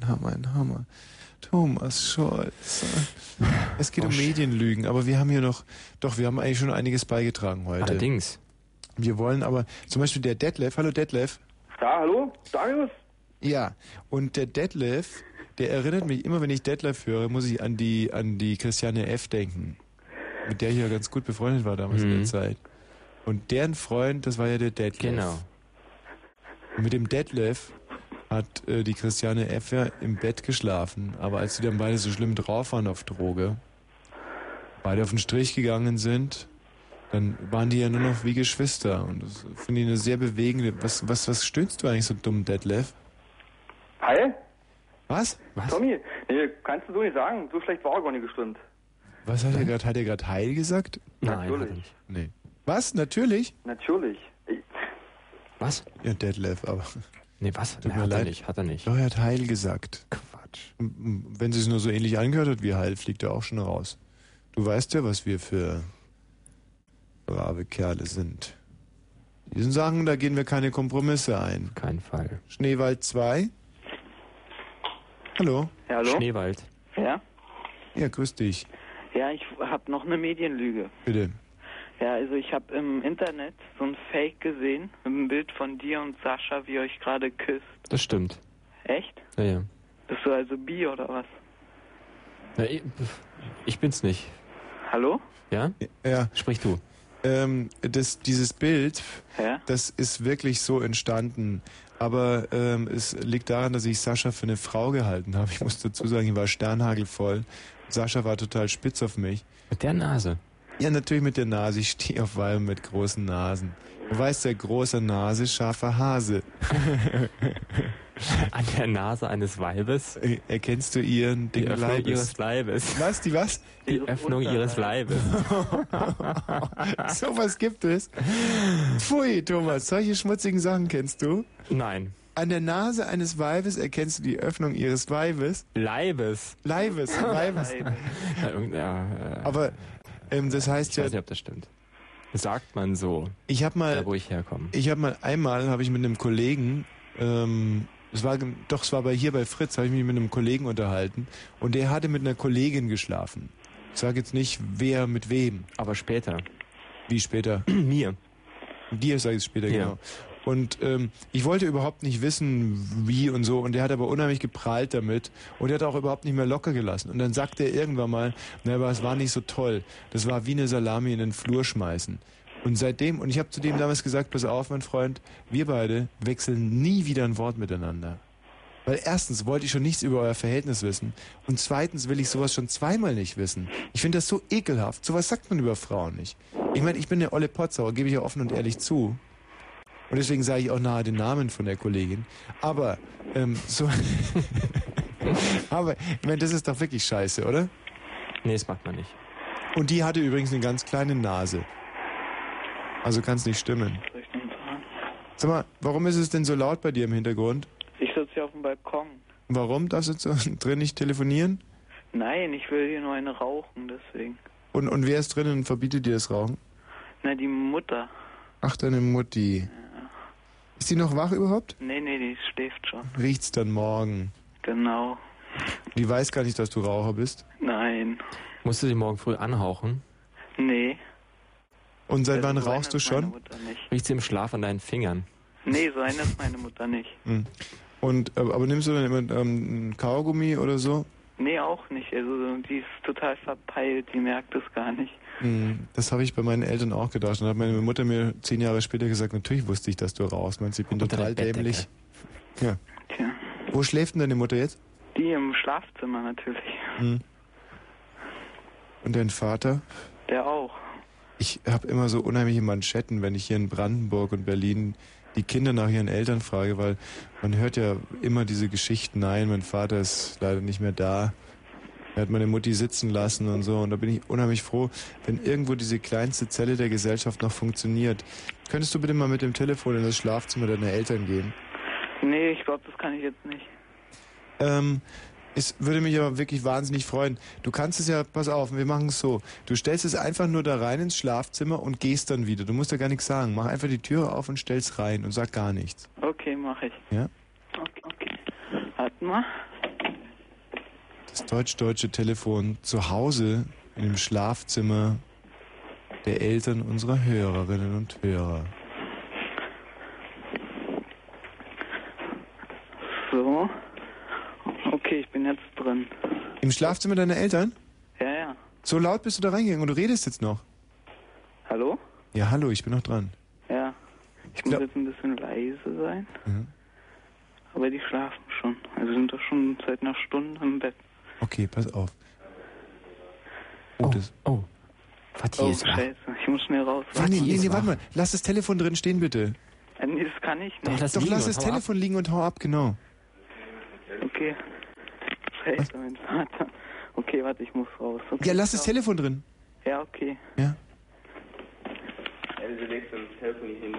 S1: Thomas Scholz. Es geht um Medienlügen, aber wir haben hier noch, wir haben eigentlich schon einiges beigetragen heute.
S2: Allerdings.
S1: Wir wollen aber, zum Beispiel der Detlef, hallo Detlef.
S16: Ja, hallo, Darius?
S1: Ja, und der Detlef, der erinnert mich, immer wenn ich Detlef höre, muss ich an die Christiane F. denken. Mit der ich ja ganz gut befreundet war damals in der Zeit. Und deren Freund, das war ja der Detlef.
S2: Genau.
S1: Und mit dem Detlef hat die Christiane F. ja im Bett geschlafen. Aber als sie dann beide so schlimm drauf waren auf Droge, beide auf den Strich gegangen sind, dann waren die ja nur noch wie Geschwister. Und das finde ich eine sehr bewegende... Was stöhnst du eigentlich so dumm, Detlef?
S16: Hi?
S1: Was?
S16: Tommy, nee, kannst du so nicht sagen. So schlecht war er gar nicht gestimmt.
S1: Was hat er gerade? Hat er gerade Heil gesagt?
S2: Nein,
S16: natürlich.
S2: hat er nicht.
S1: Nee. Was? Natürlich?
S16: Natürlich.
S2: Was?
S1: Ja, Detlef, aber...
S2: Nee, was?
S1: Tut mir leid.
S2: Hat er nicht.
S1: Doch, er hat Heil gesagt.
S2: Quatsch.
S1: Wenn sie es nur so ähnlich angehört hat wie Heil, fliegt er auch schon raus. Du weißt ja, was wir für brave Kerle sind. Diesen Sachen, da gehen wir keine Kompromisse ein.
S2: Kein Fall.
S1: Schneewald 2? Hallo?
S6: Ja, hallo?
S2: Schneewald.
S6: Ja?
S1: Ja, grüß dich.
S6: Ja, ich habe noch eine Medienlüge.
S1: Bitte.
S6: Ja, also ich habe im Internet so ein Fake gesehen, mit einem Bild von dir und Sascha, wie ihr euch gerade küsst.
S2: Das stimmt.
S6: Echt?
S2: Ja, ja.
S6: Bist du also bi oder was?
S2: Na, ich bin's nicht.
S6: Hallo?
S2: Ja?
S1: Ja.
S2: Sprich du.
S1: Dieses Bild,
S6: ja?
S1: Das ist wirklich so entstanden. Aber es liegt daran, dass ich Sascha für eine Frau gehalten habe. Ich muss dazu sagen, ich war sternhagelvoll. Sascha war total spitz auf mich.
S2: Mit der Nase?
S1: Ja, natürlich mit der Nase. Ich stehe auf Weiben mit großen Nasen. Du weißt, der große Nase, scharfer Hase.
S2: An der Nase eines Weibes?
S1: Erkennst du ihren
S2: die Öffnung
S1: Leibes?
S2: Ihres Leibes.
S1: Was? Die was?
S2: Die Öffnung ihres Leibes.
S1: So was gibt es. Pfui, Thomas, solche schmutzigen Sachen kennst du?
S2: Nein.
S1: An der Nase eines Weibes erkennst du die Öffnung ihres Weibes?
S2: Leibes.
S1: Leibes.
S2: Ja,
S1: Aber das heißt
S2: ich
S1: ja...
S2: weiß nicht, ob das stimmt. Sagt man so.
S1: Ich habe mal,
S2: da wo ich herkomme.
S1: Einmal habe ich mit einem Kollegen, es war bei Fritz, habe ich mich mit einem Kollegen unterhalten und der hatte mit einer Kollegin geschlafen. Ich sage jetzt nicht, wer mit wem.
S2: Aber später.
S1: Wie später?
S2: Mir.
S1: Dir sage ich es später,
S2: Ja.
S1: genau. Und ich wollte überhaupt nicht wissen, wie und so. Und der hat aber unheimlich geprahlt damit. Und der hat auch überhaupt nicht mehr locker gelassen. Und dann sagte er irgendwann mal, aber es war nicht so toll. Das war wie eine Salami in den Flur schmeißen. Und seitdem, und ich habe zu dem damals gesagt, pass auf, mein Freund, wir beide wechseln nie wieder ein Wort miteinander. Weil erstens wollte ich schon nichts über euer Verhältnis wissen. Und zweitens will ich sowas schon zweimal nicht wissen. Ich finde das so ekelhaft. Sowas sagt man über Frauen nicht. Ich meine, ich bin der olle Potzauer, gebe ich ja offen und ehrlich zu. Und deswegen sage ich auch nahe den Namen von der Kollegin. Aber, aber, ich meine, das ist doch wirklich scheiße, oder?
S2: Nee, das macht man nicht.
S1: Und die hatte übrigens eine ganz kleine Nase. Also kann es nicht stimmen. Sag mal, warum ist es denn so laut bei dir im Hintergrund?
S17: Ich sitze hier auf dem Balkon.
S1: Warum? Darfst du drin nicht telefonieren?
S17: Nein, ich will hier nur eine rauchen, deswegen.
S1: Und wer ist drin und verbietet dir das Rauchen?
S17: Na, die Mutter.
S1: Ach, deine Mutti. Ja. Ist die noch wach überhaupt?
S17: Nee, die schläft schon.
S1: Riecht's dann morgen?
S17: Genau.
S1: Die weiß gar nicht, dass du Raucher bist?
S17: Nein.
S2: Musst du sie morgen früh anhauchen?
S17: Nee.
S1: Und seit wann rauchst du schon?
S2: Riecht sie im Schlaf an deinen Fingern?
S17: Nee, so eine ist meine Mutter nicht.
S1: Und, aber nimmst du dann immer ein Kaugummi oder so?
S17: Nee, auch nicht. Also die ist total verpeilt, die merkt es gar nicht.
S1: Das habe ich bei meinen Eltern auch gedacht. Und hat meine Mutter mir 10 Jahre später gesagt, natürlich wusste ich, dass du rauchst. Meinst du, ich bin total dämlich. Ja.
S17: Tja.
S1: Wo schläft denn deine Mutter jetzt?
S17: Die im Schlafzimmer natürlich.
S1: Und dein Vater?
S17: Der auch.
S1: Ich habe immer so unheimliche Manschetten, wenn ich hier in Brandenburg und Berlin die Kinder nach ihren Eltern frage, weil man hört ja immer diese Geschichten, nein, mein Vater ist leider nicht mehr da. Er hat meine Mutti sitzen lassen und so. Und da bin ich unheimlich froh, wenn irgendwo diese kleinste Zelle der Gesellschaft noch funktioniert. Könntest du bitte mal mit dem Telefon in das Schlafzimmer deiner Eltern gehen?
S17: Nee, ich glaube, das kann ich jetzt nicht.
S1: Es würde mich aber wirklich wahnsinnig freuen. Du kannst es ja, pass auf, wir machen es so. Du stellst es einfach nur da rein ins Schlafzimmer und gehst dann wieder. Du musst ja gar nichts sagen. Mach einfach die Türe auf und stell's rein und sag gar nichts.
S17: Okay, mach ich.
S1: Ja?
S17: Okay. Warte mal.
S1: Das deutsch-deutsche Telefon zu Hause in dem Schlafzimmer der Eltern unserer Hörerinnen und Hörer.
S17: So. Okay, ich bin jetzt drin.
S1: Im Schlafzimmer deiner Eltern?
S17: Ja.
S1: So laut bist du da reingegangen und du redest jetzt noch.
S17: Hallo?
S1: Ja, hallo, ich bin noch dran.
S17: Ja. Ich muss jetzt ein bisschen leise sein. Aber die schlafen schon. Also sind doch schon seit einer Stunde im Bett.
S1: Okay, pass auf. Fatih ist wach.
S17: Scheiße, ich muss schnell raus.
S1: Nee, warte mal. Lass das Telefon drin stehen, bitte.
S17: Nee, das kann ich nicht.
S1: Doch, lass das Telefon liegen und hau ab, genau.
S17: Okay. Scheiße, mein Vater. Okay, warte, ich muss raus. Okay,
S1: ja, lass das Telefon drin.
S17: Ja, okay.
S1: Ja.
S11: Also legst du das Telefon hin,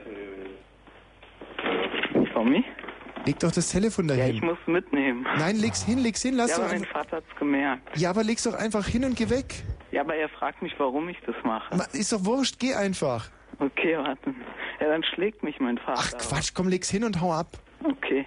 S17: Tommy?
S1: Leg doch das Telefon dahin.
S17: Ja, ich muss mitnehmen.
S1: Nein, leg's hin, lass
S17: ja,
S1: doch
S17: aber mein Vater hat's gemerkt.
S1: Ja, aber leg's doch einfach hin und geh weg.
S17: Ja, aber er fragt mich, warum ich das mache.
S1: Ist doch wurscht, geh einfach.
S17: Okay, warte. Ja, dann schlägt mich mein Vater.
S1: Ach Quatsch, komm, leg's hin und hau ab.
S17: Okay.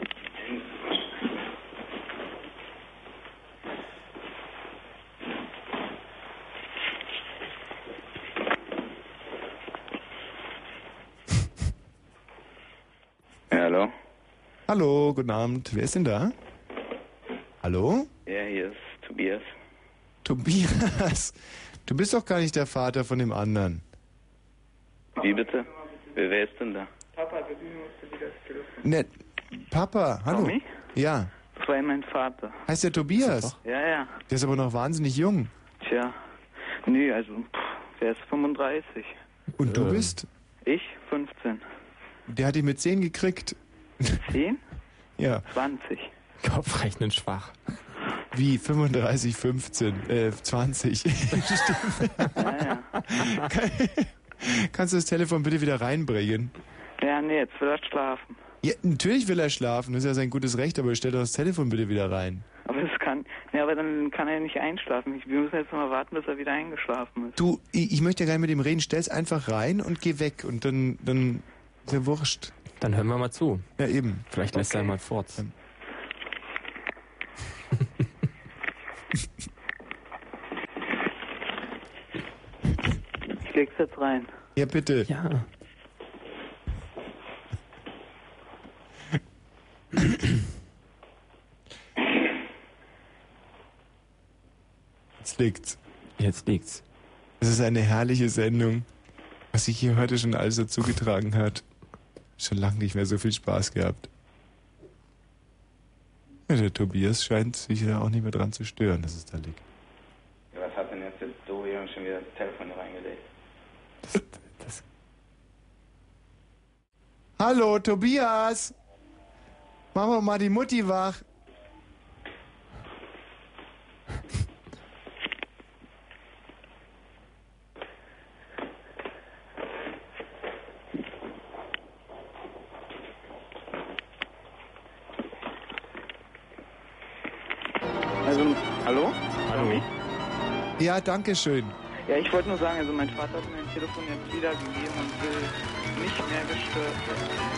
S11: Ja, hallo?
S1: Hallo, guten Abend. Wer ist denn da? Hallo?
S11: Ja, hier ist Tobias.
S1: Tobias, du bist doch gar nicht der Vater von dem anderen.
S11: Wie bitte? Wer ist denn da?
S17: Papa, du musst wieder das Telefon.
S1: Ne, Papa, hallo.
S17: Tommy?
S1: Ja.
S17: Das war mein Vater.
S1: Heißt der Tobias?
S17: Ja.
S1: Der ist aber noch wahnsinnig jung.
S17: Tja. Nee, also, der ist 35.
S1: Und du bist?
S17: Ich? 15.
S1: Der hat ihn mit 10 gekriegt.
S17: 10?
S1: Ja.
S17: 20.
S2: Kopfrechnen schwach.
S1: Wie 35, 15, 20.
S17: Ja.
S1: Kannst du das Telefon bitte wieder reinbringen?
S17: Ja, nee, jetzt will er schlafen.
S1: Ja, natürlich will er schlafen, das ist ja sein gutes Recht, aber stell doch das Telefon bitte wieder rein.
S17: Aber das kann... Ja, aber aber dann kann er nicht einschlafen. Wir müssen jetzt mal warten, bis er wieder eingeschlafen ist.
S1: Du, ich möchte ja gar nicht mit ihm reden. Stell's einfach rein und geh weg. Und dann ist ja wurscht.
S2: Dann hören wir mal zu.
S1: Ja, eben.
S2: Vielleicht lässt er mal fort.
S17: Ich leg's jetzt rein.
S1: Ja, bitte.
S2: Ja.
S1: Jetzt liegt's.
S2: Jetzt liegt's.
S1: Es ist eine herrliche Sendung, was sich hier heute schon alles dazu getragen hat. Schon lange nicht mehr so viel Spaß gehabt. Ja, der Tobias scheint sich da auch nicht mehr dran zu stören, dass es da liegt.
S11: Ja, was hat denn jetzt der Dori schon wieder das Telefon reingelegt?
S1: Hallo, Tobias! Machen wir mal die Mutti wach.
S17: Also, hallo?
S2: Hallo?
S1: Ja, danke schön.
S17: Ja, ich wollte nur sagen, also mein Vater hat mir ein Telefon jetzt wiedergegeben und will nicht mehr gestört werden.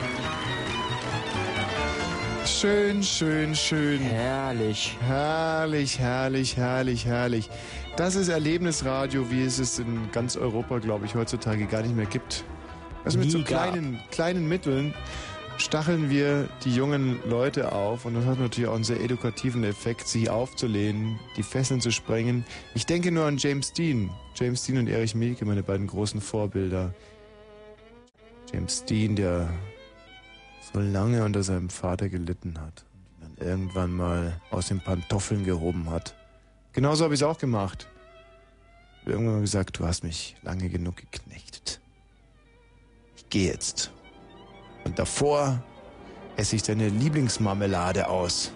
S1: Schön, schön, schön.
S2: Herrlich.
S1: Herrlich, herrlich, herrlich, herrlich. Das ist Erlebnisradio, wie es es in ganz Europa, glaube ich, heutzutage gar nicht mehr gibt. Also mit so kleinen Mitteln stacheln wir die jungen Leute auf und das hat natürlich auch einen sehr edukativen Effekt, sich aufzulehnen, die Fesseln zu sprengen. Ich denke nur an James Dean. James Dean und Erich Mielke, meine beiden großen Vorbilder. James Dean, der so lange unter seinem Vater gelitten hat und ihn dann irgendwann mal aus den Pantoffeln gehoben hat. Genauso habe ich es auch gemacht. Ich habe irgendwann mal gesagt, du hast mich lange genug geknechtet. Ich gehe jetzt. Und davor esse ich deine Lieblingsmarmelade aus.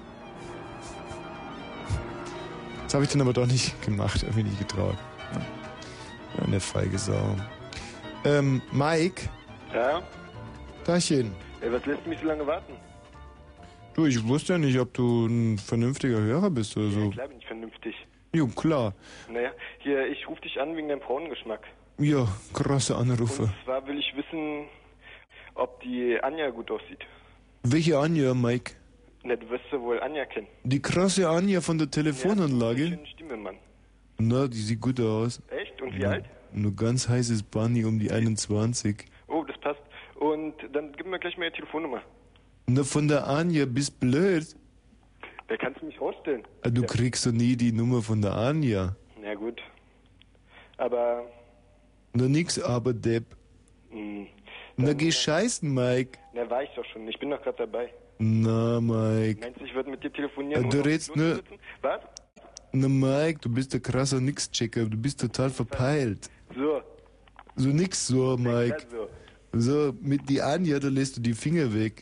S1: Das habe ich dann aber doch nicht gemacht, habe mich nicht getraut. Ja, eine feige Sau. Mike?
S18: Ja?
S1: Tachchen.
S18: Ey, was lässt mich so lange warten?
S1: Du, ich wusste ja nicht, ob du ein vernünftiger Hörer bist oder so.
S18: Ja, klar bin ich vernünftig.
S1: Jo, klar.
S18: Naja, hier, ich rufe dich an wegen deinem Frauengeschmack.
S1: Ja, krasse Anrufe.
S18: Und zwar will ich wissen, ob die Anja gut aussieht.
S1: Welche Anja, Mike?
S18: Na, du wirst ja wohl Anja kennen.
S1: Die krasse Anja von der Telefonanlage?
S18: Ja, eine schöne Stimme, Mann.
S1: Na, die sieht gut aus.
S18: Echt? Und wie alt?
S1: Nur ganz heißes Bunny um die 21.
S18: Oh, das passt. Und dann gib mir gleich mal ihre Telefonnummer.
S1: Na, von der Anja, bist blöd.
S18: Da kannst du mich rausstellen.
S1: Du kriegst doch nie die Nummer von der Anja.
S18: Na gut. Aber...
S1: Na nix, aber Depp. Na geh scheißen, Mike.
S18: Na, war ich doch schon. Ich bin doch gerade dabei.
S1: Na, Mike.
S18: Meinst du, ich würde mit dir telefonieren?
S1: Du redst nur...
S18: Was?
S1: Na, Mike, du bist der krasser Nix-Checker. Du bist total verpeilt.
S18: So.
S1: So nix so, Mike. So, mit die Anja, da lässt du die Finger weg.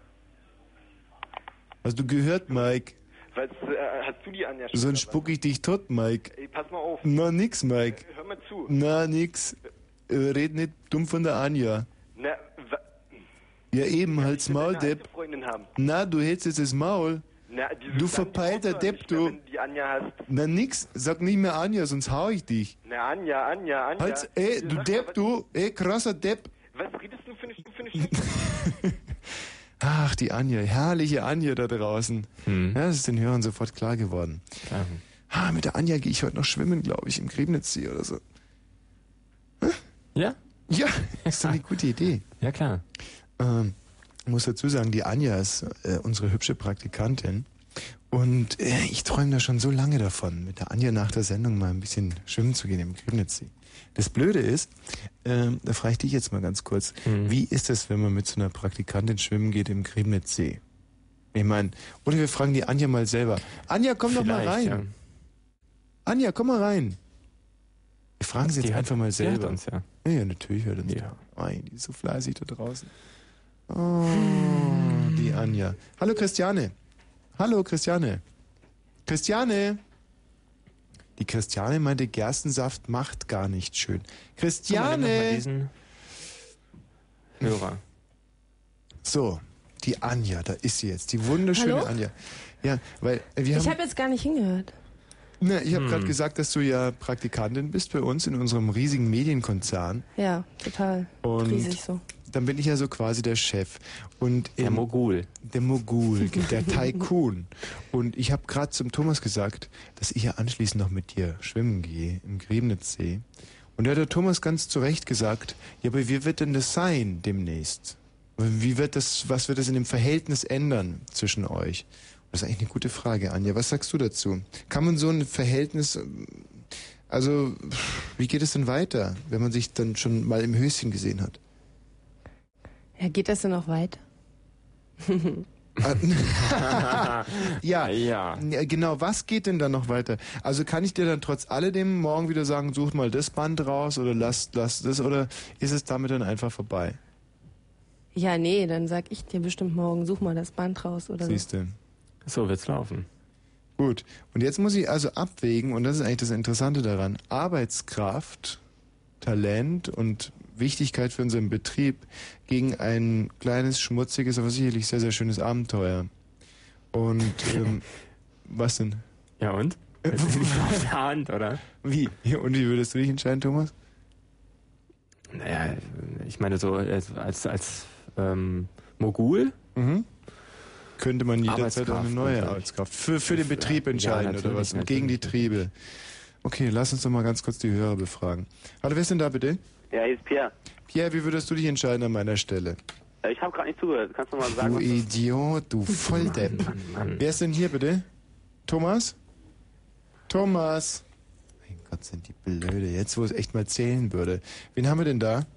S1: Hast du gehört, Mike?
S18: Was, hast du die Anja schon?
S1: Sonst spuck ich dich tot, Mike.
S18: Ey, pass mal auf.
S1: Na, nix, Mike.
S18: Hör mal zu.
S1: Na, nix. Red nicht dumm von der Anja.
S18: Na,
S1: ja, eben, halt's Maul, Depp.
S18: Freundin haben.
S1: Na, du hältst jetzt das Maul.
S18: Na,
S1: Du verpeilter Depp, du.
S18: Wenn die Anja hast.
S1: Na, nix. Sag nicht mehr Anja, sonst hau ich dich.
S18: Na, Anja.
S1: Halt, ey, du Depp, du. Ey, krasser Depp.
S18: Was redest du für eine Stimme?
S1: Ach, die Anja, herrliche Anja da draußen. Ja, das ist den Hörern sofort klar geworden. Mit der Anja gehe ich heute noch schwimmen, glaube ich, im Griebnitzsee oder so.
S2: Ja?
S1: Ja, ist doch eine gute Idee.
S2: Ja, klar.
S1: Ich muss dazu sagen, die Anja ist unsere hübsche Praktikantin. Und ich träume da schon so lange davon, mit der Anja nach der Sendung mal ein bisschen schwimmen zu gehen im Griebnitzsee. Das Blöde ist, da frage ich dich jetzt mal ganz kurz, wie ist es, wenn man mit so einer Praktikantin schwimmen geht im Griebnitzsee? Ich meine, oder wir fragen die Anja mal selber. Anja, komm doch mal rein.
S2: Ja.
S1: Anja, komm mal rein. Wir fragen sie jetzt einfach mal selber.
S2: Die hört uns, ja.
S1: Ja, natürlich hört uns.
S2: Ja.
S1: Die ist so fleißig da draußen. Oh, die Anja. Hallo Christiane. Hallo Christiane. Christiane. Die Christiane meinte, Gerstensaft macht gar nicht schön. Christiane.
S2: Diesen Hörer.
S1: So, die Anja, da ist sie jetzt. Die wunderschöne
S19: Hallo?
S1: Anja. Ja, weil wir haben...
S19: Ich habe jetzt gar nicht hingehört.
S1: Na, ich habe gerade gesagt, dass du ja Praktikantin bist bei uns in unserem riesigen Medienkonzern.
S19: Ja, total.
S1: Und
S19: Riesig so.
S1: Dann bin ich ja so quasi der Chef. Und
S2: der Mogul.
S1: Der Mogul, der Tycoon. Und ich habe gerade zum Thomas gesagt, dass ich ja anschließend noch mit dir schwimmen gehe im Griebnitzsee. Und da hat der Thomas ganz zu Recht gesagt, ja, aber wie wird denn das sein demnächst? Was wird das in dem Verhältnis ändern zwischen euch? Das ist eigentlich eine gute Frage, Anja. Was sagst du dazu? Kann man so ein Verhältnis, also wie geht es denn weiter, wenn man sich dann schon mal im Höschen gesehen hat?
S19: Ja, geht das denn noch weiter?
S1: Ja, genau. Was geht denn dann noch weiter? Also kann ich dir dann trotz alledem morgen wieder sagen, such mal das Band raus oder lass das, oder ist es damit dann einfach vorbei?
S19: Ja, nee, dann sag ich dir bestimmt morgen, such mal das Band raus oder
S1: Siehst du.
S2: So wird's laufen.
S1: Gut. Und jetzt muss ich also abwägen, und das ist eigentlich das Interessante daran, Arbeitskraft, Talent und Wichtigkeit für unseren Betrieb gegen ein kleines, schmutziges, aber sicherlich sehr, sehr schönes Abenteuer. Und, was denn?
S2: Ja, und? Auf der Hand, oder?
S1: Wie? Ja, und wie würdest du dich entscheiden, Thomas?
S2: Naja, ich meine so als Mogul
S1: könnte man jederzeit auch eine neue Arbeitskraft für den Betrieb entscheiden, oder was? Und gegen die Triebe. Okay, lass uns doch mal ganz kurz die Hörer befragen. Hallo, wer ist denn da bitte?
S20: Ja, hier ist Pierre.
S1: Pierre, wie würdest du dich entscheiden an meiner Stelle?
S20: Ich habe gerade nicht zugehört. Kannst du mal sagen?
S1: Du Idiot, du Volldepp. Wer ist denn hier bitte? Thomas? Thomas! Mein Gott, sind die blöde. Jetzt, wo es echt mal zählen würde. Wen haben wir denn da?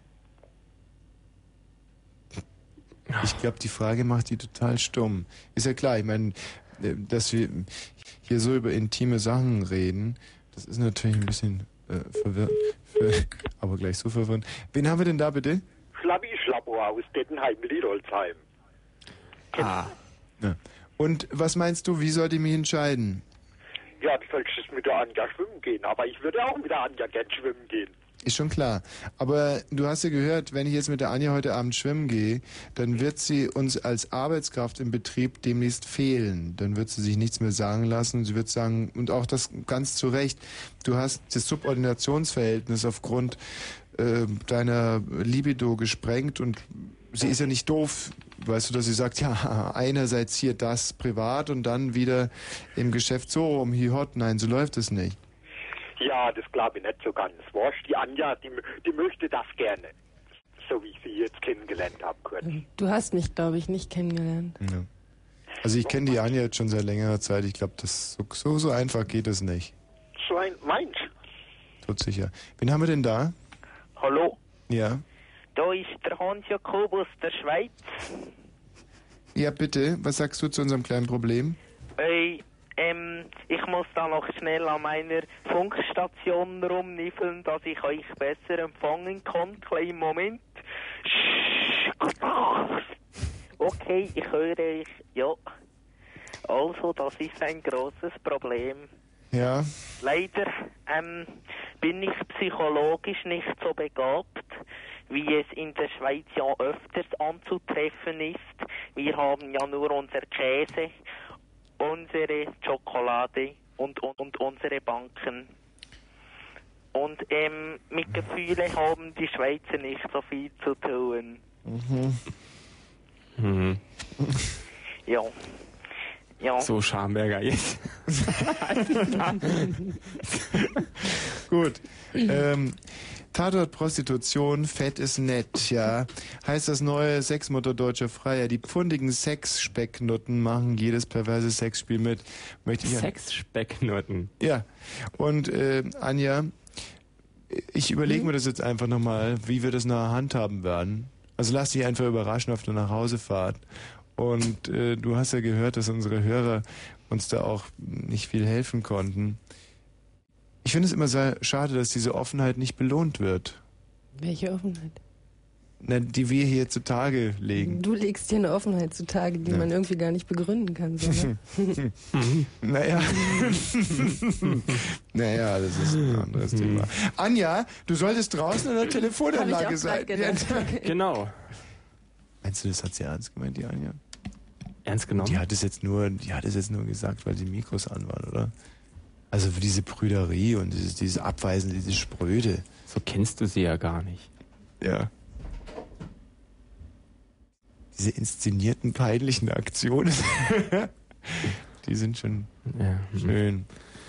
S1: Ich glaube, die Frage macht die total stumm. Ist ja klar, ich meine, dass wir hier so über intime Sachen reden, das ist natürlich ein bisschen verwirrend, aber gleich so verwirrend. Wen haben wir denn da bitte?
S21: Schlappi Schlappo aus Dettenheim-Liedolzheim.
S1: Ja. Und was meinst du, wie sollte ich mich entscheiden?
S21: Ja, du sollst jetzt mit der Anja schwimmen gehen, aber ich würde auch mit der Anja gern schwimmen gehen.
S1: Ist schon klar. Aber du hast ja gehört, wenn ich jetzt mit der Anja heute Abend schwimmen gehe, dann wird sie uns als Arbeitskraft im Betrieb demnächst fehlen. Dann wird sie sich nichts mehr sagen lassen. Sie wird sagen, und auch das ganz zu Recht, du hast das Subordinationsverhältnis aufgrund deiner Libido gesprengt und sie ist ja nicht doof, weißt du, dass sie sagt, ja, einerseits hier das privat und dann wieder im Geschäft so rum, hier hot. Nein, so läuft es nicht.
S21: Ja, das glaube ich nicht so ganz. Weißt, die Anja, die möchte das gerne. So wie ich sie jetzt kennengelernt habe, kurz.
S19: Du hast mich, glaube ich, nicht kennengelernt.
S1: Ja. Also ich kenne die Anja jetzt schon seit längerer Zeit. Ich glaube, das so einfach geht es nicht.
S21: So ein Mensch.
S1: Tot sicher. Wen haben wir denn da?
S11: Hallo,
S1: Ja.
S11: da ist der Hans Jakob aus der Schweiz.
S1: Ja, bitte. Was sagst du zu unserem kleinen Problem?
S11: Ich muss da noch schnell an meiner Funkstation rumniffeln, dass ich euch besser empfangen kann. Kleinen Moment. Okay, ich höre euch. Ja. Also, das ist ein großes Problem.
S1: Ja.
S11: Leider bin ich psychologisch nicht so begabt, wie es in der Schweiz ja öfters anzutreffen ist. Wir haben ja nur unser Käse, unsere Schokolade und unsere Banken. Und mit Gefühlen haben die Schweizer nicht so viel zu tun. Ja. Ja.
S2: So Schamberger jetzt.
S1: Gut. Tatort Prostitution, Fett ist nett, ja. Heißt das neue Sexmotto Deutscher Freier. Die pfundigen Sexspecknutten machen jedes perverse Sexspiel mit.
S2: Sexspecknutten?
S1: Ja. Und Anja, ich überlege mir das jetzt einfach nochmal, wie wir das nachher handhaben werden. Also lass dich einfach überraschen auf der Nachhausefahrt. Und du hast ja gehört, dass unsere Hörer uns da auch nicht viel helfen konnten. Ich finde es immer sehr schade, dass diese Offenheit nicht belohnt wird.
S19: Welche Offenheit?
S1: Na, die wir hier zutage legen.
S19: Du legst hier eine Offenheit zutage, die man irgendwie gar nicht begründen kann. So, ne?
S1: Naja. Naja, das ist ein anderes Thema. Anja, du solltest draußen in der Telefonanlage sein.
S2: Genau.
S1: Meinst du, das hat sie ernst gemeint, die Anja?
S2: Ernst genommen?
S1: Die hat es jetzt nur gesagt, weil die Mikros an waren, oder? Also diese Prüderie und dieses Abweisen, diese Spröde.
S2: So kennst du sie ja gar nicht.
S1: Ja. Diese inszenierten, peinlichen Aktionen, die sind schon schön.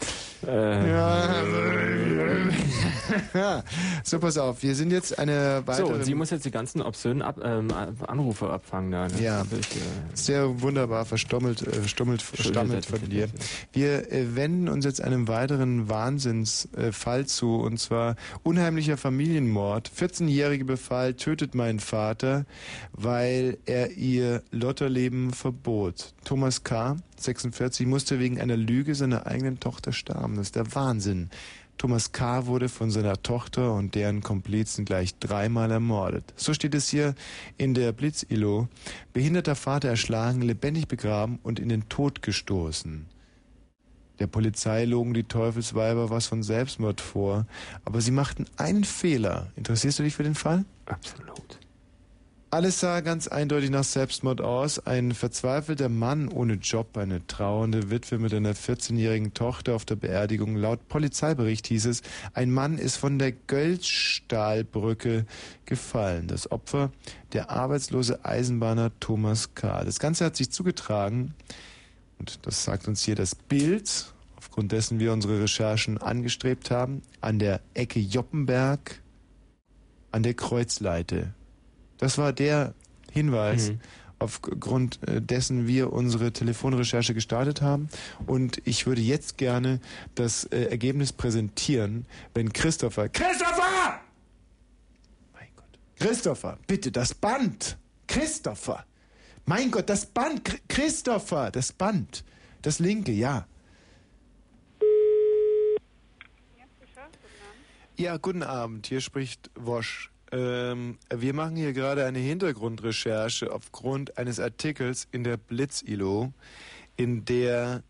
S1: Ja. So, pass auf, wir sind jetzt eine weitere...
S2: So, und sie muss jetzt die ganzen obszönen Anrufe abfangen da. Ne?
S1: Ja, sehr wunderbar verstammelt von dir. Wir wenden uns jetzt einem weiteren Wahnsinnsfall zu, und zwar unheimlicher Familienmord. 14-jährige Befall tötet meinen Vater, weil er ihr Lotterleben verbot. Thomas K., 46, musste wegen einer Lüge seiner eigenen Tochter sterben. Das ist der Wahnsinn. Thomas K. wurde von seiner Tochter und deren Komplizen gleich 3-mal ermordet. So steht es hier in der Blitz-ILO. Behinderter Vater erschlagen, lebendig begraben und in den Tod gestoßen. Der Polizei logen die Teufelsweiber was von Selbstmord vor, aber sie machten einen Fehler. Interessierst du dich für den Fall?
S2: Absolut.
S1: Alles sah ganz eindeutig nach Selbstmord aus. Ein verzweifelter Mann ohne Job, eine trauernde Witwe mit einer 14-jährigen Tochter auf der Beerdigung. Laut Polizeibericht hieß es, ein Mann ist von der Göldstahlbrücke gefallen. Das Opfer, der arbeitslose Eisenbahner Thomas K. Das Ganze hat sich zugetragen, und das sagt uns hier das Bild, aufgrund dessen wir unsere Recherchen angestrebt haben, an der Ecke Joppenberg, an der Kreuzleite. Das war der Hinweis, aufgrund dessen wir unsere Telefonrecherche gestartet haben. Und ich würde jetzt gerne das Ergebnis präsentieren, wenn Christopher... Mein Gott. Christopher, bitte, das Band! Christopher! Mein Gott, das Band! Christopher, das Band! Das linke, ja. Ja, guten Abend. Hier spricht Wosch. Wir machen hier gerade eine Hintergrundrecherche aufgrund eines Artikels in der Blitz-ILO, in der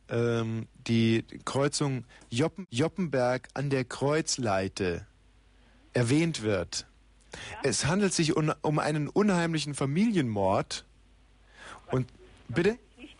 S1: die Kreuzung Joppenberg an der Kreuzleite erwähnt wird. Ja. Es handelt sich um einen unheimlichen Familienmord. Und bitte?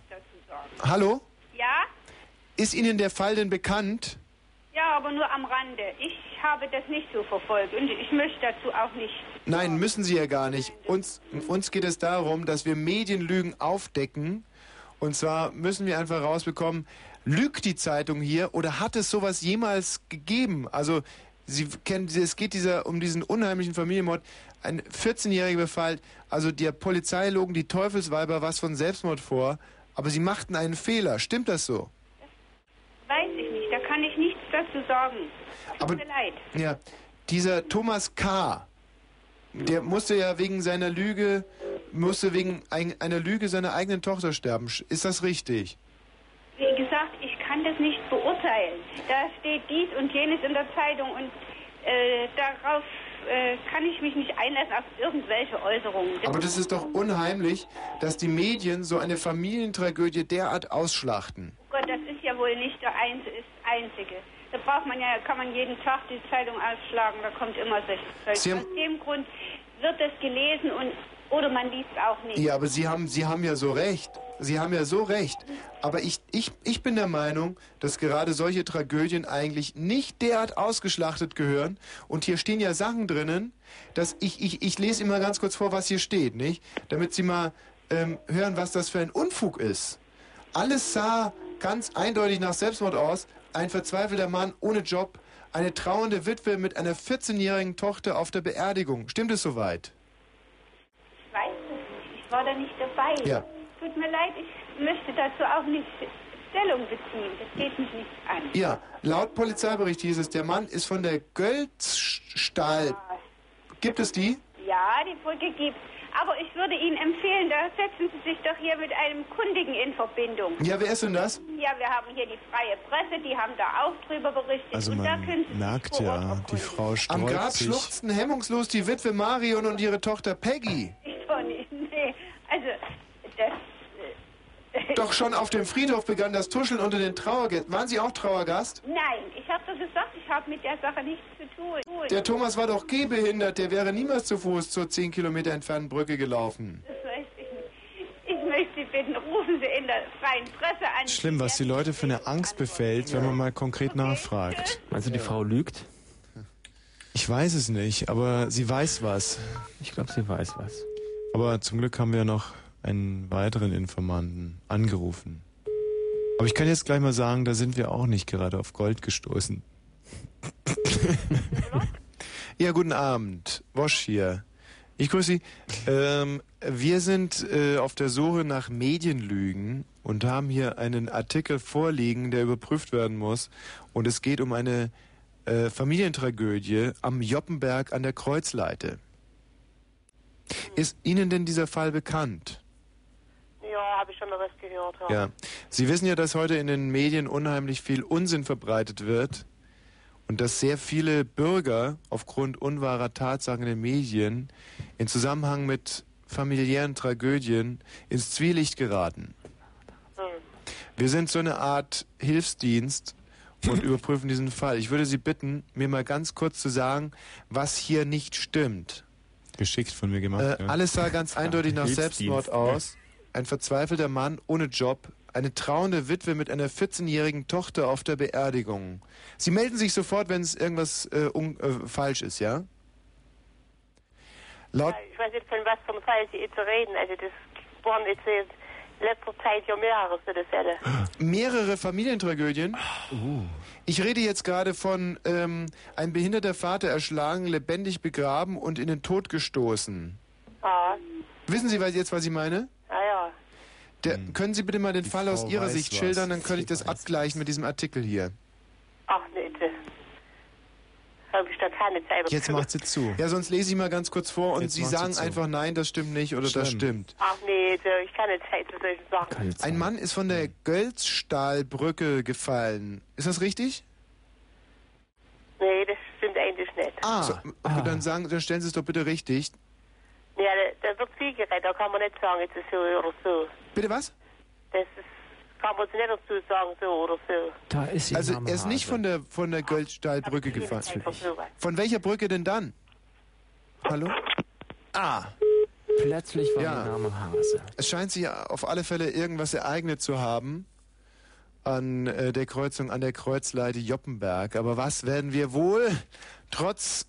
S1: Hallo?
S3: Ja?
S1: Ist Ihnen der Fall denn bekannt?
S3: Ja, aber nur am Rande. Ich habe das nicht so verfolgt und ich möchte dazu auch nicht.
S1: Nein, müssen Sie ja gar nicht. Uns geht es darum, dass wir Medienlügen aufdecken. Und zwar müssen wir einfach rausbekommen, lügt die Zeitung hier oder hat es sowas jemals gegeben? Also, Sie kennen, es geht um diesen unheimlichen Familienmord. Ein 14-jähriger Befall, also der Polizei logen die Teufelsweiber was von Selbstmord vor, aber sie machten einen Fehler. Stimmt das so?
S3: Weiß ich nicht, da kann ich nichts dazu sagen. Tut mir leid.
S1: Ja, dieser Thomas K., der musste ja wegen seiner Lüge, einer Lüge seiner eigenen Tochter sterben. Ist das richtig?
S3: Wie gesagt, ich kann das nicht beurteilen. Da steht dies und jenes in der Zeitung und darauf kann ich mich nicht einlassen auf irgendwelche Äußerungen.
S1: Aber das ist doch unheimlich, dass die Medien so eine Familientragödie derart ausschlachten.
S3: Oh Gott, das ist ja wohl nicht der einzige. Da kann man jeden Tag die Zeitung ausschlagen, da kommt immer solches Zeug. Aus dem Grund wird das gelesen oder man liest auch nicht.
S1: Ja, aber Sie haben ja so recht. Sie haben ja so recht. Aber ich bin der Meinung, dass gerade solche Tragödien eigentlich nicht derart ausgeschlachtet gehören. Und hier stehen ja Sachen drinnen, dass ich lese immer ganz kurz vor, was hier steht, nicht? Damit Sie mal hören, was das für ein Unfug ist. Alles sah ganz eindeutig nach Selbstmord aus. Ein verzweifelter Mann ohne Job, eine trauernde Witwe mit einer 14-jährigen Tochter auf der Beerdigung. Stimmt es soweit?
S3: Ich weiß es nicht. Ich war da nicht dabei.
S1: Ja.
S3: Tut mir leid, ich möchte dazu auch nicht Stellung beziehen. Das geht mich nicht an.
S1: Ja, laut Polizeibericht hieß es, der Mann ist von der Göldstahl... Ja. Gibt es die?
S3: Ja, die Brücke gibt's. Aber ich würde Ihnen empfehlen, da setzen Sie sich doch hier mit einem Kundigen in Verbindung.
S1: Ja, wer ist denn das?
S3: Ja, wir haben hier die Freie Presse, die haben da auch drüber berichtet.
S1: Also
S3: und
S1: man
S3: da können Sie
S1: merkt ja, die Frau sträubt
S2: sich.
S1: Am Grab schluchzten hemmungslos die Witwe Marion und ihre Tochter Peggy.
S3: Ich doch nicht, nee. Also, das...
S1: Doch schon auf dem Friedhof begann das Tuscheln unter den Trauergästen. Waren Sie auch Trauergast?
S3: Nein, ich habe doch gesagt, ich habe mit der Sache nichts zu tun.
S1: Der Thomas war doch gehbehindert, der wäre niemals zu Fuß zur 10 Kilometer entfernten Brücke gelaufen.
S3: Das weiß ich nicht. Ich möchte Sie bitten, rufen Sie in der freien Presse an.
S1: Schlimm, was die Leute für eine Angst befällt, wenn man mal konkret nachfragt.
S2: Meinst du, die Frau lügt?
S1: Ich weiß es nicht, aber sie weiß was.
S2: Ich glaube, sie weiß was.
S1: Aber zum Glück haben wir noch einen weiteren Informanten angerufen. Aber ich kann jetzt gleich mal sagen, da sind wir auch nicht gerade auf Gold gestoßen. Ja, guten Abend. Wosch hier. Ich grüße Sie. Wir sind auf der Suche nach Medienlügen und haben hier einen Artikel vorliegen, der überprüft werden muss. Und es geht um eine Familientragödie am Joppenberg an der Kreuzleite. Ist Ihnen denn dieser Fall bekannt?
S4: Ja, habe ich schon mal was gehört.
S1: Ja. Sie wissen ja, dass heute in den Medien unheimlich viel Unsinn verbreitet wird und dass sehr viele Bürger aufgrund unwahrer Tatsachen in den Medien in Zusammenhang mit familiären Tragödien ins Zwielicht geraten. Wir sind so eine Art Hilfsdienst und überprüfen diesen Fall. Ich würde Sie bitten, mir mal ganz kurz zu sagen, was hier nicht stimmt. Geschickt von mir gemacht. Ja. Alles sah ganz eindeutig nach Selbstmord aus. Ein verzweifelter Mann ohne Job, eine trauernde Witwe mit einer 14-jährigen Tochter auf der Beerdigung. Sie melden sich sofort, wenn es irgendwas falsch ist, ja? Laut
S4: Ich weiß nicht, von was für einem Fall Sie jetzt reden. Also das waren jetzt in letzter Zeit ja mehrere so das Fälle.
S1: Mehrere Familientragödien? Ich rede jetzt gerade von ein behinderter Vater erschlagen, lebendig begraben und in den Tod gestoßen.
S4: Ah.
S1: Wissen Sie jetzt, was ich meine?
S4: Ja.
S1: Können Sie bitte mal den Fall aus
S4: Frau
S1: Ihrer
S4: weiß
S1: Sicht
S4: was.
S1: schildern, dann könnte ich das abgleichen mit diesem Artikel hier.
S4: Ach, nicht. Habe ich da keine Zeit.
S1: Jetzt macht sie zu. Ja, sonst lese ich mal ganz kurz vor und
S4: Jetzt
S1: Sie
S4: macht sie
S1: sagen
S4: zu.
S1: einfach nein, das stimmt nicht oder das stimmt.
S4: Ach nee, ich kann nicht Zeit für solche Sachen.
S1: Ein Mann ist von der Gölzstahlbrücke gefallen. Ist das richtig?
S4: Nee, das stimmt eigentlich nicht.
S1: So, dann stellen Sie es doch bitte richtig.
S4: Ja, da wird viel geredet, da kann man nicht sagen, jetzt ist so oder so.
S1: Bitte was?
S4: Das ist, kann man nicht dazu sagen, so oder so.
S2: Da ist sie.
S1: Also er ist nicht von der Gölzstahlbrücke gefallen. Von welcher Brücke denn dann? Hallo?
S2: Plötzlich war der Name Hase.
S1: Es scheint sich auf alle Fälle irgendwas ereignet zu haben an der Kreuzung, an der Kreuzleite Joppenberg. Aber was werden wir wohl trotz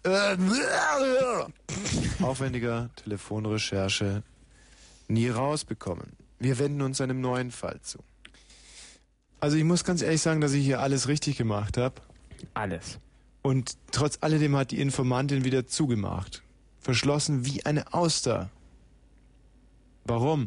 S1: aufwendiger Telefonrecherche nie rausbekommen? Wir wenden uns einem neuen Fall zu. Also ich muss ganz ehrlich sagen, dass ich hier alles richtig gemacht habe.
S2: Alles.
S1: Und trotz alledem hat die Informantin wieder zugemacht. Verschlossen wie eine Auster. Warum?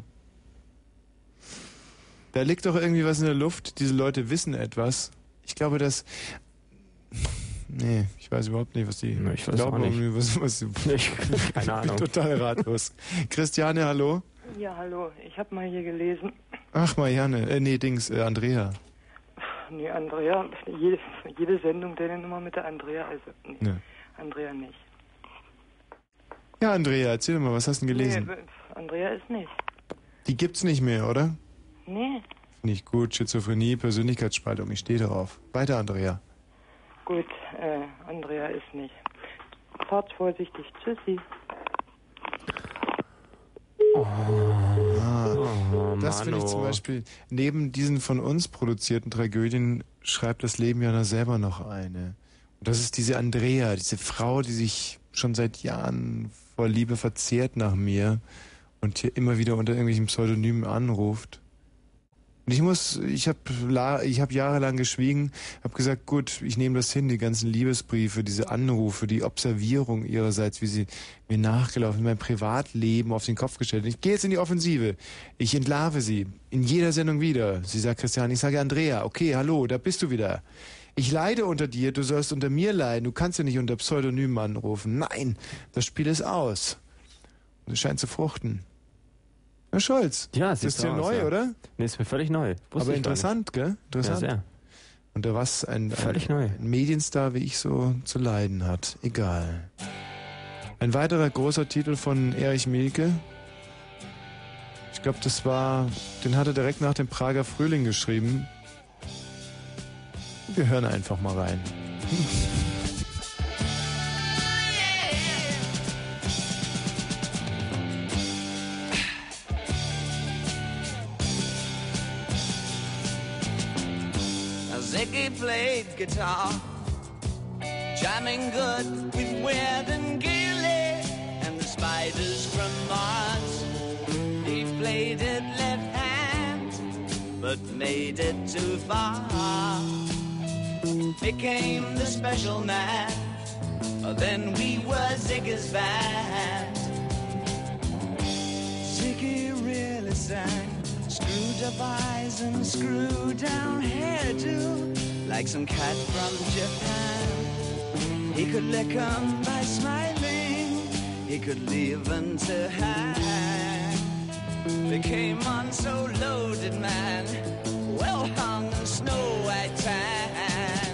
S1: Da liegt doch irgendwie was in der Luft. Diese Leute wissen etwas. Ich glaube, dass... Nee, ich weiß überhaupt nicht, was die...
S2: Ich weiß auch nicht.
S1: Keine Ahnung. Ich bin total ratlos. Christiane, hallo?
S22: Ja, hallo. Ich habe mal hier gelesen.
S1: Ach, Marianne. Andrea.
S22: Nee, Andrea. Jede Sendung denn immer mit der Andrea. Also, nee,
S1: Ja.
S22: Andrea nicht.
S1: Ja, Andrea, erzähl doch mal, was hast du denn gelesen?
S22: Nee, Andrea ist nicht.
S1: Die gibt's nicht mehr, oder?
S22: Nee.
S1: Nicht gut. Schizophrenie, Persönlichkeitsspaltung. Ich stehe darauf. Weiter, Andrea.
S22: Gut, Andrea ist nicht. Fahrt vorsichtig. Tschüssi.
S1: Das finde ich zum Beispiel, neben diesen von uns produzierten Tragödien schreibt das Leben ja selber noch eine. Und das ist diese Andrea, diese Frau, die sich schon seit Jahren vor Liebe verzehrt nach mir und hier immer wieder unter irgendwelchen Pseudonymen anruft. Und ich habe jahrelang geschwiegen, habe gesagt, gut, ich nehme das hin, die ganzen Liebesbriefe, diese Anrufe, die Observierung ihrerseits, wie sie mir nachgelaufen, mein Privatleben auf den Kopf gestellt. Ich gehe jetzt in die Offensive. Ich entlarve sie. In jeder Sendung wieder. Sie sagt Christian, ich sage Andrea, okay, hallo, da bist du wieder. Ich leide unter dir, du sollst unter mir leiden. Du kannst ja nicht unter Pseudonymen anrufen. Nein, das Spiel ist aus. Und es scheint zu fruchten. Herr Scholz,
S2: Ja,
S1: das ist ja neu, oder?
S2: Nee, ist mir völlig neu.
S1: Aber interessant, gell? Interessant.
S2: Ja, sehr.
S1: Unter was ein
S2: neu.
S1: Ein Medienstar wie ich so zu leiden hat. Egal. Ein weiterer großer Titel von Erich Mielke. Ich glaube, den hat er direkt nach dem Prager Frühling geschrieben. Wir hören einfach mal rein.
S15: Ziggy played guitar, jamming good with Weird and Gilly and the Spiders from Mars. He played it left hand, but made it too far. Became the special man, then we were Ziggy's band. Ziggy really sang, screwed up eyes and screwed down hairdo, like some cat from Japan. He could lick 'em by smiling, he could leave 'em to hang. They came on so loaded, man, well hung in snow white tan.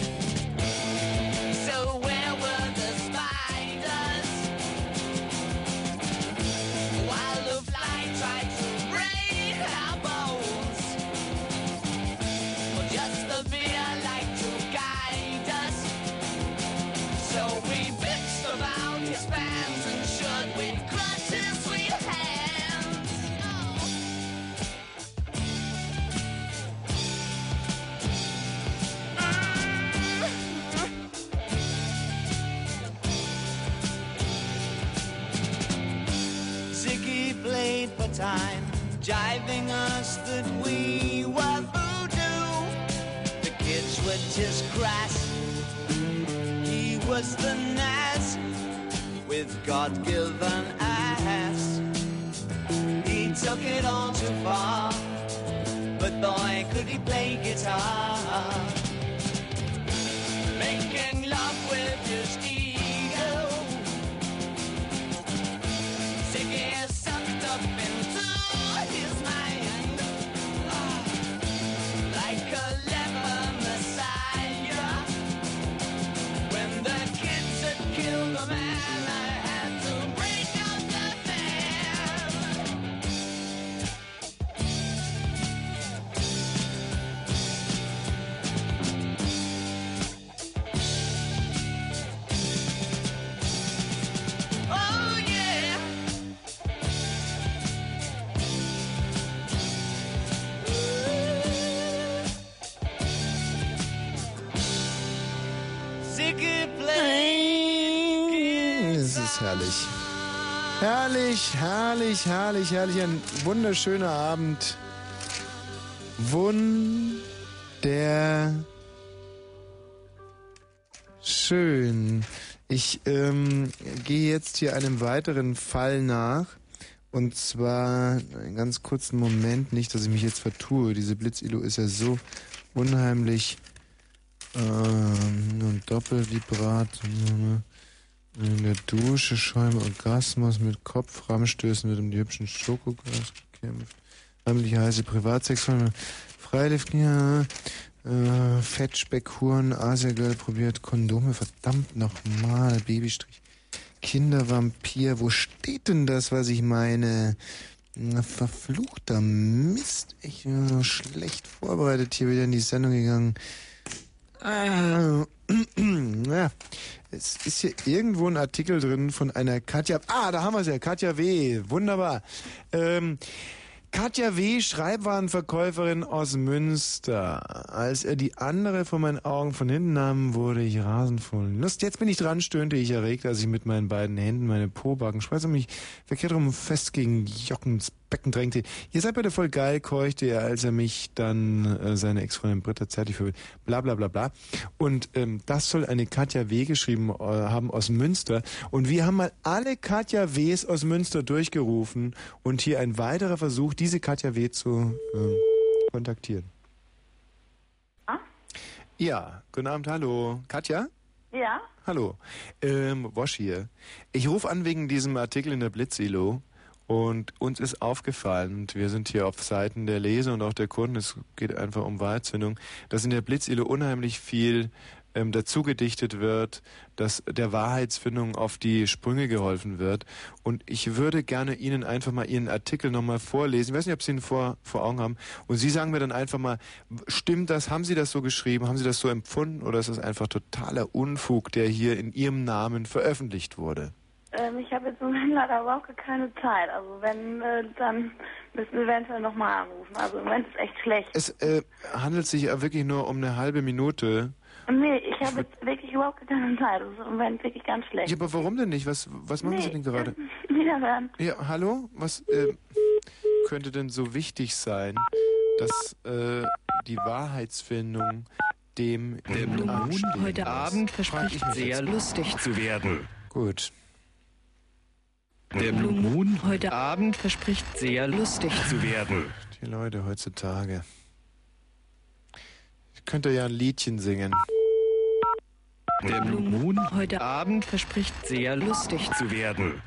S15: So where were the spiders while the fly tried to break our bones? Well, just the beer like to guide us. So we bitched about his fans and should we crush his sweet hands. Ziggy played for time, jiving us that we were voodoo. The kids were just crass, he was the Nas with God-given ass. He took it all too far, but boy could he play guitar. Making love with his ego, Ziggy sucked up into his mind, like a leper messiah. When the kids had killed the man, I had to break up the band. Oh yeah. Ziggy played.
S1: Es ist herrlich. Herrlich, herrlich, herrlich, herrlich. Ein wunderschöner Abend. Wunderschön. Ich gehe jetzt hier einem weiteren Fall nach. Und zwar, einen ganz kurzen Moment, nicht, dass ich mich jetzt vertue. Diese Blitzilo ist ja so unheimlich und Doppelvibrat. In der Dusche schäume Orgasmus mit Kopframmstößen wird um die hübschen Schokoglas gekämpft. Heimlich heiße Privatsexuelle, Freiliften, ja, Fettspeckhuren, Asia-Girl probiert Kondome, verdammt nochmal, Babystrich, Kindervampir, wo steht denn das, was ich meine? Verfluchter Mist, ich bin so schlecht vorbereitet hier wieder in die Sendung gegangen. Ja, es ist hier irgendwo ein Artikel drin von einer Katja. Da haben wir es ja, Katja W. Wunderbar. Katja W., Schreibwarenverkäuferin aus Münster. Als er die andere vor meinen Augen von hinten nahm, wurde ich rasend voll Lust. Jetzt bin ich dran, stöhnte ich erregt, als ich mit meinen beiden Händen meine Pobacken schmeißte und mich verkehrt rum fest gegen Jockens Becken drängte. Ihr seid bitte voll geil, keuchte er, als er mich dann seine Ex-Freundin Britta zärtlich verwirrt. Bla bla bla bla. Und das soll eine Katja W. geschrieben haben aus Münster. Und wir haben mal alle Katja W.s aus Münster durchgerufen und hier ein weiterer Versuch, diese Katja W. zu kontaktieren. Ja, guten Abend, hallo. Katja?
S5: Ja?
S1: Hallo. Wosch hier. Ich rufe an wegen diesem Artikel in der Blitzilo. Und uns ist aufgefallen, und wir sind hier auf Seiten der Leser und auch der Kunden, es geht einfach um Wahrheitsfindung, dass in der Blitzilo unheimlich viel dazu gedichtet wird, dass der Wahrheitsfindung auf die Sprünge geholfen wird. Und ich würde gerne Ihnen einfach mal Ihren Artikel nochmal vorlesen. Ich weiß nicht, ob Sie ihn vor Augen haben. Und Sie sagen mir dann einfach mal, stimmt das? Haben Sie das so geschrieben? Haben Sie das so empfunden? Oder ist das einfach totaler Unfug, der hier in Ihrem Namen veröffentlicht wurde?
S5: Ich habe jetzt im Moment leider überhaupt keine Zeit. Also wenn, dann
S7: müssen wir eventuell nochmal anrufen. Also im Moment ist echt schlecht.
S1: Es handelt sich ja wirklich nur um eine halbe Minute.
S7: Nee, ich habe jetzt wirklich überhaupt keine Zeit. Das ist im Moment wirklich ganz schlecht.
S1: Ja, aber warum denn nicht? Was machen Sie denn gerade?
S7: Wiederhören.
S1: Ja, hallo? Was könnte denn so wichtig sein, dass die Wahrheitsfindung dem
S5: Der Blue Moon heute Abend verspricht sehr lustig zu werden.
S1: Gut.
S5: Der Blue Moon heute Abend verspricht sehr lustig zu werden.
S1: Die Leute heutzutage. Ich könnte ja ein Liedchen singen.
S5: Der Blue Moon heute Abend verspricht sehr lustig zu werden.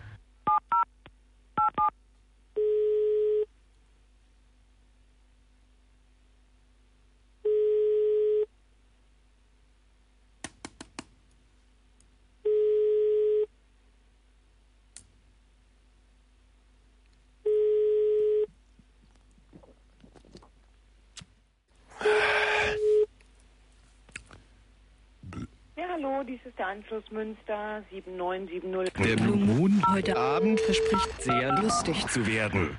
S8: Hallo, dies ist der Anschluss Münster 7970.
S5: Der Blue Moon heute Abend verspricht sehr lustig zu werden.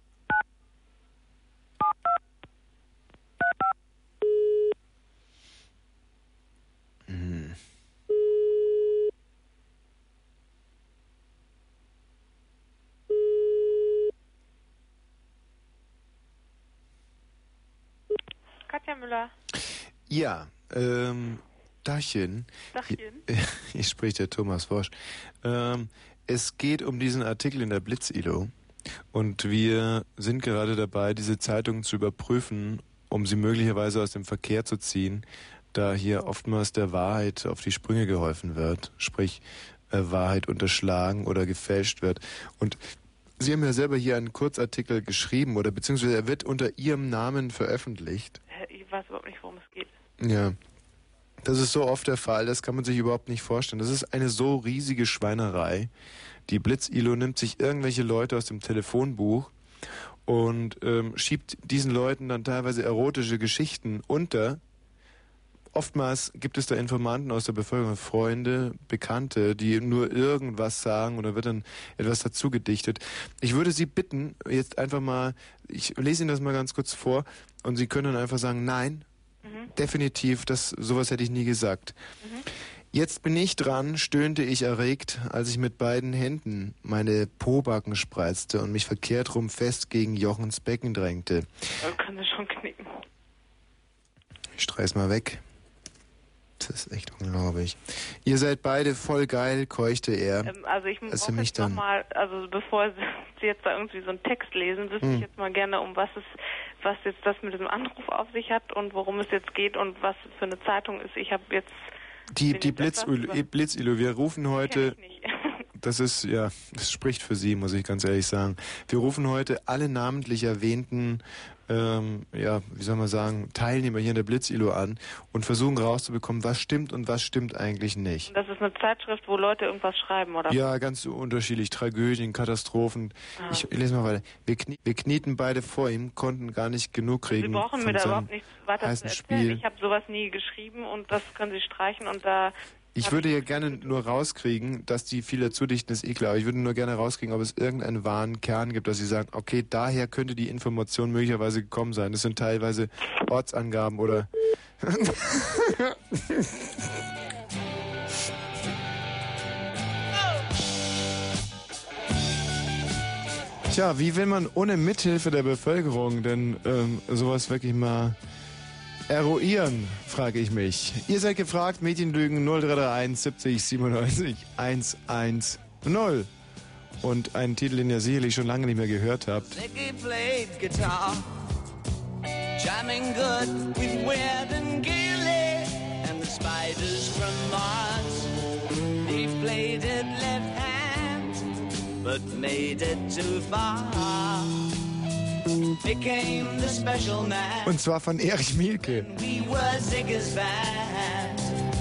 S8: Katja Müller.
S1: Ja, Dachchen. Hier spricht der Thomas Wosch. Es geht um diesen Artikel in der Blitz-ILO und wir sind gerade dabei, diese Zeitung zu überprüfen, um sie möglicherweise aus dem Verkehr zu ziehen, da hier oftmals der Wahrheit auf die Sprünge geholfen wird, sprich Wahrheit unterschlagen oder gefälscht wird. Und Sie haben ja selber hier einen Kurzartikel geschrieben oder beziehungsweise er wird unter Ihrem Namen veröffentlicht.
S8: Ich weiß überhaupt nicht, worum es geht.
S1: Ja. Das ist so oft der Fall, das kann man sich überhaupt nicht vorstellen. Das ist eine so riesige Schweinerei. Die Blitz-ILO nimmt sich irgendwelche Leute aus dem Telefonbuch und schiebt diesen Leuten dann teilweise erotische Geschichten unter. Oftmals gibt es da Informanten aus der Bevölkerung, Freunde, Bekannte, die nur irgendwas sagen oder wird dann etwas dazu gedichtet. Ich würde Sie bitten, jetzt einfach mal, ich lese Ihnen das mal ganz kurz vor und Sie können dann einfach sagen, nein, definitiv, sowas hätte ich nie gesagt. Jetzt bin ich dran, stöhnte ich erregt, als ich mit beiden Händen meine Pobacken spreizte und mich verkehrt rum fest gegen Jochens Becken drängte.
S8: Das kann sie schon knicken.
S1: Ich streich's mal weg. Das ist echt unglaublich. Ihr seid beide voll geil, keuchte er.
S8: Also ich muss jetzt nochmal, also bevor Sie jetzt da irgendwie so einen Text lesen, wüsste ich jetzt mal gerne, um was jetzt das mit diesem Anruf auf sich hat und worum es jetzt geht und was für eine Zeitung ist. Ich habe jetzt... Die Blitz-ILO, wir rufen heute... Das ist, ja, das spricht für Sie, muss ich ganz ehrlich sagen. Wir rufen heute alle namentlich erwähnten, wie soll man sagen, Teilnehmer hier in der Blitz-ILO an und versuchen rauszubekommen, was stimmt und was stimmt eigentlich nicht. Das ist eine Zeitschrift, wo Leute irgendwas schreiben, oder?
S1: Ja, ganz unterschiedlich. Tragödien, Katastrophen. Ich lese mal weiter. Wir knieten beide vor ihm, konnten gar nicht genug kriegen.
S8: Sie brauchen mir da überhaupt nichts weiter zu erzählen. Ich habe sowas nie geschrieben und das können Sie streichen und da...
S1: Ich würde ja gerne nur rauskriegen, dass die viel dazu dichten, ist eh klar. Aber ich würde nur gerne rauskriegen, ob es irgendeinen wahren Kern gibt, dass Sie sagen, okay, daher könnte die Information möglicherweise gekommen sein. Das sind teilweise Ortsangaben oder... Tja, wie will man ohne Mithilfe der Bevölkerung denn sowas wirklich mal... eruieren, frage ich mich. Ihr seid gefragt, Mädchenlügen 0331 70 97 110. Und einen Titel, den ihr sicherlich schon lange nicht mehr gehört habt.
S15: Nicky played guitar, jamming good with Weird and Gilly and the Spiders from Mars. He played it left hand, but made it too far. Became the special man.
S1: Und zwar von Erich Mielke.
S15: We were Ziggy's band.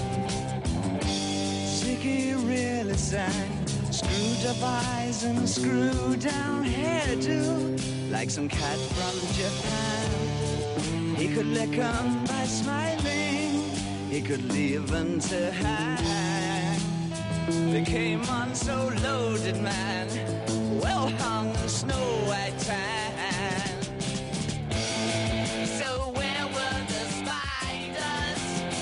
S15: Ziggy really sang, screwed up eyes and a screw down hairdo, like some cat from Japan. He could lick 'em by smiling, he could leave 'em to hang. Became on so loaded man, well hung Snow White tan. man. So where were the spiders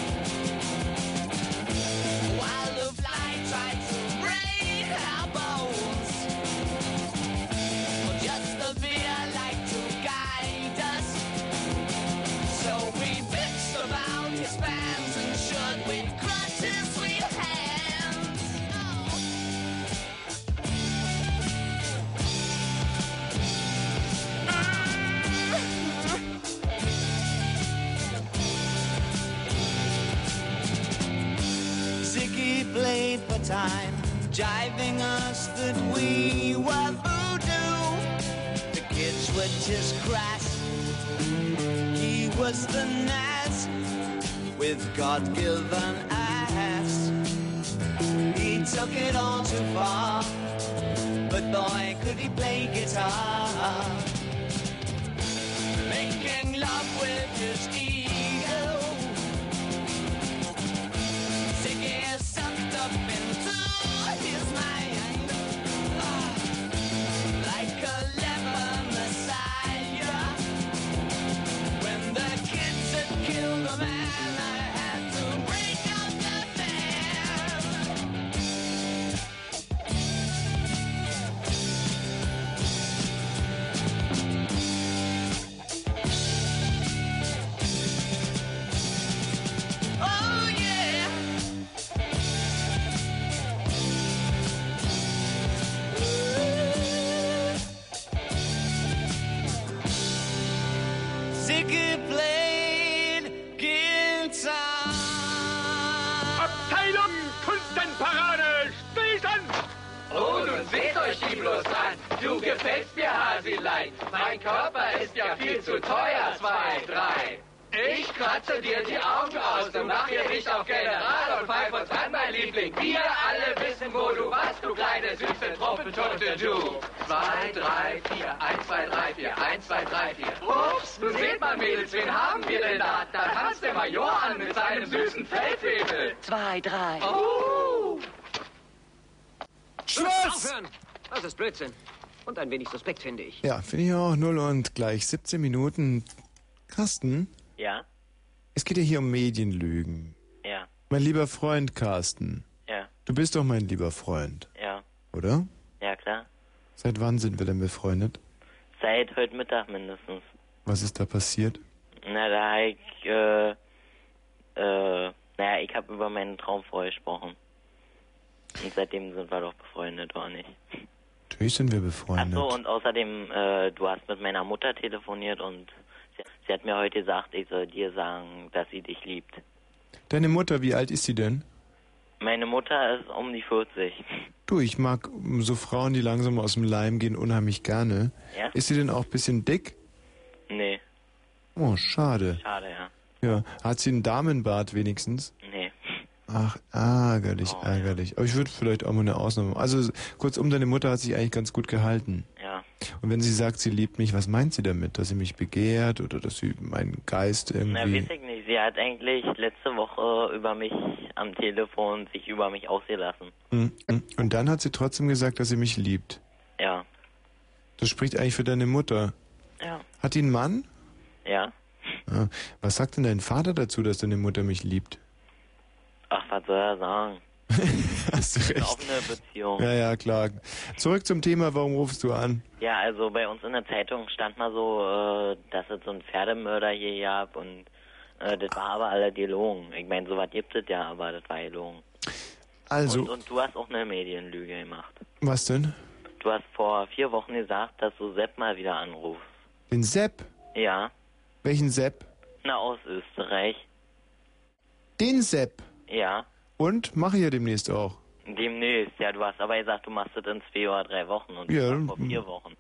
S15: while the fly tried to break our bones? Well, just the fear like to guide us. So we fixed about his pants and shut with crutches sweet hands. Ziggy played for time, jiving us that we were voodoo. The kids were just crass. He was the Nas with God-given ass. He took it all too far, but boy, could he play guitar. Making love with his ego. Ziggy sucked up into his mind like a leper messiah. When the kids had killed a man, I had to break out the oh yeah. Ziggy played guitar.
S21: Abteilung Kunstenparade, Stillstand!
S14: Oh, nun seht euch die bloß an. Du gefällst mir, Hasilein. Mein Körper ist ja viel zu teuer, 2, 3. Ich kratze dir die Augen aus und mach hier nicht auf General und pfeif uns an, mein Liebling. Wir alle wissen, wo du warst, du kleine süße Truppentote, du. 2, 3, 4, 1, 2, 3, 4, 1, 2, 3, 4. Ups, nun seht mal, Mädels, wen haben wir denn da? Da tanzt der Major an mit seinem süßen Feldwebel.
S9: 2, 3.
S14: Oh!
S1: Schluss!
S9: Aufhören! Das ist Blödsinn. Und ein wenig suspekt, finde ich.
S1: Ja, finde ich auch. 0 und gleich 17 Minuten. Carsten?
S13: Ja?
S1: Es geht ja hier um Medienlügen.
S13: Ja.
S1: Mein lieber Freund Carsten.
S13: Ja.
S1: Du bist doch mein lieber Freund.
S13: Ja.
S1: Oder?
S13: Ja, klar.
S1: Seit wann sind wir denn befreundet?
S13: Seit heute Mittag mindestens.
S1: Was ist da passiert?
S13: Na, da hab ich, ich habe über meinen Traum vorher gesprochen. Und seitdem sind wir doch befreundet, oder nicht?
S1: Natürlich sind wir befreundet.
S13: Ach so, und außerdem, du hast mit meiner Mutter telefoniert und sie hat mir heute gesagt, ich soll dir sagen, dass sie dich liebt.
S1: Deine Mutter, wie alt ist sie denn?
S13: Meine Mutter ist um die 40.
S1: Du, ich mag so Frauen, die langsam aus dem Leim gehen, unheimlich gerne.
S13: Ja?
S1: Ist sie denn auch ein bisschen dick?
S13: Nee.
S1: Oh, schade.
S13: Schade, ja.
S1: Ja, hat sie einen Damenbart wenigstens?
S13: Nee.
S1: Ach, ärgerlich, ärgerlich. Aber ich würde vielleicht auch mal eine Ausnahme machen. Also, kurzum, deine Mutter hat sich eigentlich ganz gut gehalten.
S13: Ja.
S1: Und wenn sie sagt, sie liebt mich, was meint sie damit? Dass sie mich begehrt oder dass sie meinen Geist irgendwie...
S13: Na, weiß ich nicht. Sie hat eigentlich letzte Woche über mich am Telefon sich über mich ausgelassen.
S1: Und dann hat sie trotzdem gesagt, dass sie mich liebt.
S13: Ja.
S1: Das spricht eigentlich für deine Mutter.
S13: Ja.
S1: Hat die einen Mann?
S13: Ja.
S1: Ah, was sagt denn dein Vater dazu, dass deine Mutter mich liebt?
S13: Ach, was soll er sagen?
S1: Hast du recht.
S13: Ist auch eine Beziehung.
S1: Ja, ja, klar. Zurück zum Thema, warum rufst du an?
S13: Ja, also bei uns in der Zeitung stand mal so, dass es so einen Pferdemörder hier gab und das war aber alle gelogen. Ich meine, sowas gibt es ja, aber das war gelogen.
S1: Also...
S13: Und du hast auch eine Medienlüge gemacht.
S1: Was denn?
S13: Du hast vor 4 Wochen gesagt, dass du Sepp mal wieder anrufst.
S1: Den Sepp?
S13: Ja.
S1: Welchen Sepp?
S13: Na, aus Österreich.
S1: Den Sepp?
S13: Ja.
S1: Und? Mache ich ja demnächst auch.
S13: Demnächst, ja, du hast aber gesagt, du machst das in 2 oder 3 Wochen und
S1: Ja,
S13: das war vor 4 Wochen.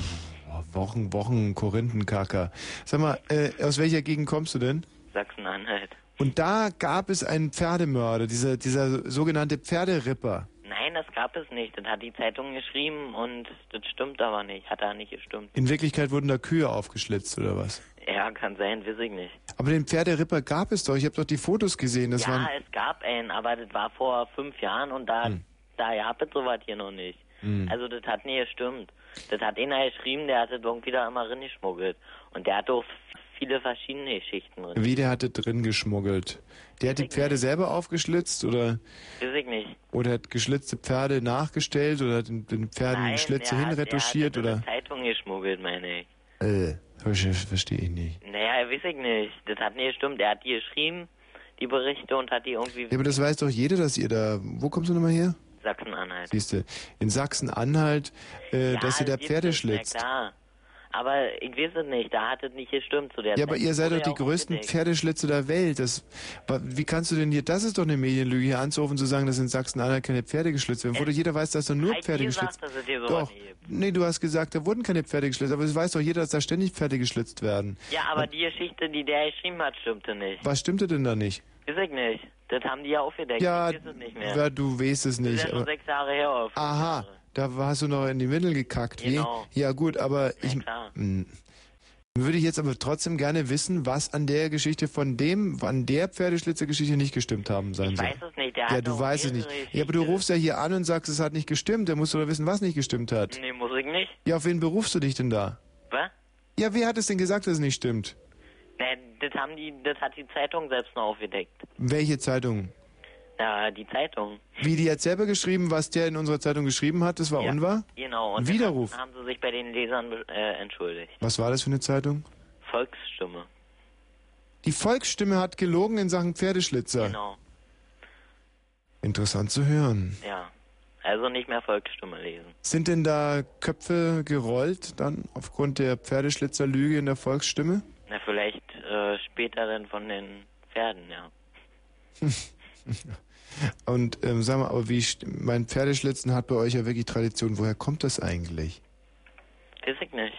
S1: Wochen, Korinthenkacker. Sag mal, aus welcher Gegend kommst du denn?
S13: Sachsen-Anhalt.
S1: Und da gab es einen Pferdemörder, dieser sogenannte Pferderipper.
S13: Nein, das gab es nicht. Das hat die Zeitung geschrieben und das stimmt aber nicht. Hat da nicht gestimmt.
S1: In Wirklichkeit wurden da Kühe aufgeschlitzt, oder was?
S13: Ja, kann sein, weiß ich nicht.
S1: Aber den Pferderipper gab es doch. Ich habe doch die Fotos gesehen. Das
S13: ja, es gab einen, aber das war vor 5 Jahren und da gab es sowas hier noch nicht. Also das hat nie gestimmt. Das hat einer geschrieben, der hatte irgendwie da immer drin geschmuggelt. Und der hatte auch viele verschiedene Geschichten drin.
S1: Wie, der hatte drin geschmuggelt? Der hat die Pferde selber aufgeschlitzt, oder?
S13: Weiß ich nicht.
S1: Oder hat geschlitzte Pferde nachgestellt, oder hat den Pferden die Schlitze hinretuschiert,
S13: der hat
S1: oder?
S13: eine Zeitung geschmuggelt, meine ich.
S1: Verstehe ich nicht.
S13: Naja, weiß ich nicht. Das hat nie gestimmt. Er hat die geschrieben, die Berichte, und hat die irgendwie...
S1: Ja, aber das weiß doch jeder, dass ihr da... Wo kommst du nochmal her?
S13: Sachsen-Anhalt.
S1: Siehste, in Sachsen-Anhalt, dass ihr da Pferde schlitzt.
S13: Ja, klar. Aber ich weiß es nicht, da hat es nicht gestimmt zu der Zeit.
S1: Ja, aber ihr seid doch die
S13: auch
S1: größten
S13: aufgedeckt.
S1: Pferdeschlitze der Welt. Wie kannst du denn hier, das ist doch eine Medienlüge, hier anzurufen und zu sagen, dass in Sachsen-Anhalt keine Pferde geschlitzt werden. Wo doch jeder weiß, dass da nur Pferde geschlitzt werden.
S13: Dass es dir sowas
S1: Doch,
S13: nie gibt.
S1: nee, du hast gesagt, da wurden keine Pferde geschlitzt, aber es weiß doch jeder, dass da ständig Pferde geschlitzt werden.
S13: Ja, aber die Geschichte, die der geschrieben hat, stimmte nicht.
S1: Was stimmte denn da nicht?
S13: Weiß ich nicht. Das haben die ja aufgedeckt.
S1: Ja,
S13: ich weiß es nicht mehr.
S1: ja, du weißt es
S13: Das ist
S1: nicht.
S13: ja schon
S1: aber-
S13: 6 Jahre her. Auf
S1: Aha, da hast du noch in die Mittel gekackt, wie?
S13: Genau.
S1: Ja gut, aber würde ich jetzt aber trotzdem gerne wissen, was an der Geschichte an der Pferdeschlitzergeschichte nicht gestimmt haben sein soll.
S13: Ich weiß es nicht. Der
S1: Ja,
S13: hat
S1: du
S13: auch
S1: weißt es nicht.
S13: mehrere
S1: Ja, aber du rufst ja hier an und sagst, es hat nicht gestimmt. Da musst du doch wissen, was nicht gestimmt hat.
S13: Nee, muss ich nicht.
S1: Ja, auf wen berufst du dich denn da?
S13: Was?
S1: Ja, wer hat es denn gesagt, dass es nicht stimmt?
S13: Nee, das hat die Zeitung selbst noch aufgedeckt.
S1: Welche Zeitung?
S13: Ja, die Zeitung.
S1: Wie, die hat selber geschrieben, was der in unserer Zeitung geschrieben hat, das war unwahr?
S13: Genau. Und
S1: Ein Widerruf.
S13: dann haben sie sich bei den Lesern entschuldigt.
S1: Was war das für eine Zeitung?
S13: Volksstimme.
S1: Die Volksstimme hat gelogen in Sachen Pferdeschlitzer.
S13: Genau.
S1: Interessant zu hören.
S13: Ja. Also nicht mehr Volksstimme lesen.
S1: Sind denn da Köpfe gerollt dann aufgrund der Pferdeschlitzerlüge in der Volksstimme?
S13: Na, vielleicht später dann von den Pferden, ja.
S1: Und sag mal, aber mein Pferdeschlitzen hat bei euch ja wirklich Tradition. Woher kommt das eigentlich?
S13: Weiß ich nicht.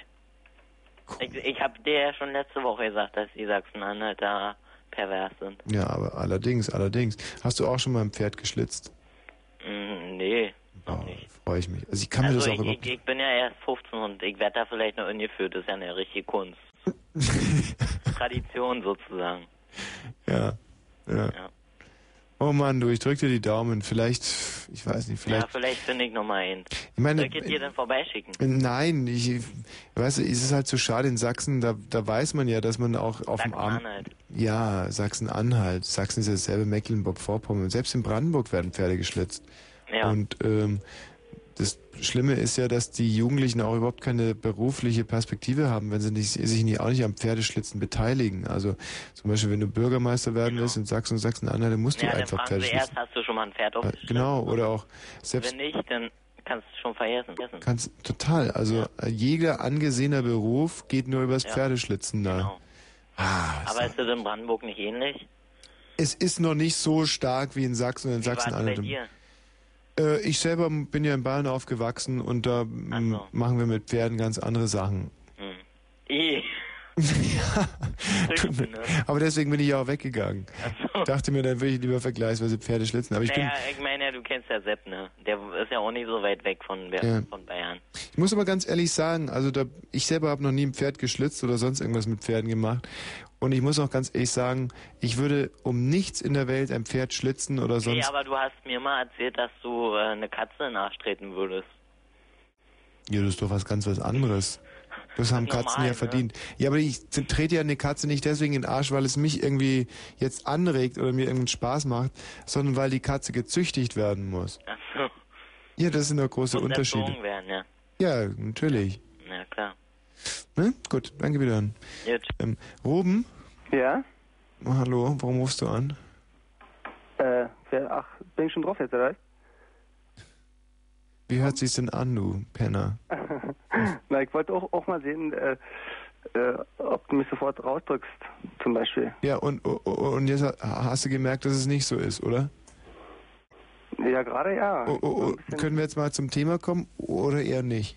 S13: Ich habe dir ja schon letzte Woche gesagt, dass die Sachsen-Anhalter pervers sind.
S1: Ja, aber allerdings. Hast du auch schon mal ein Pferd geschlitzt?
S13: Nee, noch nicht.
S1: Freue ich mich. Also ich kann mir das auch überhaupt
S13: ich bin ja erst 15 und ich werde da vielleicht noch ingeführt. Das ist ja eine richtige Kunst. Tradition sozusagen.
S1: Ja. Oh Mann, du, ich drück dir die Daumen. Vielleicht, ich weiß nicht,
S13: Ja, vielleicht finde ich noch mal einen.
S1: Ich meine,
S13: Soll ich dir dann vorbeischicken?
S1: Nein, weißt du, es ist halt so schade in Sachsen, da weiß man ja, dass man auch auf dem Arm...
S13: Sachsen-Anhalt.
S1: Ja, Sachsen-Anhalt. Sachsen ist ja dasselbe Mecklenburg-Vorpommern. Selbst in Brandenburg werden Pferde geschlitzt.
S13: Ja.
S1: Und das Schlimme ist ja, dass die Jugendlichen auch überhaupt keine berufliche Perspektive haben, wenn sie sich auch nicht am Pferdeschlitzen beteiligen. Also zum Beispiel, wenn du Bürgermeister werden willst in Sachsen und Sachsen-Anhalt, dann musst du
S13: Ja, dann
S1: einfach
S13: fragen
S1: Pferde
S13: sie
S1: schlitzen.
S13: erst, hast du schon mal ein Pferd aufgeschlitzt?
S1: Genau, oder auch selbst...
S13: Wenn nicht, dann kannst du es schon vergessen.
S1: Ganz total. Also jeder angesehener Beruf geht nur übers
S13: Ja.
S1: Pferdeschlitzen da.
S13: Genau. Aber ist das in Brandenburg nicht ähnlich?
S1: Es ist noch nicht so stark wie in Sachsen und in
S13: Wie war es bei
S1: Sachsen-Anhalt.
S13: dir?
S1: Ich selber bin ja in Bayern aufgewachsen und da machen wir mit Pferden ganz andere Sachen.
S13: I.
S1: Aber deswegen bin ich ja auch weggegangen. Dachte mir, dann würde ich lieber vergleichsweise Pferde schlitzen. Aber ich
S13: meine ja, du kennst ja Sepp, ne? Der ist ja auch nicht so weit weg von Bayern.
S1: Ich muss aber ganz ehrlich sagen, also ich selber habe noch nie ein Pferd geschlitzt oder sonst irgendwas mit Pferden gemacht. Und ich muss auch ganz ehrlich sagen, ich würde um nichts in der Welt ein Pferd schlitzen oder sonst...
S13: Nee, aber du hast mir mal erzählt, dass du eine Katze nachtreten würdest.
S1: Ja, das ist doch was anderes. Das haben
S13: normal,
S1: Katzen ja
S13: ne?
S1: verdient. Ja, aber ich trete ja eine Katze nicht deswegen in den Arsch, weil es mich irgendwie jetzt anregt oder mir irgendeinen Spaß macht, sondern weil die Katze gezüchtigt werden muss.
S13: Ach so.
S1: Ja, das sind doch große
S13: Muss
S1: Unterschiede.
S13: erzogen werden, ja.
S1: Ja, natürlich.
S13: Ja, klar.
S1: Ne? Gut, danke wieder.
S13: Gut.
S1: Ruben?
S17: Ja?
S1: Oh, hallo, warum rufst du an?
S17: Bin ich schon drauf jetzt, oder?
S1: Wie hört sich's denn an, du Penner?
S17: Na, ich wollte auch mal sehen, ob du mich sofort rausdrückst, zum Beispiel.
S1: Ja, und jetzt hast du gemerkt, dass es nicht so ist, oder?
S17: Ja, gerade ja.
S1: Können wir jetzt mal zum Thema kommen oder eher nicht?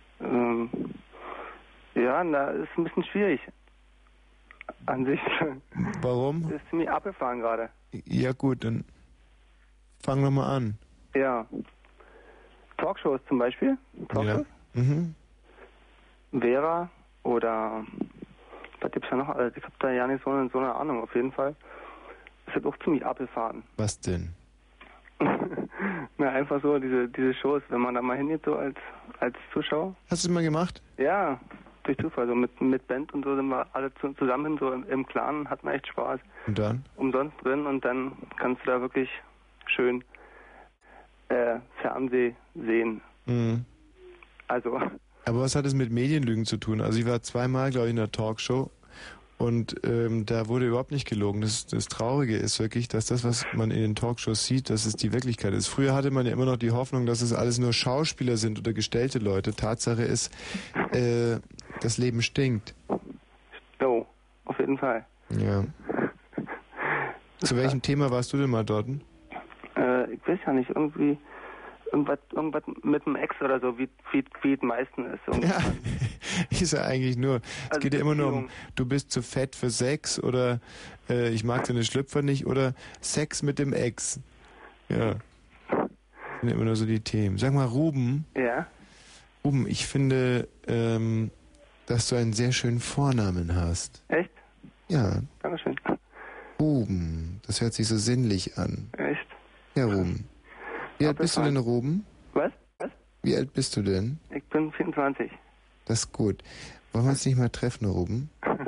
S17: Ja, ist ein bisschen schwierig. An sich.
S1: Warum?
S17: Das ist ziemlich abgefahren gerade.
S1: Ja gut, dann fang doch mal an.
S17: Ja. Talkshows zum Beispiel. Talkshows.
S1: Ja. Mhm.
S17: Vera oder was gibt's da noch? Also ich habe da ja nicht so eine Ahnung. Auf jeden Fall ist das auch ziemlich abgefahren.
S1: Was denn?
S10: Na, einfach so, diese Shows, wenn man da mal hingeht, so als Zuschauer.
S1: Hast du das mal gemacht?
S10: Ja, durch Zufall, so mit Band und so sind wir alle zusammen so im Clan, hat man echt Spaß.
S1: Und dann?
S10: Umsonst drin und dann kannst du da wirklich schön Fernseh sehen.
S1: Mhm.
S10: Also.
S1: Aber was hat es mit Medienlügen zu tun? Also ich war zweimal, glaube ich, in der Talkshow und da wurde überhaupt nicht gelogen. Das Traurige ist wirklich, dass das, was man in den Talkshows sieht, dass es die Wirklichkeit ist. Früher hatte man ja immer noch die Hoffnung, dass es alles nur Schauspieler sind oder gestellte Leute. Tatsache ist, das Leben stinkt.
S10: Oh, auf jeden Fall.
S1: Ja. Zu welchem Thema warst du denn mal dort?
S10: Ich weiß ja nicht, irgendwas mit dem Ex oder so, wie es meistens ist.
S1: Ja, ist ja eigentlich nur, es geht ja immer nur um, du bist zu fett für Sex oder ich mag deine Schlüpfer nicht oder Sex mit dem Ex. Ja. Das sind ja immer nur so die Themen. Sag mal, Ruben.
S10: Ja?
S1: Ruben, ich finde, dass du einen sehr schönen Vornamen hast.
S10: Echt?
S1: Ja.
S10: Dankeschön.
S1: Ruben, das hört sich so sinnlich an.
S10: Echt?
S1: Ja, Ruben. Wie alt bist du denn, Ruben?
S10: Was?
S1: Wie alt bist du denn?
S10: Ich bin 24.
S1: Das ist gut. Wollen wir uns nicht mal treffen, Ruben?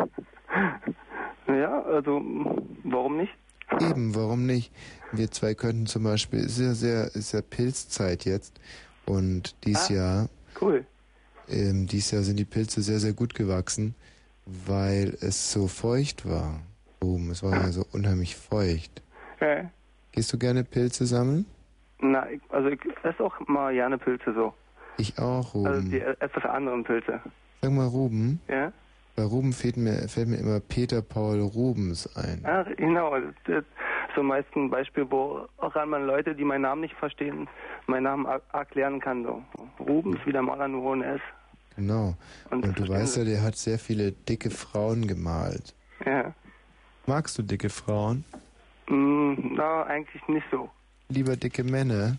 S10: Ja, also, warum nicht?
S1: Eben, warum nicht? Wir zwei könnten zum Beispiel, ist ja Pilzzeit jetzt und dieses Jahr...
S10: Cool.
S1: Dieses Jahr sind die Pilze sehr, sehr gut gewachsen, weil es so feucht war. Es war ja so unheimlich feucht.
S10: Ja.
S1: Gehst du gerne Pilze sammeln?
S10: Na, ich esse auch mal gerne Pilze so.
S1: Ich auch, Ruben.
S10: Also die etwas anderen Pilze.
S1: Sag mal, Ruben.
S10: Ja?
S1: Bei Ruben fällt mir immer Peter Paul Rubens ein.
S10: Ja, genau. Das ist so meist ein Beispiel, wo auch einmal Leute, die meinen Namen nicht verstehen, meinen Namen erklären kann. So. Rubens, wie der Maler nur ohne S.
S1: Genau. Und du weißt ja, der hat sehr viele dicke Frauen gemalt.
S10: Ja.
S1: Magst du dicke Frauen?
S10: Na, eigentlich nicht so.
S1: Lieber dicke Männer?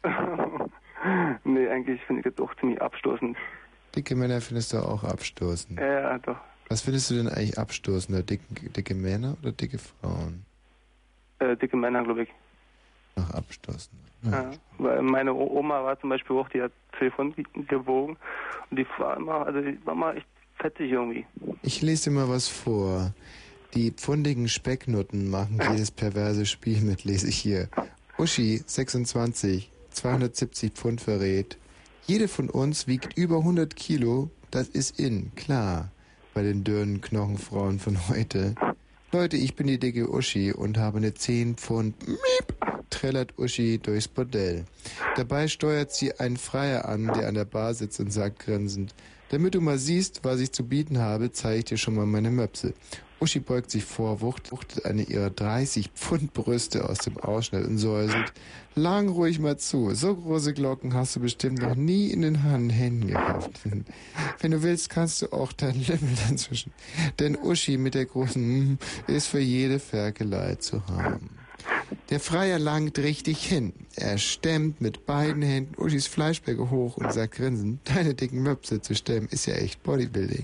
S10: Nee, eigentlich finde ich das auch ziemlich abstoßend.
S1: Dicke Männer findest du auch abstoßend?
S10: Ja, doch.
S1: Was findest du denn eigentlich abstoßender? Dicke Männer oder dicke Frauen?
S10: Dicke Männer, glaube ich.
S1: Ach, abstoßend.
S10: Ja, weil meine Oma war zum Beispiel auch, die hat 12 Pfund gewogen und die war immer echt fettig irgendwie.
S1: Ich lese dir mal was vor. Die pfundigen Specknutten machen jedes perverse Spiel mit, lese ich hier. Uschi, 26, 270 Pfund verrät. Jede von uns wiegt über 100 Kilo, das ist klar, bei den dürren Knochenfrauen von heute. Leute, ich bin die dicke Uschi und habe eine 10 Pfund, trällert Uschi durchs Bordell. Dabei steuert sie einen Freier an, der an der Bar sitzt und sagt grinsend, damit du mal siehst, was ich zu bieten habe, zeige ich dir schon mal meine Möpse. Uschi beugt sich vor, wuchtet eine ihrer 30 Pfund Brüste aus dem Ausschnitt und säuselt. Lang ruhig mal zu. So große Glocken hast du bestimmt noch nie in den Händen gehabt. Wenn du willst, kannst du auch dein Lümmel dazwischen. Denn Uschi mit der großen ist für jede Ferkelei zu haben. Der Freier langt richtig hin. Er stemmt mit beiden Händen Uschis Fleischbäcke hoch und sagt grinsend, deine dicken Möpse zu stemmen ist ja echt Bodybuilding.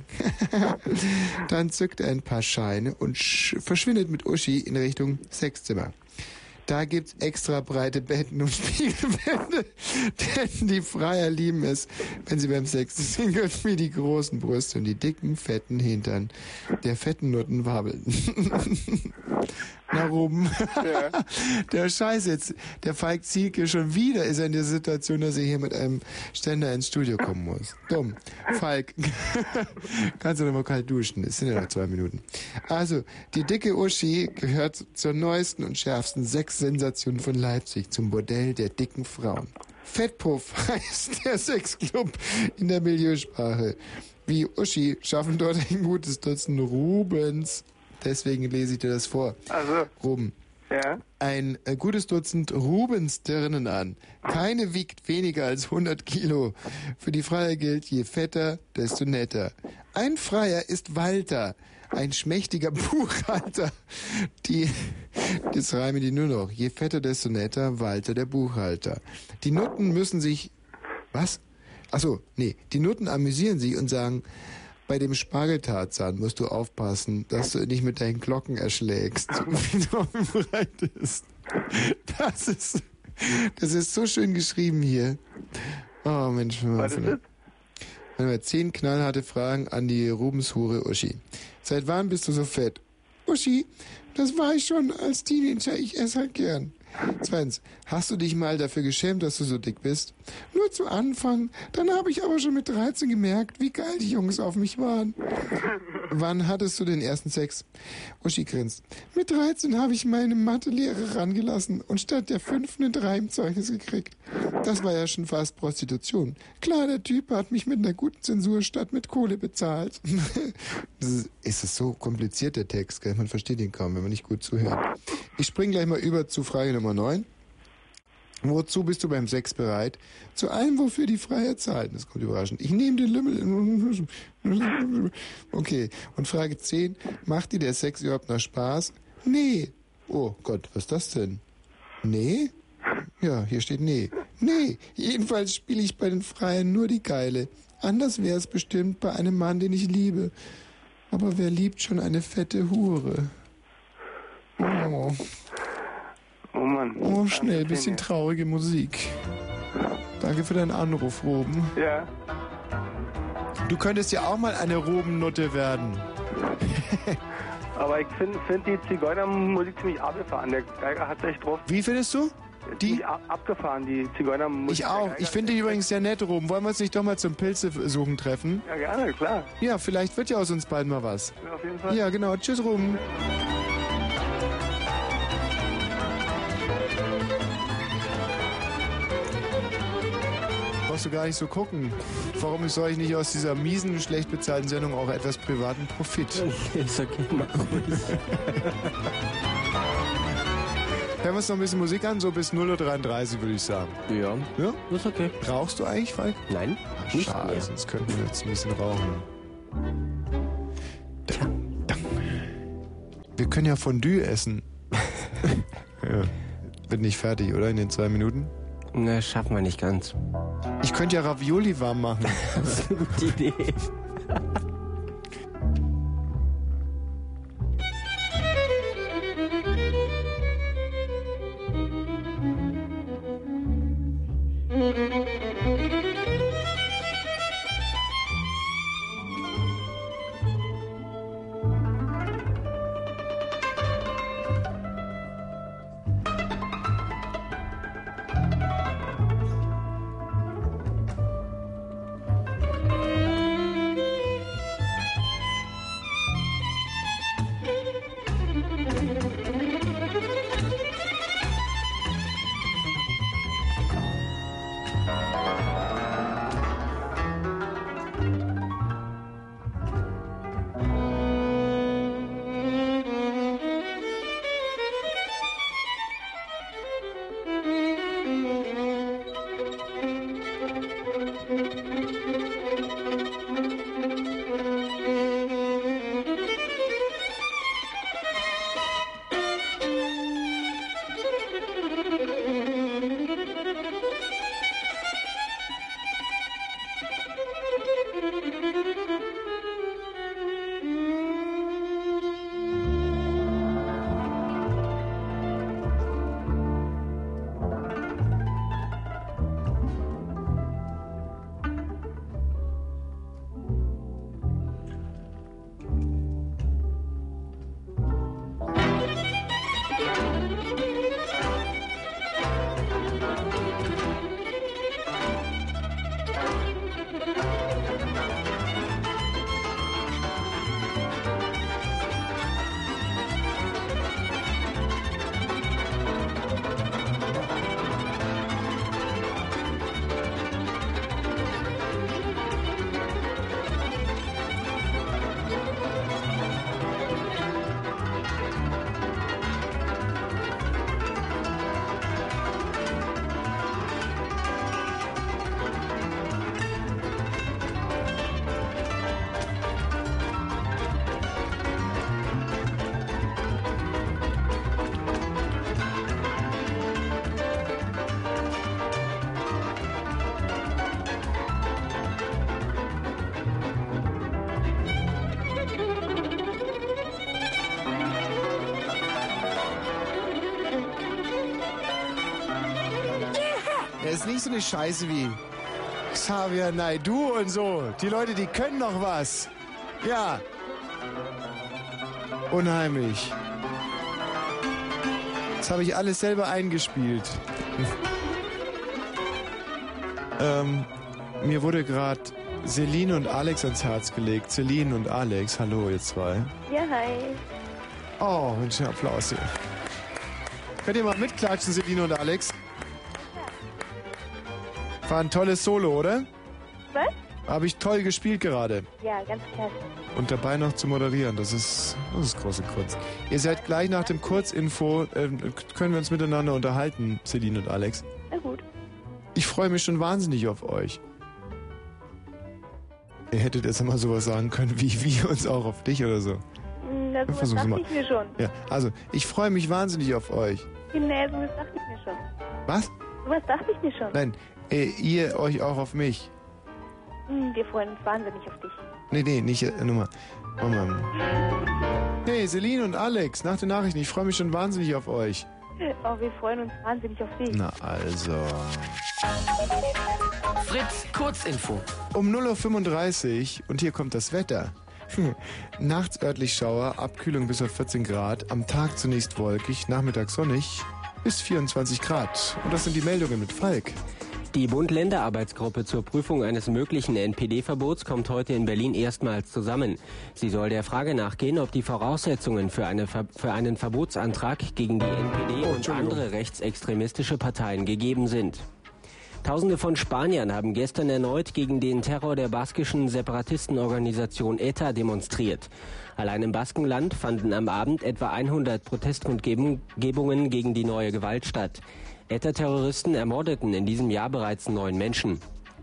S1: Dann zückt er ein paar Scheine und verschwindet mit Uschi in Richtung Sexzimmer. Da gibt's extra breite Betten und Spiegelwände, denn die Freier lieben es, wenn sie beim Sex singeln, wie die großen Brüste und die dicken, fetten Hintern der fetten Nutten wabbeln. Na, Ruben. Ja. Der Scheiß jetzt, der Falk Zielke schon wieder ist er in der Situation, dass er hier mit einem Ständer ins Studio kommen muss. Dumm. Falk, kannst du noch mal kalt duschen? Es sind ja noch 2 Minuten. Also, die dicke Uschi gehört zur neuesten und schärfsten Sexsensation von Leipzig, zum Bordell der dicken Frauen. Fettpuff heißt der Sexclub in der Milieusprache. Wie Uschi schaffen dort ein gutes Dutzend Rubens. Deswegen lese ich dir das vor.
S10: Also,
S1: Ruben.
S10: Ja?
S1: Ein gutes Dutzend Rubensdirnen an. Keine wiegt weniger als 100 Kilo. Für die Freier gilt, je fetter, desto netter. Ein Freier ist Walter, ein schmächtiger Buchhalter. Das reimen die nur noch. Je fetter, desto netter, Walter der Buchhalter. Die Nutten müssen sich... Was? Achso, nee. Die Nutten amüsieren sich und sagen... Bei dem Spargeltarzan musst du aufpassen, dass du nicht mit deinen Glocken erschlägst, wie du auf dem Brett bist. Das ist Das ist so schön geschrieben hier. Oh Mensch.
S10: Was ist das?
S1: 10 knallharte Fragen an die Rubenshure Uschi. Seit wann bist du so fett? Uschi, das war ich schon als Teenager. Ich esse halt gern. 2. Hast du dich mal dafür geschämt, dass du so dick bist? Nur zu Anfang. Dann habe ich aber schon mit 13 gemerkt, wie geil die Jungs auf mich waren. Wann hattest du den ersten Sex? Uschi grinst. Mit 13 habe ich meine Mathelehrer rangelassen und statt der 5 eine 3 im Zeugnis gekriegt. Das war ja schon fast Prostitution. Klar, der Typ hat mich mit einer guten Zensur statt mit Kohle bezahlt. Ist es so kompliziert, der Text, gell? Man versteht ihn kaum, wenn man nicht gut zuhört. Ich springe gleich mal über zu Frage Nummer 9. Wozu bist du beim Sex bereit? Zu allem, wofür die Freiheit zahlt. Das kommt überraschend. Ich nehme den Lümmel. Okay. Und Frage 10. Macht dir der Sex überhaupt noch Spaß? Nee. Oh Gott, was ist das denn? Nee? Ja, hier steht nee. Nee. Jedenfalls spiele ich bei den Freien nur die Geile. Anders wäre es bestimmt bei einem Mann, den ich liebe. Aber wer liebt schon eine fette Hure? Oh.
S10: Oh Mann.
S1: Oh, schnell, bisschen traurige Musik. Danke für deinen Anruf, Ruben.
S10: Ja.
S1: Du könntest ja auch mal eine Rubennutte werden.
S10: Aber ich finde die Zigeunermusik ziemlich abgefahren. Der Geiger hat echt drauf.
S1: Wie findest du?
S10: Die abgefahren, die Zigeunermusik.
S1: Ich auch. Ich finde die übrigens sehr nett, Ruben. Wollen wir uns nicht doch mal zum Pilze-Suchen treffen?
S10: Ja, gerne, klar.
S1: Ja, vielleicht wird ja aus uns beiden mal was.
S10: Ja, auf jeden Fall.
S1: Ja, genau. Tschüss, Ruben. Brauchst du gar nicht so gucken. Warum soll ich nicht aus dieser miesen, schlecht bezahlten Sendung auch etwas privaten Profit?
S2: Ist okay, mach ruhig.
S1: Hören wir uns noch ein bisschen Musik an, so bis 0:33 Uhr, würde ich sagen.
S2: Ja.
S1: Ja?
S2: Ist okay.
S1: Rauchst du eigentlich, Falk?
S2: Nein,
S1: Ach,
S2: nicht
S1: schade,
S2: mehr.
S1: sonst könnten wir jetzt ein bisschen rauchen.
S2: Tja.
S1: Wir können ja Fondue essen. Ja. Wird nicht fertig, oder? In den 2 Minuten?
S2: Na, schaffen wir nicht ganz.
S1: Ich könnte ja Ravioli warm machen.
S2: Das ist eine gute Idee.
S1: Er ist nicht so eine Scheiße wie Xavier Naidoo und so. Die Leute, die können noch was. Ja. Unheimlich. Das habe ich alles selber eingespielt. Mir wurde gerade Celine und Alex ans Herz gelegt. Celine und Alex, hallo ihr zwei.
S4: Ja, hi.
S1: Oh, ein schöner Applaus hier. Könnt ihr mal mitklatschen, Celine und Alex? War ein tolles Solo, oder?
S4: Was?
S1: Habe ich toll gespielt gerade.
S4: Ja, ganz klasse.
S1: Und dabei noch zu moderieren, das ist große Kunst. Ihr seid gleich nach dem Kurzinfo, können wir uns miteinander unterhalten, Celine und Alex.
S4: Na gut.
S1: Ich freue mich schon wahnsinnig auf euch. Ihr hättet jetzt mal sowas sagen können, wie wir uns auch auf dich oder so.
S4: Na, sowas dachte ich mir schon.
S1: Ja, also, ich freue mich wahnsinnig auf euch.
S4: Nee, sowas dachte ich mir schon.
S1: Was?
S4: Sowas dachte ich mir schon.
S1: Nein, ihr euch auch auf mich.
S4: Wir freuen uns wahnsinnig auf dich.
S1: Nee, nicht, Nummer. Hey, Celine und Alex, nach den Nachrichten, ich freue mich schon wahnsinnig auf euch.
S4: Oh, wir freuen uns wahnsinnig auf dich.
S1: Na also.
S5: Fritz, Kurzinfo.
S1: Um 0:35 Uhr und hier kommt das Wetter. Nachts örtlich Schauer, Abkühlung bis auf 14 Grad, am Tag zunächst wolkig, nachmittags sonnig bis 24 Grad. Und das sind die Meldungen mit Falk.
S12: Die Bund-Länder-Arbeitsgruppe zur Prüfung eines möglichen NPD-Verbots kommt heute in Berlin erstmals zusammen. Sie soll der Frage nachgehen, ob die Voraussetzungen für einen Verbotsantrag gegen die NPD und andere rechtsextremistische Parteien gegeben sind. Tausende von Spaniern haben gestern erneut gegen den Terror der baskischen Separatistenorganisation ETA demonstriert. Allein im Baskenland fanden am Abend etwa 100 Protestkundgebungen gegen die neue Gewalt statt. ETA-Terroristen ermordeten in diesem Jahr bereits 9 Menschen.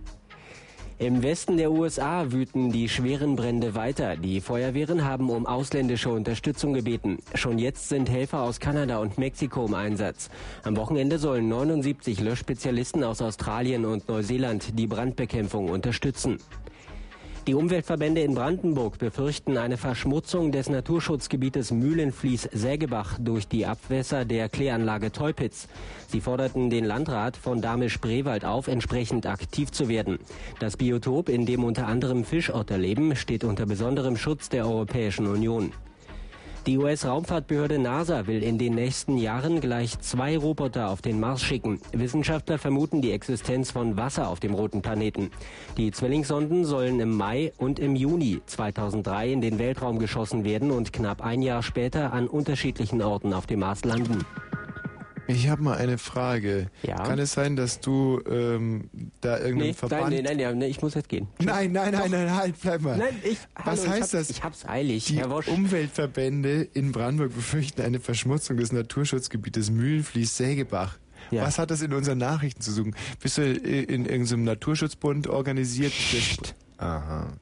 S12: Im Westen der USA wüten die schweren Brände weiter. Die Feuerwehren haben um ausländische Unterstützung gebeten. Schon jetzt sind Helfer aus Kanada und Mexiko im Einsatz. Am Wochenende sollen 79 Löschspezialisten aus Australien und Neuseeland die Brandbekämpfung unterstützen. Die Umweltverbände in Brandenburg befürchten eine Verschmutzung des Naturschutzgebietes Mühlenfließ-Sägebach durch die Abwässer der Kläranlage Teupitz. Sie forderten den Landrat von Dahme-Spreewald auf, entsprechend aktiv zu werden. Das Biotop, in dem unter anderem Fischotter leben, steht unter besonderem Schutz der Europäischen Union. Die US-Raumfahrtbehörde NASA will in den nächsten Jahren gleich 2 Roboter auf den Mars schicken. Wissenschaftler vermuten die Existenz von Wasser auf dem roten Planeten. Die Zwillingssonden sollen im Mai und im Juni 2003 in den Weltraum geschossen werden und knapp ein Jahr später an unterschiedlichen Orten auf dem Mars landen.
S1: Ich habe mal eine Frage.
S12: Ja?
S1: Kann es sein, dass du da irgendeinen Verband...
S12: Nein, ich muss jetzt gehen.
S1: Nein, halt, bleib mal.
S12: Nein,
S1: Was heißt das?
S12: Ich hab's eilig,
S1: Die
S12: Herr Wosch.
S1: Umweltverbände in Brandenburg befürchten eine Verschmutzung des Naturschutzgebietes Mühlenfließ-Sägebach.
S12: Ja.
S1: Was hat das in unseren Nachrichten zu suchen? Bist du in irgendeinem Naturschutzbund organisiert? Psst. Aha.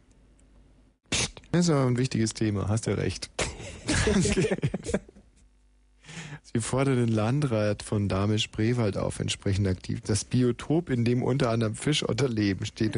S1: Das ist aber ein wichtiges Thema, hast ja recht. Sie fordern den Landrat von Dahme-Spreewald auf, entsprechend aktiv. Das Biotop, in dem unter anderem Fischotter leben, steht.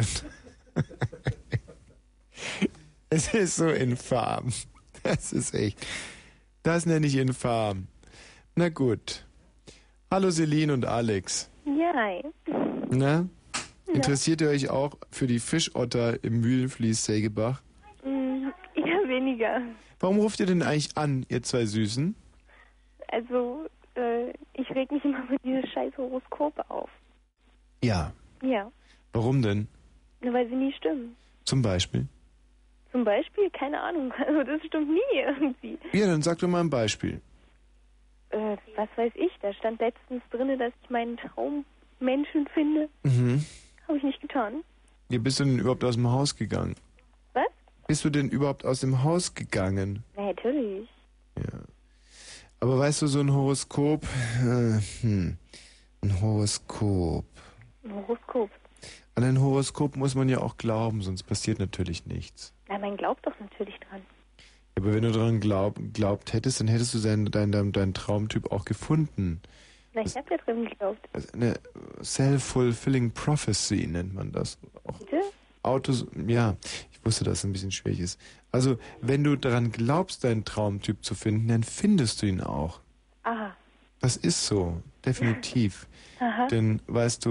S1: Es ist so infam. Das ist echt. Das nenne ich infam. Na gut. Hallo Celine und Alex.
S4: Ja, hi.
S1: Na? Interessiert ihr euch auch für die Fischotter im Mühlenfließ-Sägebach?
S4: Eher weniger.
S1: Warum ruft ihr denn eigentlich an, ihr zwei Süßen?
S4: Also, ich reg mich immer mit diese scheiß Horoskope auf.
S1: Ja.
S4: Ja.
S1: Warum denn?
S4: Nur weil sie nie stimmen.
S1: Zum Beispiel?
S4: Zum Beispiel? Keine Ahnung. Also das stimmt nie irgendwie.
S1: Ja, dann sag doch mal ein Beispiel.
S4: Was weiß ich? Da stand letztens drin, dass ich meinen Traummenschen finde.
S1: Mhm.
S4: Habe ich nicht getan.
S1: Ja, bist du denn überhaupt aus dem Haus gegangen?
S4: Was?
S1: Bist du denn überhaupt aus dem Haus gegangen?
S4: Na, natürlich.
S1: Ja. Aber weißt du, so ein Horoskop, ein Horoskop.
S4: Ein Horoskop.
S1: An ein Horoskop muss man ja auch glauben, sonst passiert natürlich nichts.
S4: Na, man glaubt doch natürlich dran.
S1: Ja, aber wenn du daran glaubt hättest, dann hättest du deinen Traumtyp auch gefunden.
S4: Na, ich hab ja drin geglaubt.
S1: Eine self-fulfilling prophecy nennt man das. Auch
S4: Bitte?
S1: Autos, ja, ich wusste, dass es ein bisschen schwierig ist. Also, wenn du daran glaubst, deinen Traumtyp zu finden, dann findest du ihn auch.
S4: Aha.
S1: Das ist so, definitiv.
S4: Aha.
S1: Denn, weißt du,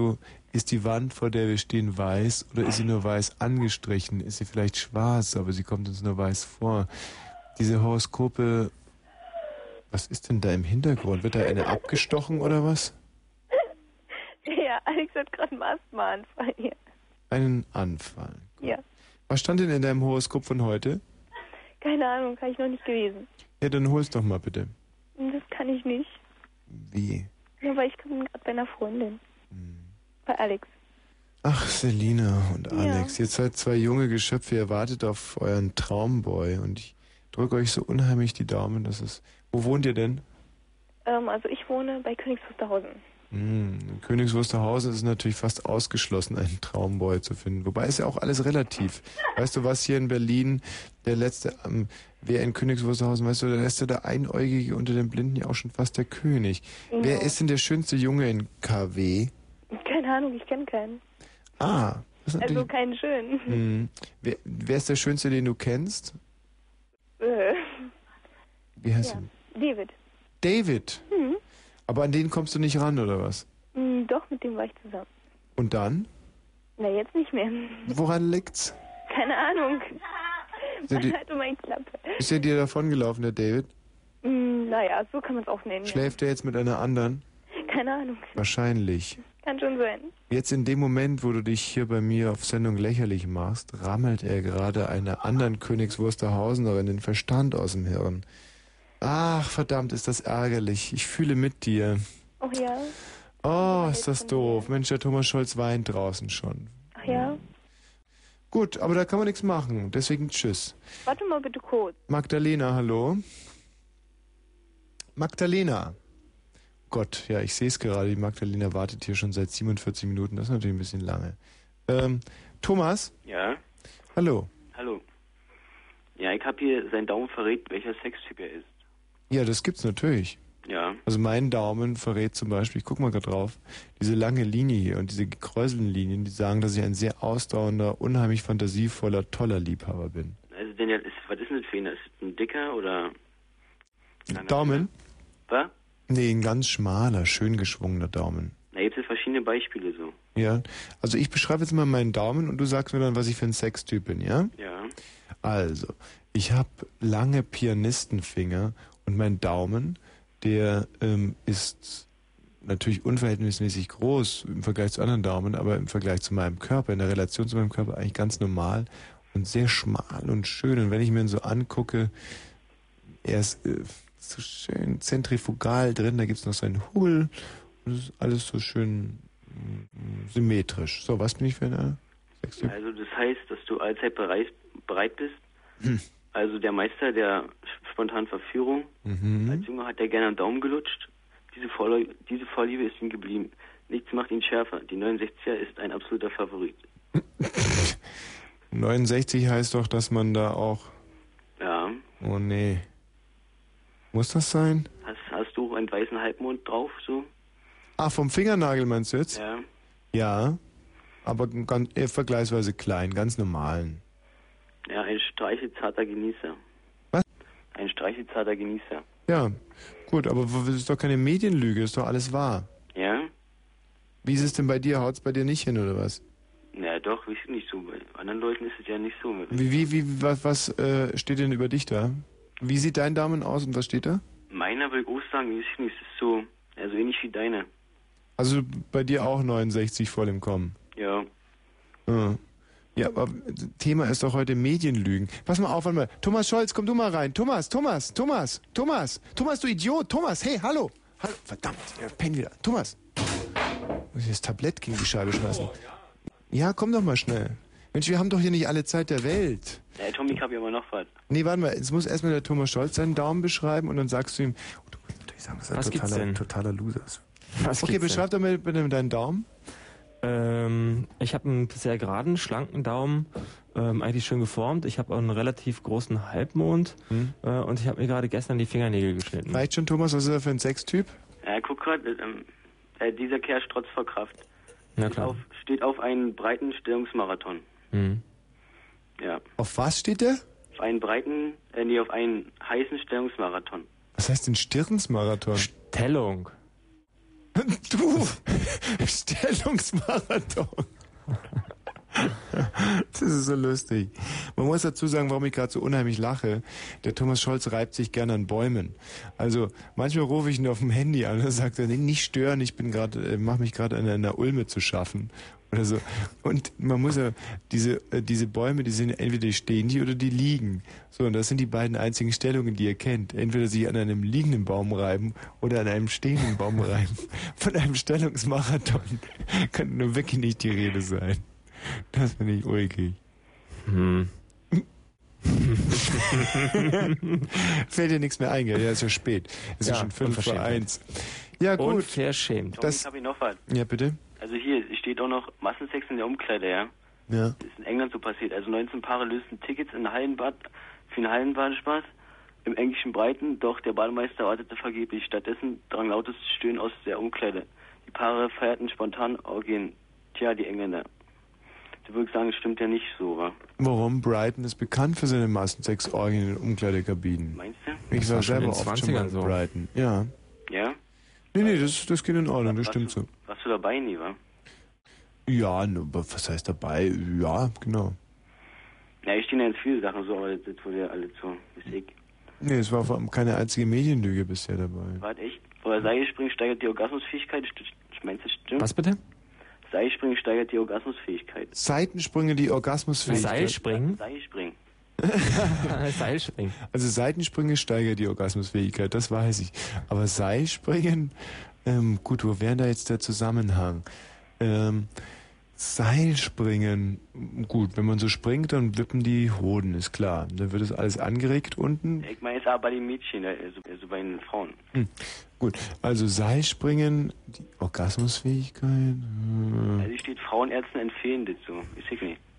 S1: Ist die Wand, vor der wir stehen, weiß oder ist sie nur weiß angestrichen? Ist sie vielleicht schwarz, aber sie kommt uns nur weiß vor? Diese Horoskope, was ist denn da im Hintergrund? Wird da eine abgestochen oder was?
S7: Ja, Alex hat gerade einen Asthmaanfall hier.
S1: Einen Anfall.
S7: Ja.
S1: Was stand denn in deinem Horoskop von heute?
S7: Keine Ahnung, habe ich noch nicht gelesen.
S1: Ja, dann hol's doch mal bitte.
S7: Das kann ich nicht.
S1: Wie?
S7: Ja, weil ich bin gerade bei einer Freundin. Bei Alex.
S1: Ach, Selina und Alex, ihr seid zwei junge Geschöpfe, ihr wartet auf euren Traumboy und ich drücke euch so unheimlich die Daumen, dass es... Wo wohnt ihr denn?
S7: Also ich wohne bei Königs Wusterhausen.
S1: In Königs Wusterhausen ist es natürlich fast ausgeschlossen, einen Traumboy zu finden. Wobei ist ja auch alles relativ. Weißt du was, hier in Berlin, der letzte, wer in Königs Wusterhausen, weißt du, der letzte, der Einäugige unter den Blinden ja auch schon fast der König. Ja. Wer ist denn der schönste Junge in KW?
S7: Keine Ahnung, ich kenne keinen.
S1: Ah. Das ist
S7: also keinen schönen.
S1: Wer ist der schönste, den du kennst? Wie heißt er?
S7: David.
S1: David?
S7: Mhm.
S1: Aber an den kommst du nicht ran, oder was?
S7: Doch, mit dem war ich zusammen.
S1: Und dann?
S7: Na, jetzt nicht mehr.
S1: Woran liegt's?
S7: Keine Ahnung. Halt um ein Klappe.
S1: Ist er dir davongelaufen, der David?
S7: Naja, so kann man es auch nennen.
S1: Schläft er jetzt mit einer anderen?
S7: Keine Ahnung.
S1: Wahrscheinlich.
S7: Kann schon sein.
S1: Jetzt in dem Moment, wo du dich hier bei mir auf Sendung lächerlich machst, rammelt er gerade einer anderen Königs Wusterhausenerin den Verstand aus dem Hirn. Ach, verdammt, ist das ärgerlich. Ich fühle mit dir.
S7: Oh ja?
S1: Oh, ist das doof. Mensch, der Thomas Scholz weint draußen schon.
S7: Ach ja?
S1: Gut, aber da kann man nichts machen. Deswegen tschüss.
S7: Warte mal bitte kurz.
S1: Magdalena, hallo? Magdalena. Gott, ja, ich sehe es gerade. Die Magdalena wartet hier schon seit 47 Minuten. Das ist natürlich ein bisschen lange. Thomas?
S20: Ja?
S1: Hallo.
S20: Hallo. Ja, ich habe hier seinen Daumen verrät, welcher Sextyp er ist.
S1: Ja, das gibt's natürlich.
S20: Ja.
S1: Also mein Daumen verrät zum Beispiel, ich guck mal gerade drauf, diese lange Linie hier und diese gekräuselten Linien, die sagen, dass ich ein sehr ausdauernder, unheimlich fantasievoller, toller Liebhaber bin.
S20: Also denn was ist denn das für ihn? Ist das ein dicker oder...
S1: Daumen?
S20: Was?
S1: Nee, ein ganz schmaler, schön geschwungener Daumen.
S20: Na, gibt es verschiedene Beispiele so.
S1: Ja, also ich beschreibe jetzt mal meinen Daumen und du sagst mir dann, was ich für ein Sextyp bin, ja?
S20: Ja.
S1: Also, ich habe lange Pianistenfinger und mein Daumen, der ist natürlich unverhältnismäßig groß im Vergleich zu anderen Daumen, aber im Vergleich zu meinem Körper, in der Relation zu meinem Körper eigentlich ganz normal und sehr schmal und schön. Und wenn ich mir ihn so angucke, er ist so schön zentrifugal drin, da gibt's noch so einen Hubel und es ist alles so schön symmetrisch. So, was bin ich für eine Sextyp?
S20: Also das heißt, dass du allzeit bereit bist. Also der Meister der spontanen Verführung. Als Junge hat er gerne am Daumen gelutscht. Diese Vorliebe ist ihm geblieben. Nichts macht ihn schärfer. Die 69er ist ein absoluter Favorit.
S1: 69 heißt doch, dass man da auch...
S20: Ja.
S1: Oh nee. Muss das sein?
S20: Hast du einen weißen Halbmond drauf, so?
S1: Ah, vom Fingernagel meinst du jetzt?
S20: Ja.
S1: Ja, aber ganz, vergleichsweise klein, ganz normalen.
S20: Ja, ein streichelzarter Genießer.
S1: Was?
S20: Ein streichelzarter Genießer.
S1: Ja, gut, aber das ist doch keine Medienlüge, ist doch alles wahr.
S20: Ja?
S1: Wie ist es denn bei dir? Haut's bei dir nicht hin, oder was?
S20: Ja, doch, ist nicht so. Bei anderen Leuten ist es ja nicht so.
S1: Was steht denn über dich da? Wie sieht dein Daumen aus und was steht da?
S20: Meiner will ich auch sagen, ist nicht, ist so, also ähnlich wie deine.
S1: Also bei dir auch 69 voll im Kommen?
S20: Ja.
S1: Ja, aber Thema ist doch heute Medienlügen. Pass mal auf, warte mal. Thomas Scholz, komm du mal rein. Thomas, du Idiot. Thomas, hey, hallo. Verdammt, er pennt wieder. Thomas. Muss ich das Tablett gegen die Scheibe schmeißen? Ja, komm doch mal schnell. Mensch, wir haben doch hier nicht alle Zeit der Welt.
S20: Ja, Tommy, ich hab ja immer noch was.
S1: Nee, warte mal, jetzt muss erstmal der Thomas Scholz seinen Daumen beschreiben und dann sagst du ihm, du musst natürlich sagen, dass er totaler Loser ist. Okay, beschreib doch mal bitte deinen Daumen.
S2: Ich habe einen sehr geraden, schlanken Daumen, eigentlich schön geformt. Ich habe auch einen relativ großen Halbmond und ich habe mir gerade gestern die Fingernägel geschnitten.
S1: Reicht schon, Thomas, was ist er für ein Sextyp?
S20: Ja, guck grad, dieser Kerl strotzt vor Kraft.
S2: Na klar.
S20: Steht auf einen breiten Stellungsmarathon. Ja.
S1: Auf was steht der?
S20: Auf einen auf einen heißen Stellungsmarathon.
S1: Was heißt denn Stirnsmarathon?
S2: Stellung.
S1: Du, Stellungsmarathon. Das ist so lustig. Man muss dazu sagen, warum ich gerade so unheimlich lache. Der Thomas Scholz reibt sich gerne an Bäumen. Also manchmal rufe ich ihn auf dem Handy an und sagt er, nicht stören, ich bin gerade, mache mich gerade an einer Ulme zu schaffen. Oder so. Und man muss ja, diese Bäume, die sind entweder die stehen die oder die liegen. So, und das sind die beiden einzigen Stellungen, die ihr kennt. Entweder sich an einem liegenden Baum reiben oder an einem stehenden Baum reiben. Von einem Stellungsmarathon kann nur wirklich nicht die Rede sein. Das finde ich ulkig. Fällt dir nichts mehr ein, gell? Ja, ist ja spät. Es ist ja schon 5:01. Ja, gut.
S2: Unverschämt.
S20: Das habe ich noch was.
S1: Ja, bitte?
S20: Also hier steht auch noch Massensex in der Umkleide, ja?
S1: Ja.
S20: Das ist in England so passiert. Also 19 Paare lösten Tickets in Hallenbad für einen Hallenbadespaß im englischen Breiten, doch der Bademeister wartete vergeblich. Stattdessen drang lautes Stöhnen aus der Umkleide. Die Paare feierten spontan Orgien. Tja, die Engländer. Ich würde sagen, das stimmt ja nicht so, wa?
S1: Warum? Brighton ist bekannt für seine Massensex-Orgien in Umkleidekabinen.
S20: Meinst du?
S1: Ich war selber oft schon mal in Brighton. Ja.
S20: Ja?
S1: Nee, das geht in Ordnung, das stimmt so.
S20: Warst du dabei nie, wa?
S1: Ja, was heißt dabei? Ja, genau.
S20: Ja, ich stehe ja in viele Sachen so, aber das wurde ja alles so, ist ich.
S1: Nee, es war vor allem keine einzige Medienlüge bisher dabei.
S20: War echt? Bei Seilspringen steigert die Orgasmusfähigkeit, meinst du, stimmt?
S2: Was bitte?
S20: Seilspringen steigert die Orgasmusfähigkeit.
S1: Seitensprünge die Orgasmusfähigkeit.
S2: Seilspringen?
S20: Seilspringen.
S2: Seilspringen.
S1: Also Seitensprünge steigert die Orgasmusfähigkeit, das weiß ich. Aber Seilspringen, gut, wo wäre da jetzt der Zusammenhang? Seilspringen, gut, wenn man so springt, dann wippen die Hoden, ist klar. Dann wird es alles angeregt unten.
S20: Ich meine jetzt aber bei den Mädchen, also bei den Frauen.
S1: Gut, also Seilspringen, die Orgasmusfähigkeit.
S20: Also steht Frauenärzten empfehlen das so, ist ich nicht.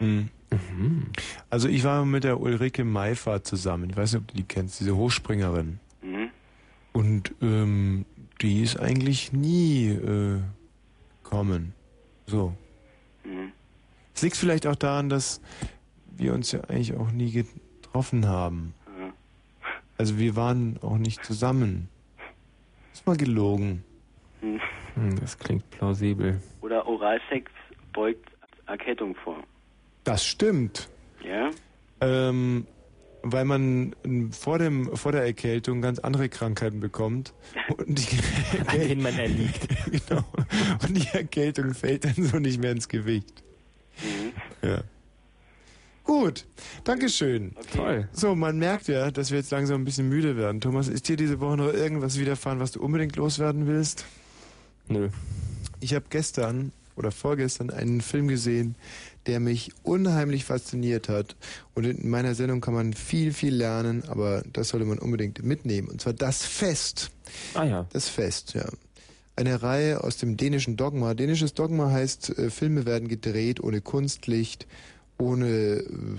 S1: Also ich war mit der Ulrike Maifahrt zusammen, ich weiß nicht, ob du die kennst, diese Hochspringerin. Und die ist eigentlich nie gekommen. So. Es liegt vielleicht auch daran, dass wir uns ja eigentlich auch nie getroffen haben. Also wir waren auch nicht zusammen. Das war gelogen.
S2: Das klingt plausibel.
S20: Oder Oralsex beugt Erkältung vor.
S1: Das stimmt.
S20: Ja?
S1: Weil man vor der Erkältung ganz andere Krankheiten bekommt. Und
S2: an denen man erliegt.
S1: Genau. Und die Erkältung fällt dann so nicht mehr ins Gewicht. Ja. Gut, Dankeschön.
S2: Okay. Toll.
S1: So, man merkt ja, dass wir jetzt langsam ein bisschen müde werden. Thomas, ist dir diese Woche noch irgendwas widerfahren, was du unbedingt loswerden willst?
S2: Nö.
S1: Ich habe gestern oder vorgestern einen Film gesehen, der mich unheimlich fasziniert hat. Und in meiner Sendung kann man viel, viel lernen, aber das sollte man unbedingt mitnehmen. Und zwar Das Fest.
S2: Ah ja.
S1: Das Fest, ja. Eine Reihe aus dem dänischen Dogma. Dänisches Dogma heißt, Filme werden gedreht ohne Kunstlicht, ohne,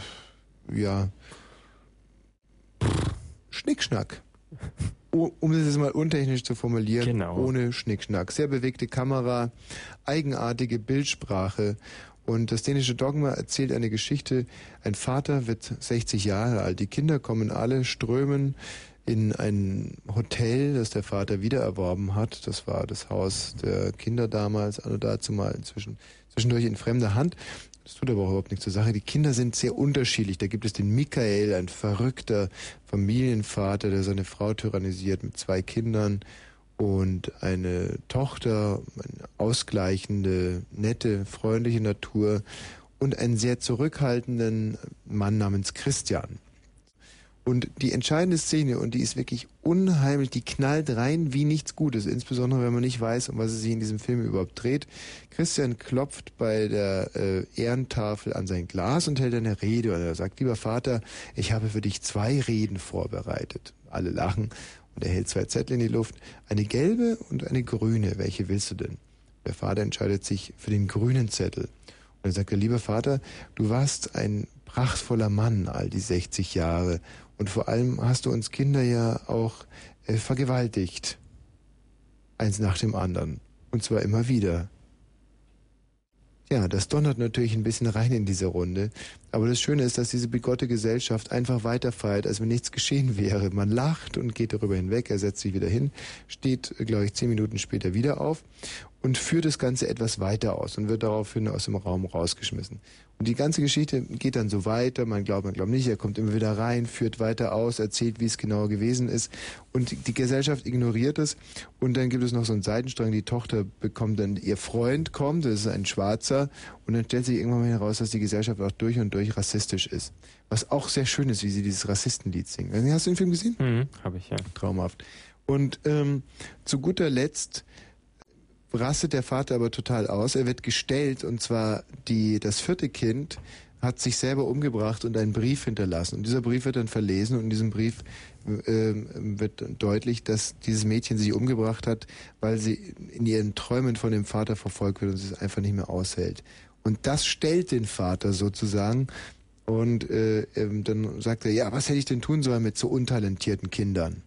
S1: Schnickschnack. Um das jetzt mal untechnisch zu formulieren,
S2: genau.
S1: Ohne Schnickschnack. Sehr bewegte Kamera, eigenartige Bildsprache. Und das dänische Dogma erzählt eine Geschichte. Ein Vater wird 60 Jahre alt. Die Kinder kommen alle, strömen in ein Hotel, das der Vater wiedererworben hat. Das war das Haus der Kinder damals, also dazu mal zwischendurch in fremder Hand. Das tut aber auch überhaupt nichts zur Sache. Die Kinder sind sehr unterschiedlich. Da gibt es den Michael, ein verrückter Familienvater, der seine Frau tyrannisiert mit 2 Kindern. Und eine Tochter, eine ausgleichende, nette, freundliche Natur und einen sehr zurückhaltenden Mann namens Christian. Und die entscheidende Szene, und die ist wirklich unheimlich, die knallt rein wie nichts Gutes, insbesondere wenn man nicht weiß, um was es sich in diesem Film überhaupt dreht. Christian klopft bei der Ehrentafel an sein Glas und hält eine Rede. Und er sagt, lieber Vater, ich habe für dich 2 Reden vorbereitet. Alle lachen. Und er hält 2 Zettel in die Luft. Eine gelbe und eine grüne. Welche willst du denn? Der Vater entscheidet sich für den grünen Zettel. Und er sagt, lieber Vater, du warst ein prachtvoller Mann all die 60 Jahre. Und vor allem hast du uns Kinder ja auch vergewaltigt. Eins nach dem anderen. Und zwar immer wieder. Ja, das donnert natürlich ein bisschen rein in diese Runde. Aber das Schöne ist, dass diese bigotte Gesellschaft einfach weiterfeiert, als wenn nichts geschehen wäre. Man lacht und geht darüber hinweg, er setzt sich wieder hin, steht, glaube ich, 10 Minuten später wieder auf und führt das Ganze etwas weiter aus und wird daraufhin aus dem Raum rausgeschmissen. Und die ganze Geschichte geht dann so weiter, man glaubt nicht, er kommt immer wieder rein, führt weiter aus, erzählt, wie es genau gewesen ist. Und die Gesellschaft ignoriert es. Und dann gibt es noch so einen Seitenstrang, die Tochter bekommt dann, ihr Freund kommt, das ist ein Schwarzer, und dann stellt sich irgendwann mal heraus, dass die Gesellschaft auch durch und durch rassistisch ist. Was auch sehr schön ist, wie sie dieses Rassistenlied singen. Hast du den Film gesehen?
S2: Habe ich, ja.
S1: Traumhaft. Und zu guter Letzt rastet der Vater aber total aus. Er wird gestellt, und zwar das 4. Kind hat sich selber umgebracht und einen Brief hinterlassen. Und dieser Brief wird dann verlesen, und in diesem Brief wird deutlich, dass dieses Mädchen sich umgebracht hat, weil sie in ihren Träumen von dem Vater verfolgt wird und sie es einfach nicht mehr aushält. Und das stellt den Vater sozusagen. Und dann sagt er, ja, was hätte ich denn tun sollen mit so untalentierten Kindern?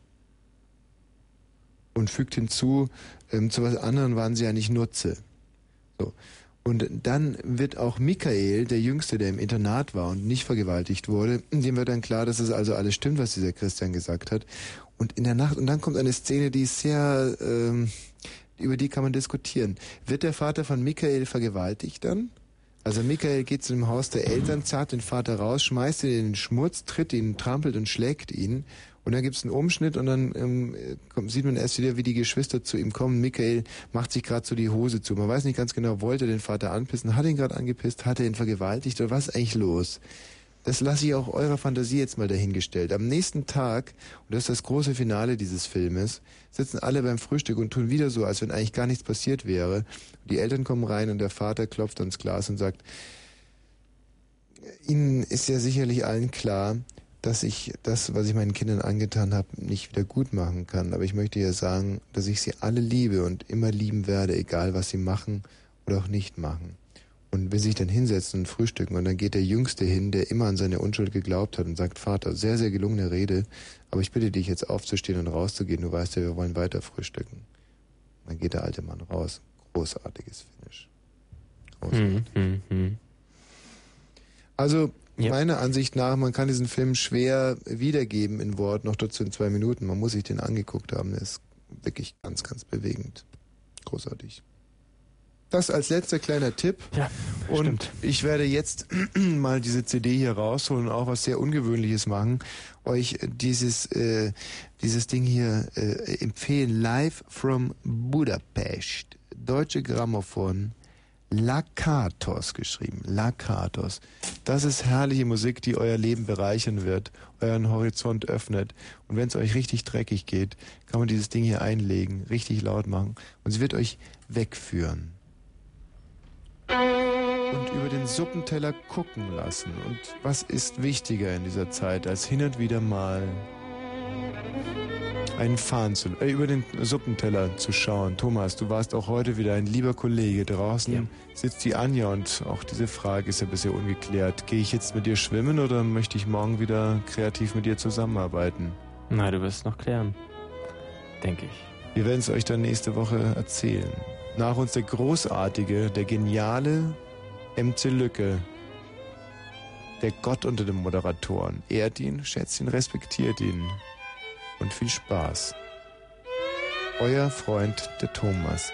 S1: Und fügt hinzu, zu was anderem waren sie ja nicht Nutze. So. Und dann wird auch Michael, der Jüngste, der im Internat war und nicht vergewaltigt wurde, dem wird dann klar, dass es also alles stimmt, was dieser Christian gesagt hat. Und in der Nacht, und dann kommt eine Szene, die ist sehr, über die kann man diskutieren. Wird der Vater von Michael vergewaltigt dann? Also Michael geht zu dem Haus der Eltern, zerrt den Vater raus, schmeißt ihn in den Schmutz, tritt ihn, trampelt und schlägt ihn. Und dann gibt's einen Umschnitt, und dann sieht man erst wieder, wie die Geschwister zu ihm kommen. Michael macht sich gerade so die Hose zu. Man weiß nicht ganz genau, wollte er den Vater anpissen, hat ihn gerade angepisst, hat er ihn vergewaltigt, oder was ist eigentlich los? Das lasse ich auch eurer Fantasie jetzt mal dahingestellt. Am nächsten Tag, und das ist das große Finale dieses Filmes, sitzen alle beim Frühstück und tun wieder so, als wenn eigentlich gar nichts passiert wäre. Die Eltern kommen rein und der Vater klopft ans Glas und sagt, Ihnen ist ja sicherlich allen klar, dass ich das, was ich meinen Kindern angetan habe, nicht wieder gut machen kann. Aber ich möchte ja sagen, dass ich sie alle liebe und immer lieben werde, egal was sie machen oder auch nicht machen. Und wenn sie sich dann hinsetzen und frühstücken, und dann geht der Jüngste hin, der immer an seine Unschuld geglaubt hat, und sagt, Vater, sehr, sehr gelungene Rede, aber ich bitte dich jetzt aufzustehen und rauszugehen, du weißt ja, wir wollen weiter frühstücken. Dann geht der alte Mann raus. Großartiges Finish. Großartig. Also, meiner Ansicht nach, man kann diesen Film schwer wiedergeben in Wort, noch dazu in 2 Minuten. Man muss sich den angeguckt haben. Der ist wirklich ganz, ganz bewegend. Großartig. Das als letzter kleiner Tipp. Ja, und stimmt. Ich werde jetzt mal diese CD hier rausholen und auch was sehr Ungewöhnliches machen. Euch dieses Ding hier empfehlen. Live from Budapest. Deutsche Grammophon. Lakatos geschrieben. Lakatos. Das ist herrliche Musik, die euer Leben bereichern wird, euren Horizont öffnet. Und wenn es euch richtig dreckig geht, kann man dieses Ding hier einlegen, richtig laut machen. Und sie wird euch wegführen. Und über den Suppenteller gucken lassen. Und was ist wichtiger in dieser Zeit, als hin und wieder mal einen Fahnen über den Suppenteller zu schauen. Thomas, du warst auch heute wieder ein lieber Kollege. Draußen sitzt die Anja, und auch diese Frage ist ja bisher ungeklärt. Gehe ich jetzt mit dir schwimmen oder möchte ich morgen wieder kreativ mit dir zusammenarbeiten?
S2: Na, du wirst es noch klären. Denke ich.
S1: Wir werden es euch dann nächste Woche erzählen. Nach uns der großartige, der geniale MC Lücke. Der Gott unter den Moderatoren. Ehrt ihn, schätzt ihn, respektiert ihn. Und viel Spaß. Euer Freund, der Thomas.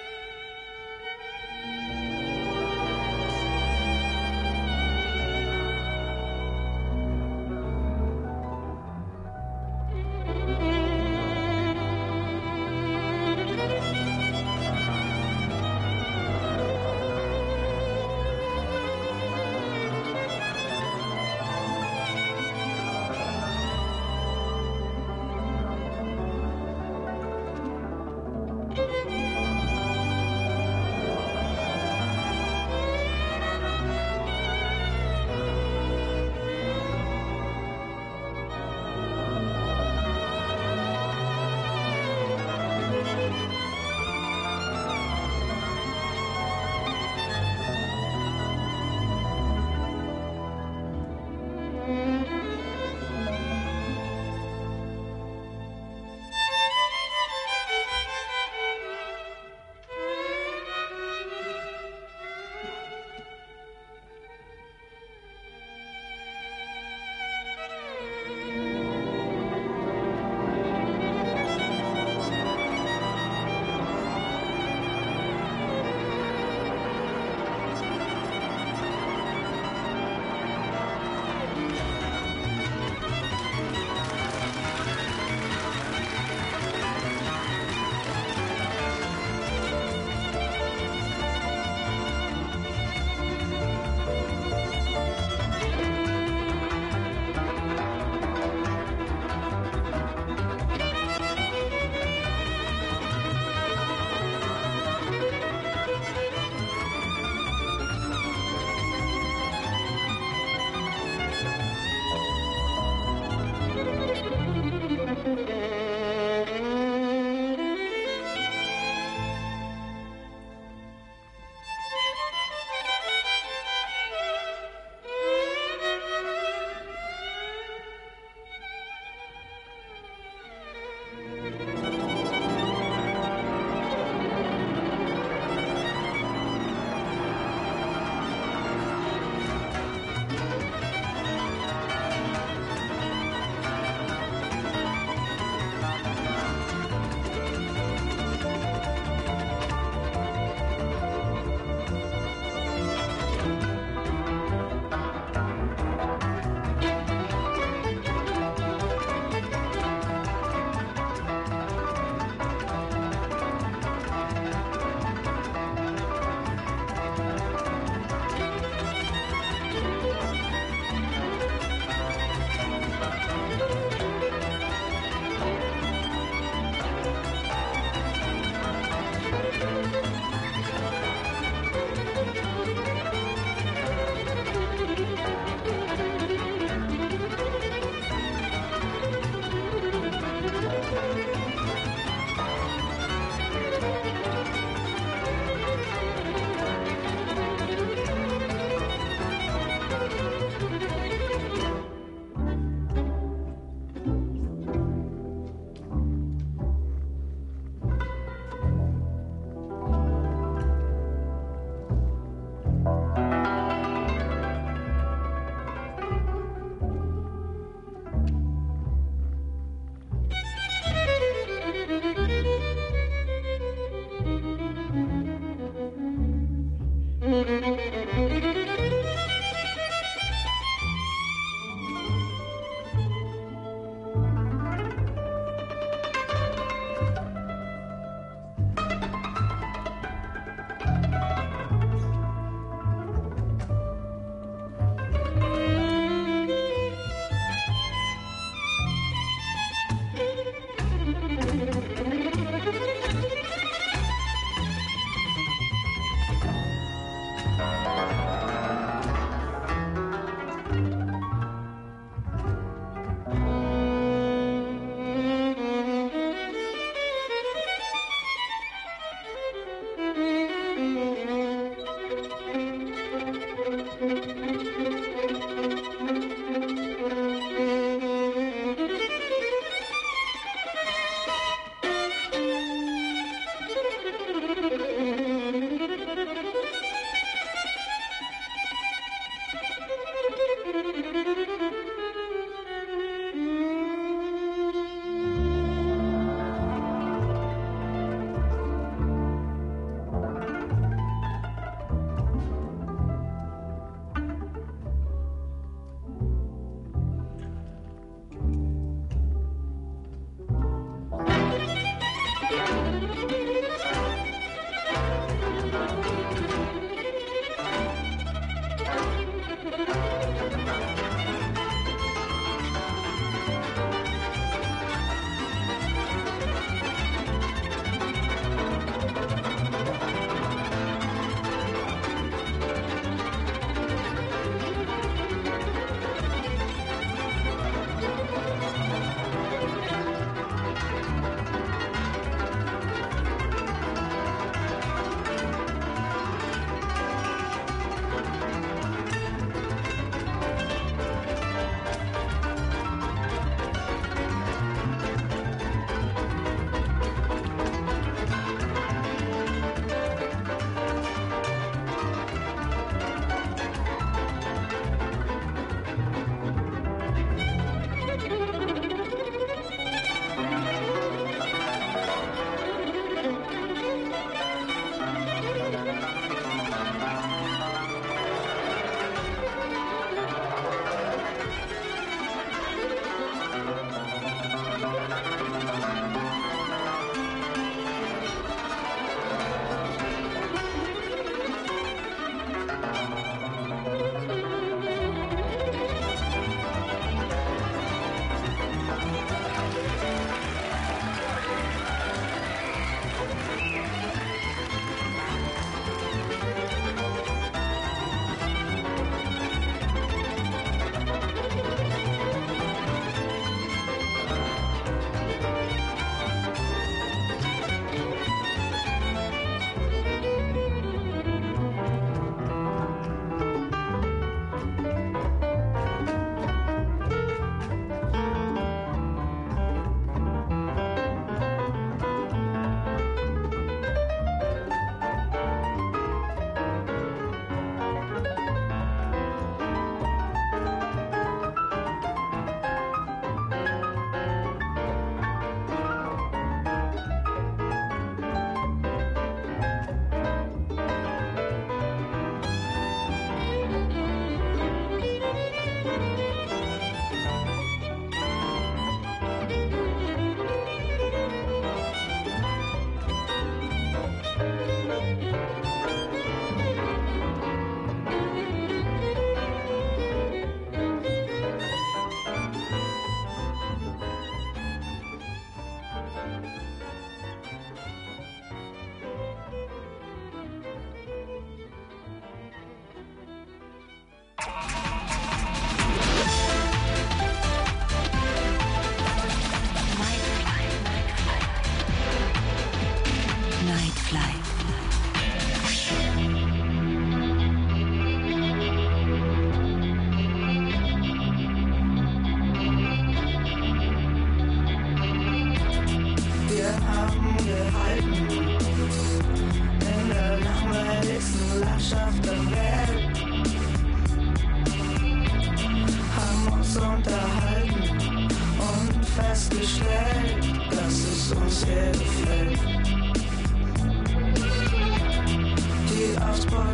S15: festgestellt, dass es uns hier gefällt. Die Ausbeutung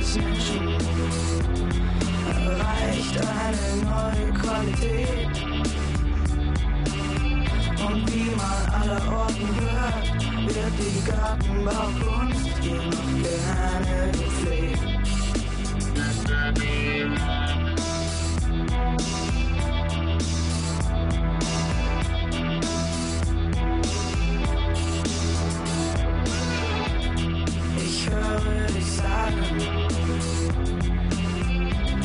S15: jedes Menschen erreicht eine neue Qualität. Und wie man allerorten hört, wird die Gartenbaukunst hier noch gerne gepflegt. Ich höre dich sagen,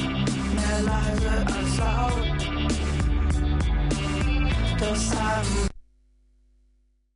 S15: mehr leise als laut, das haben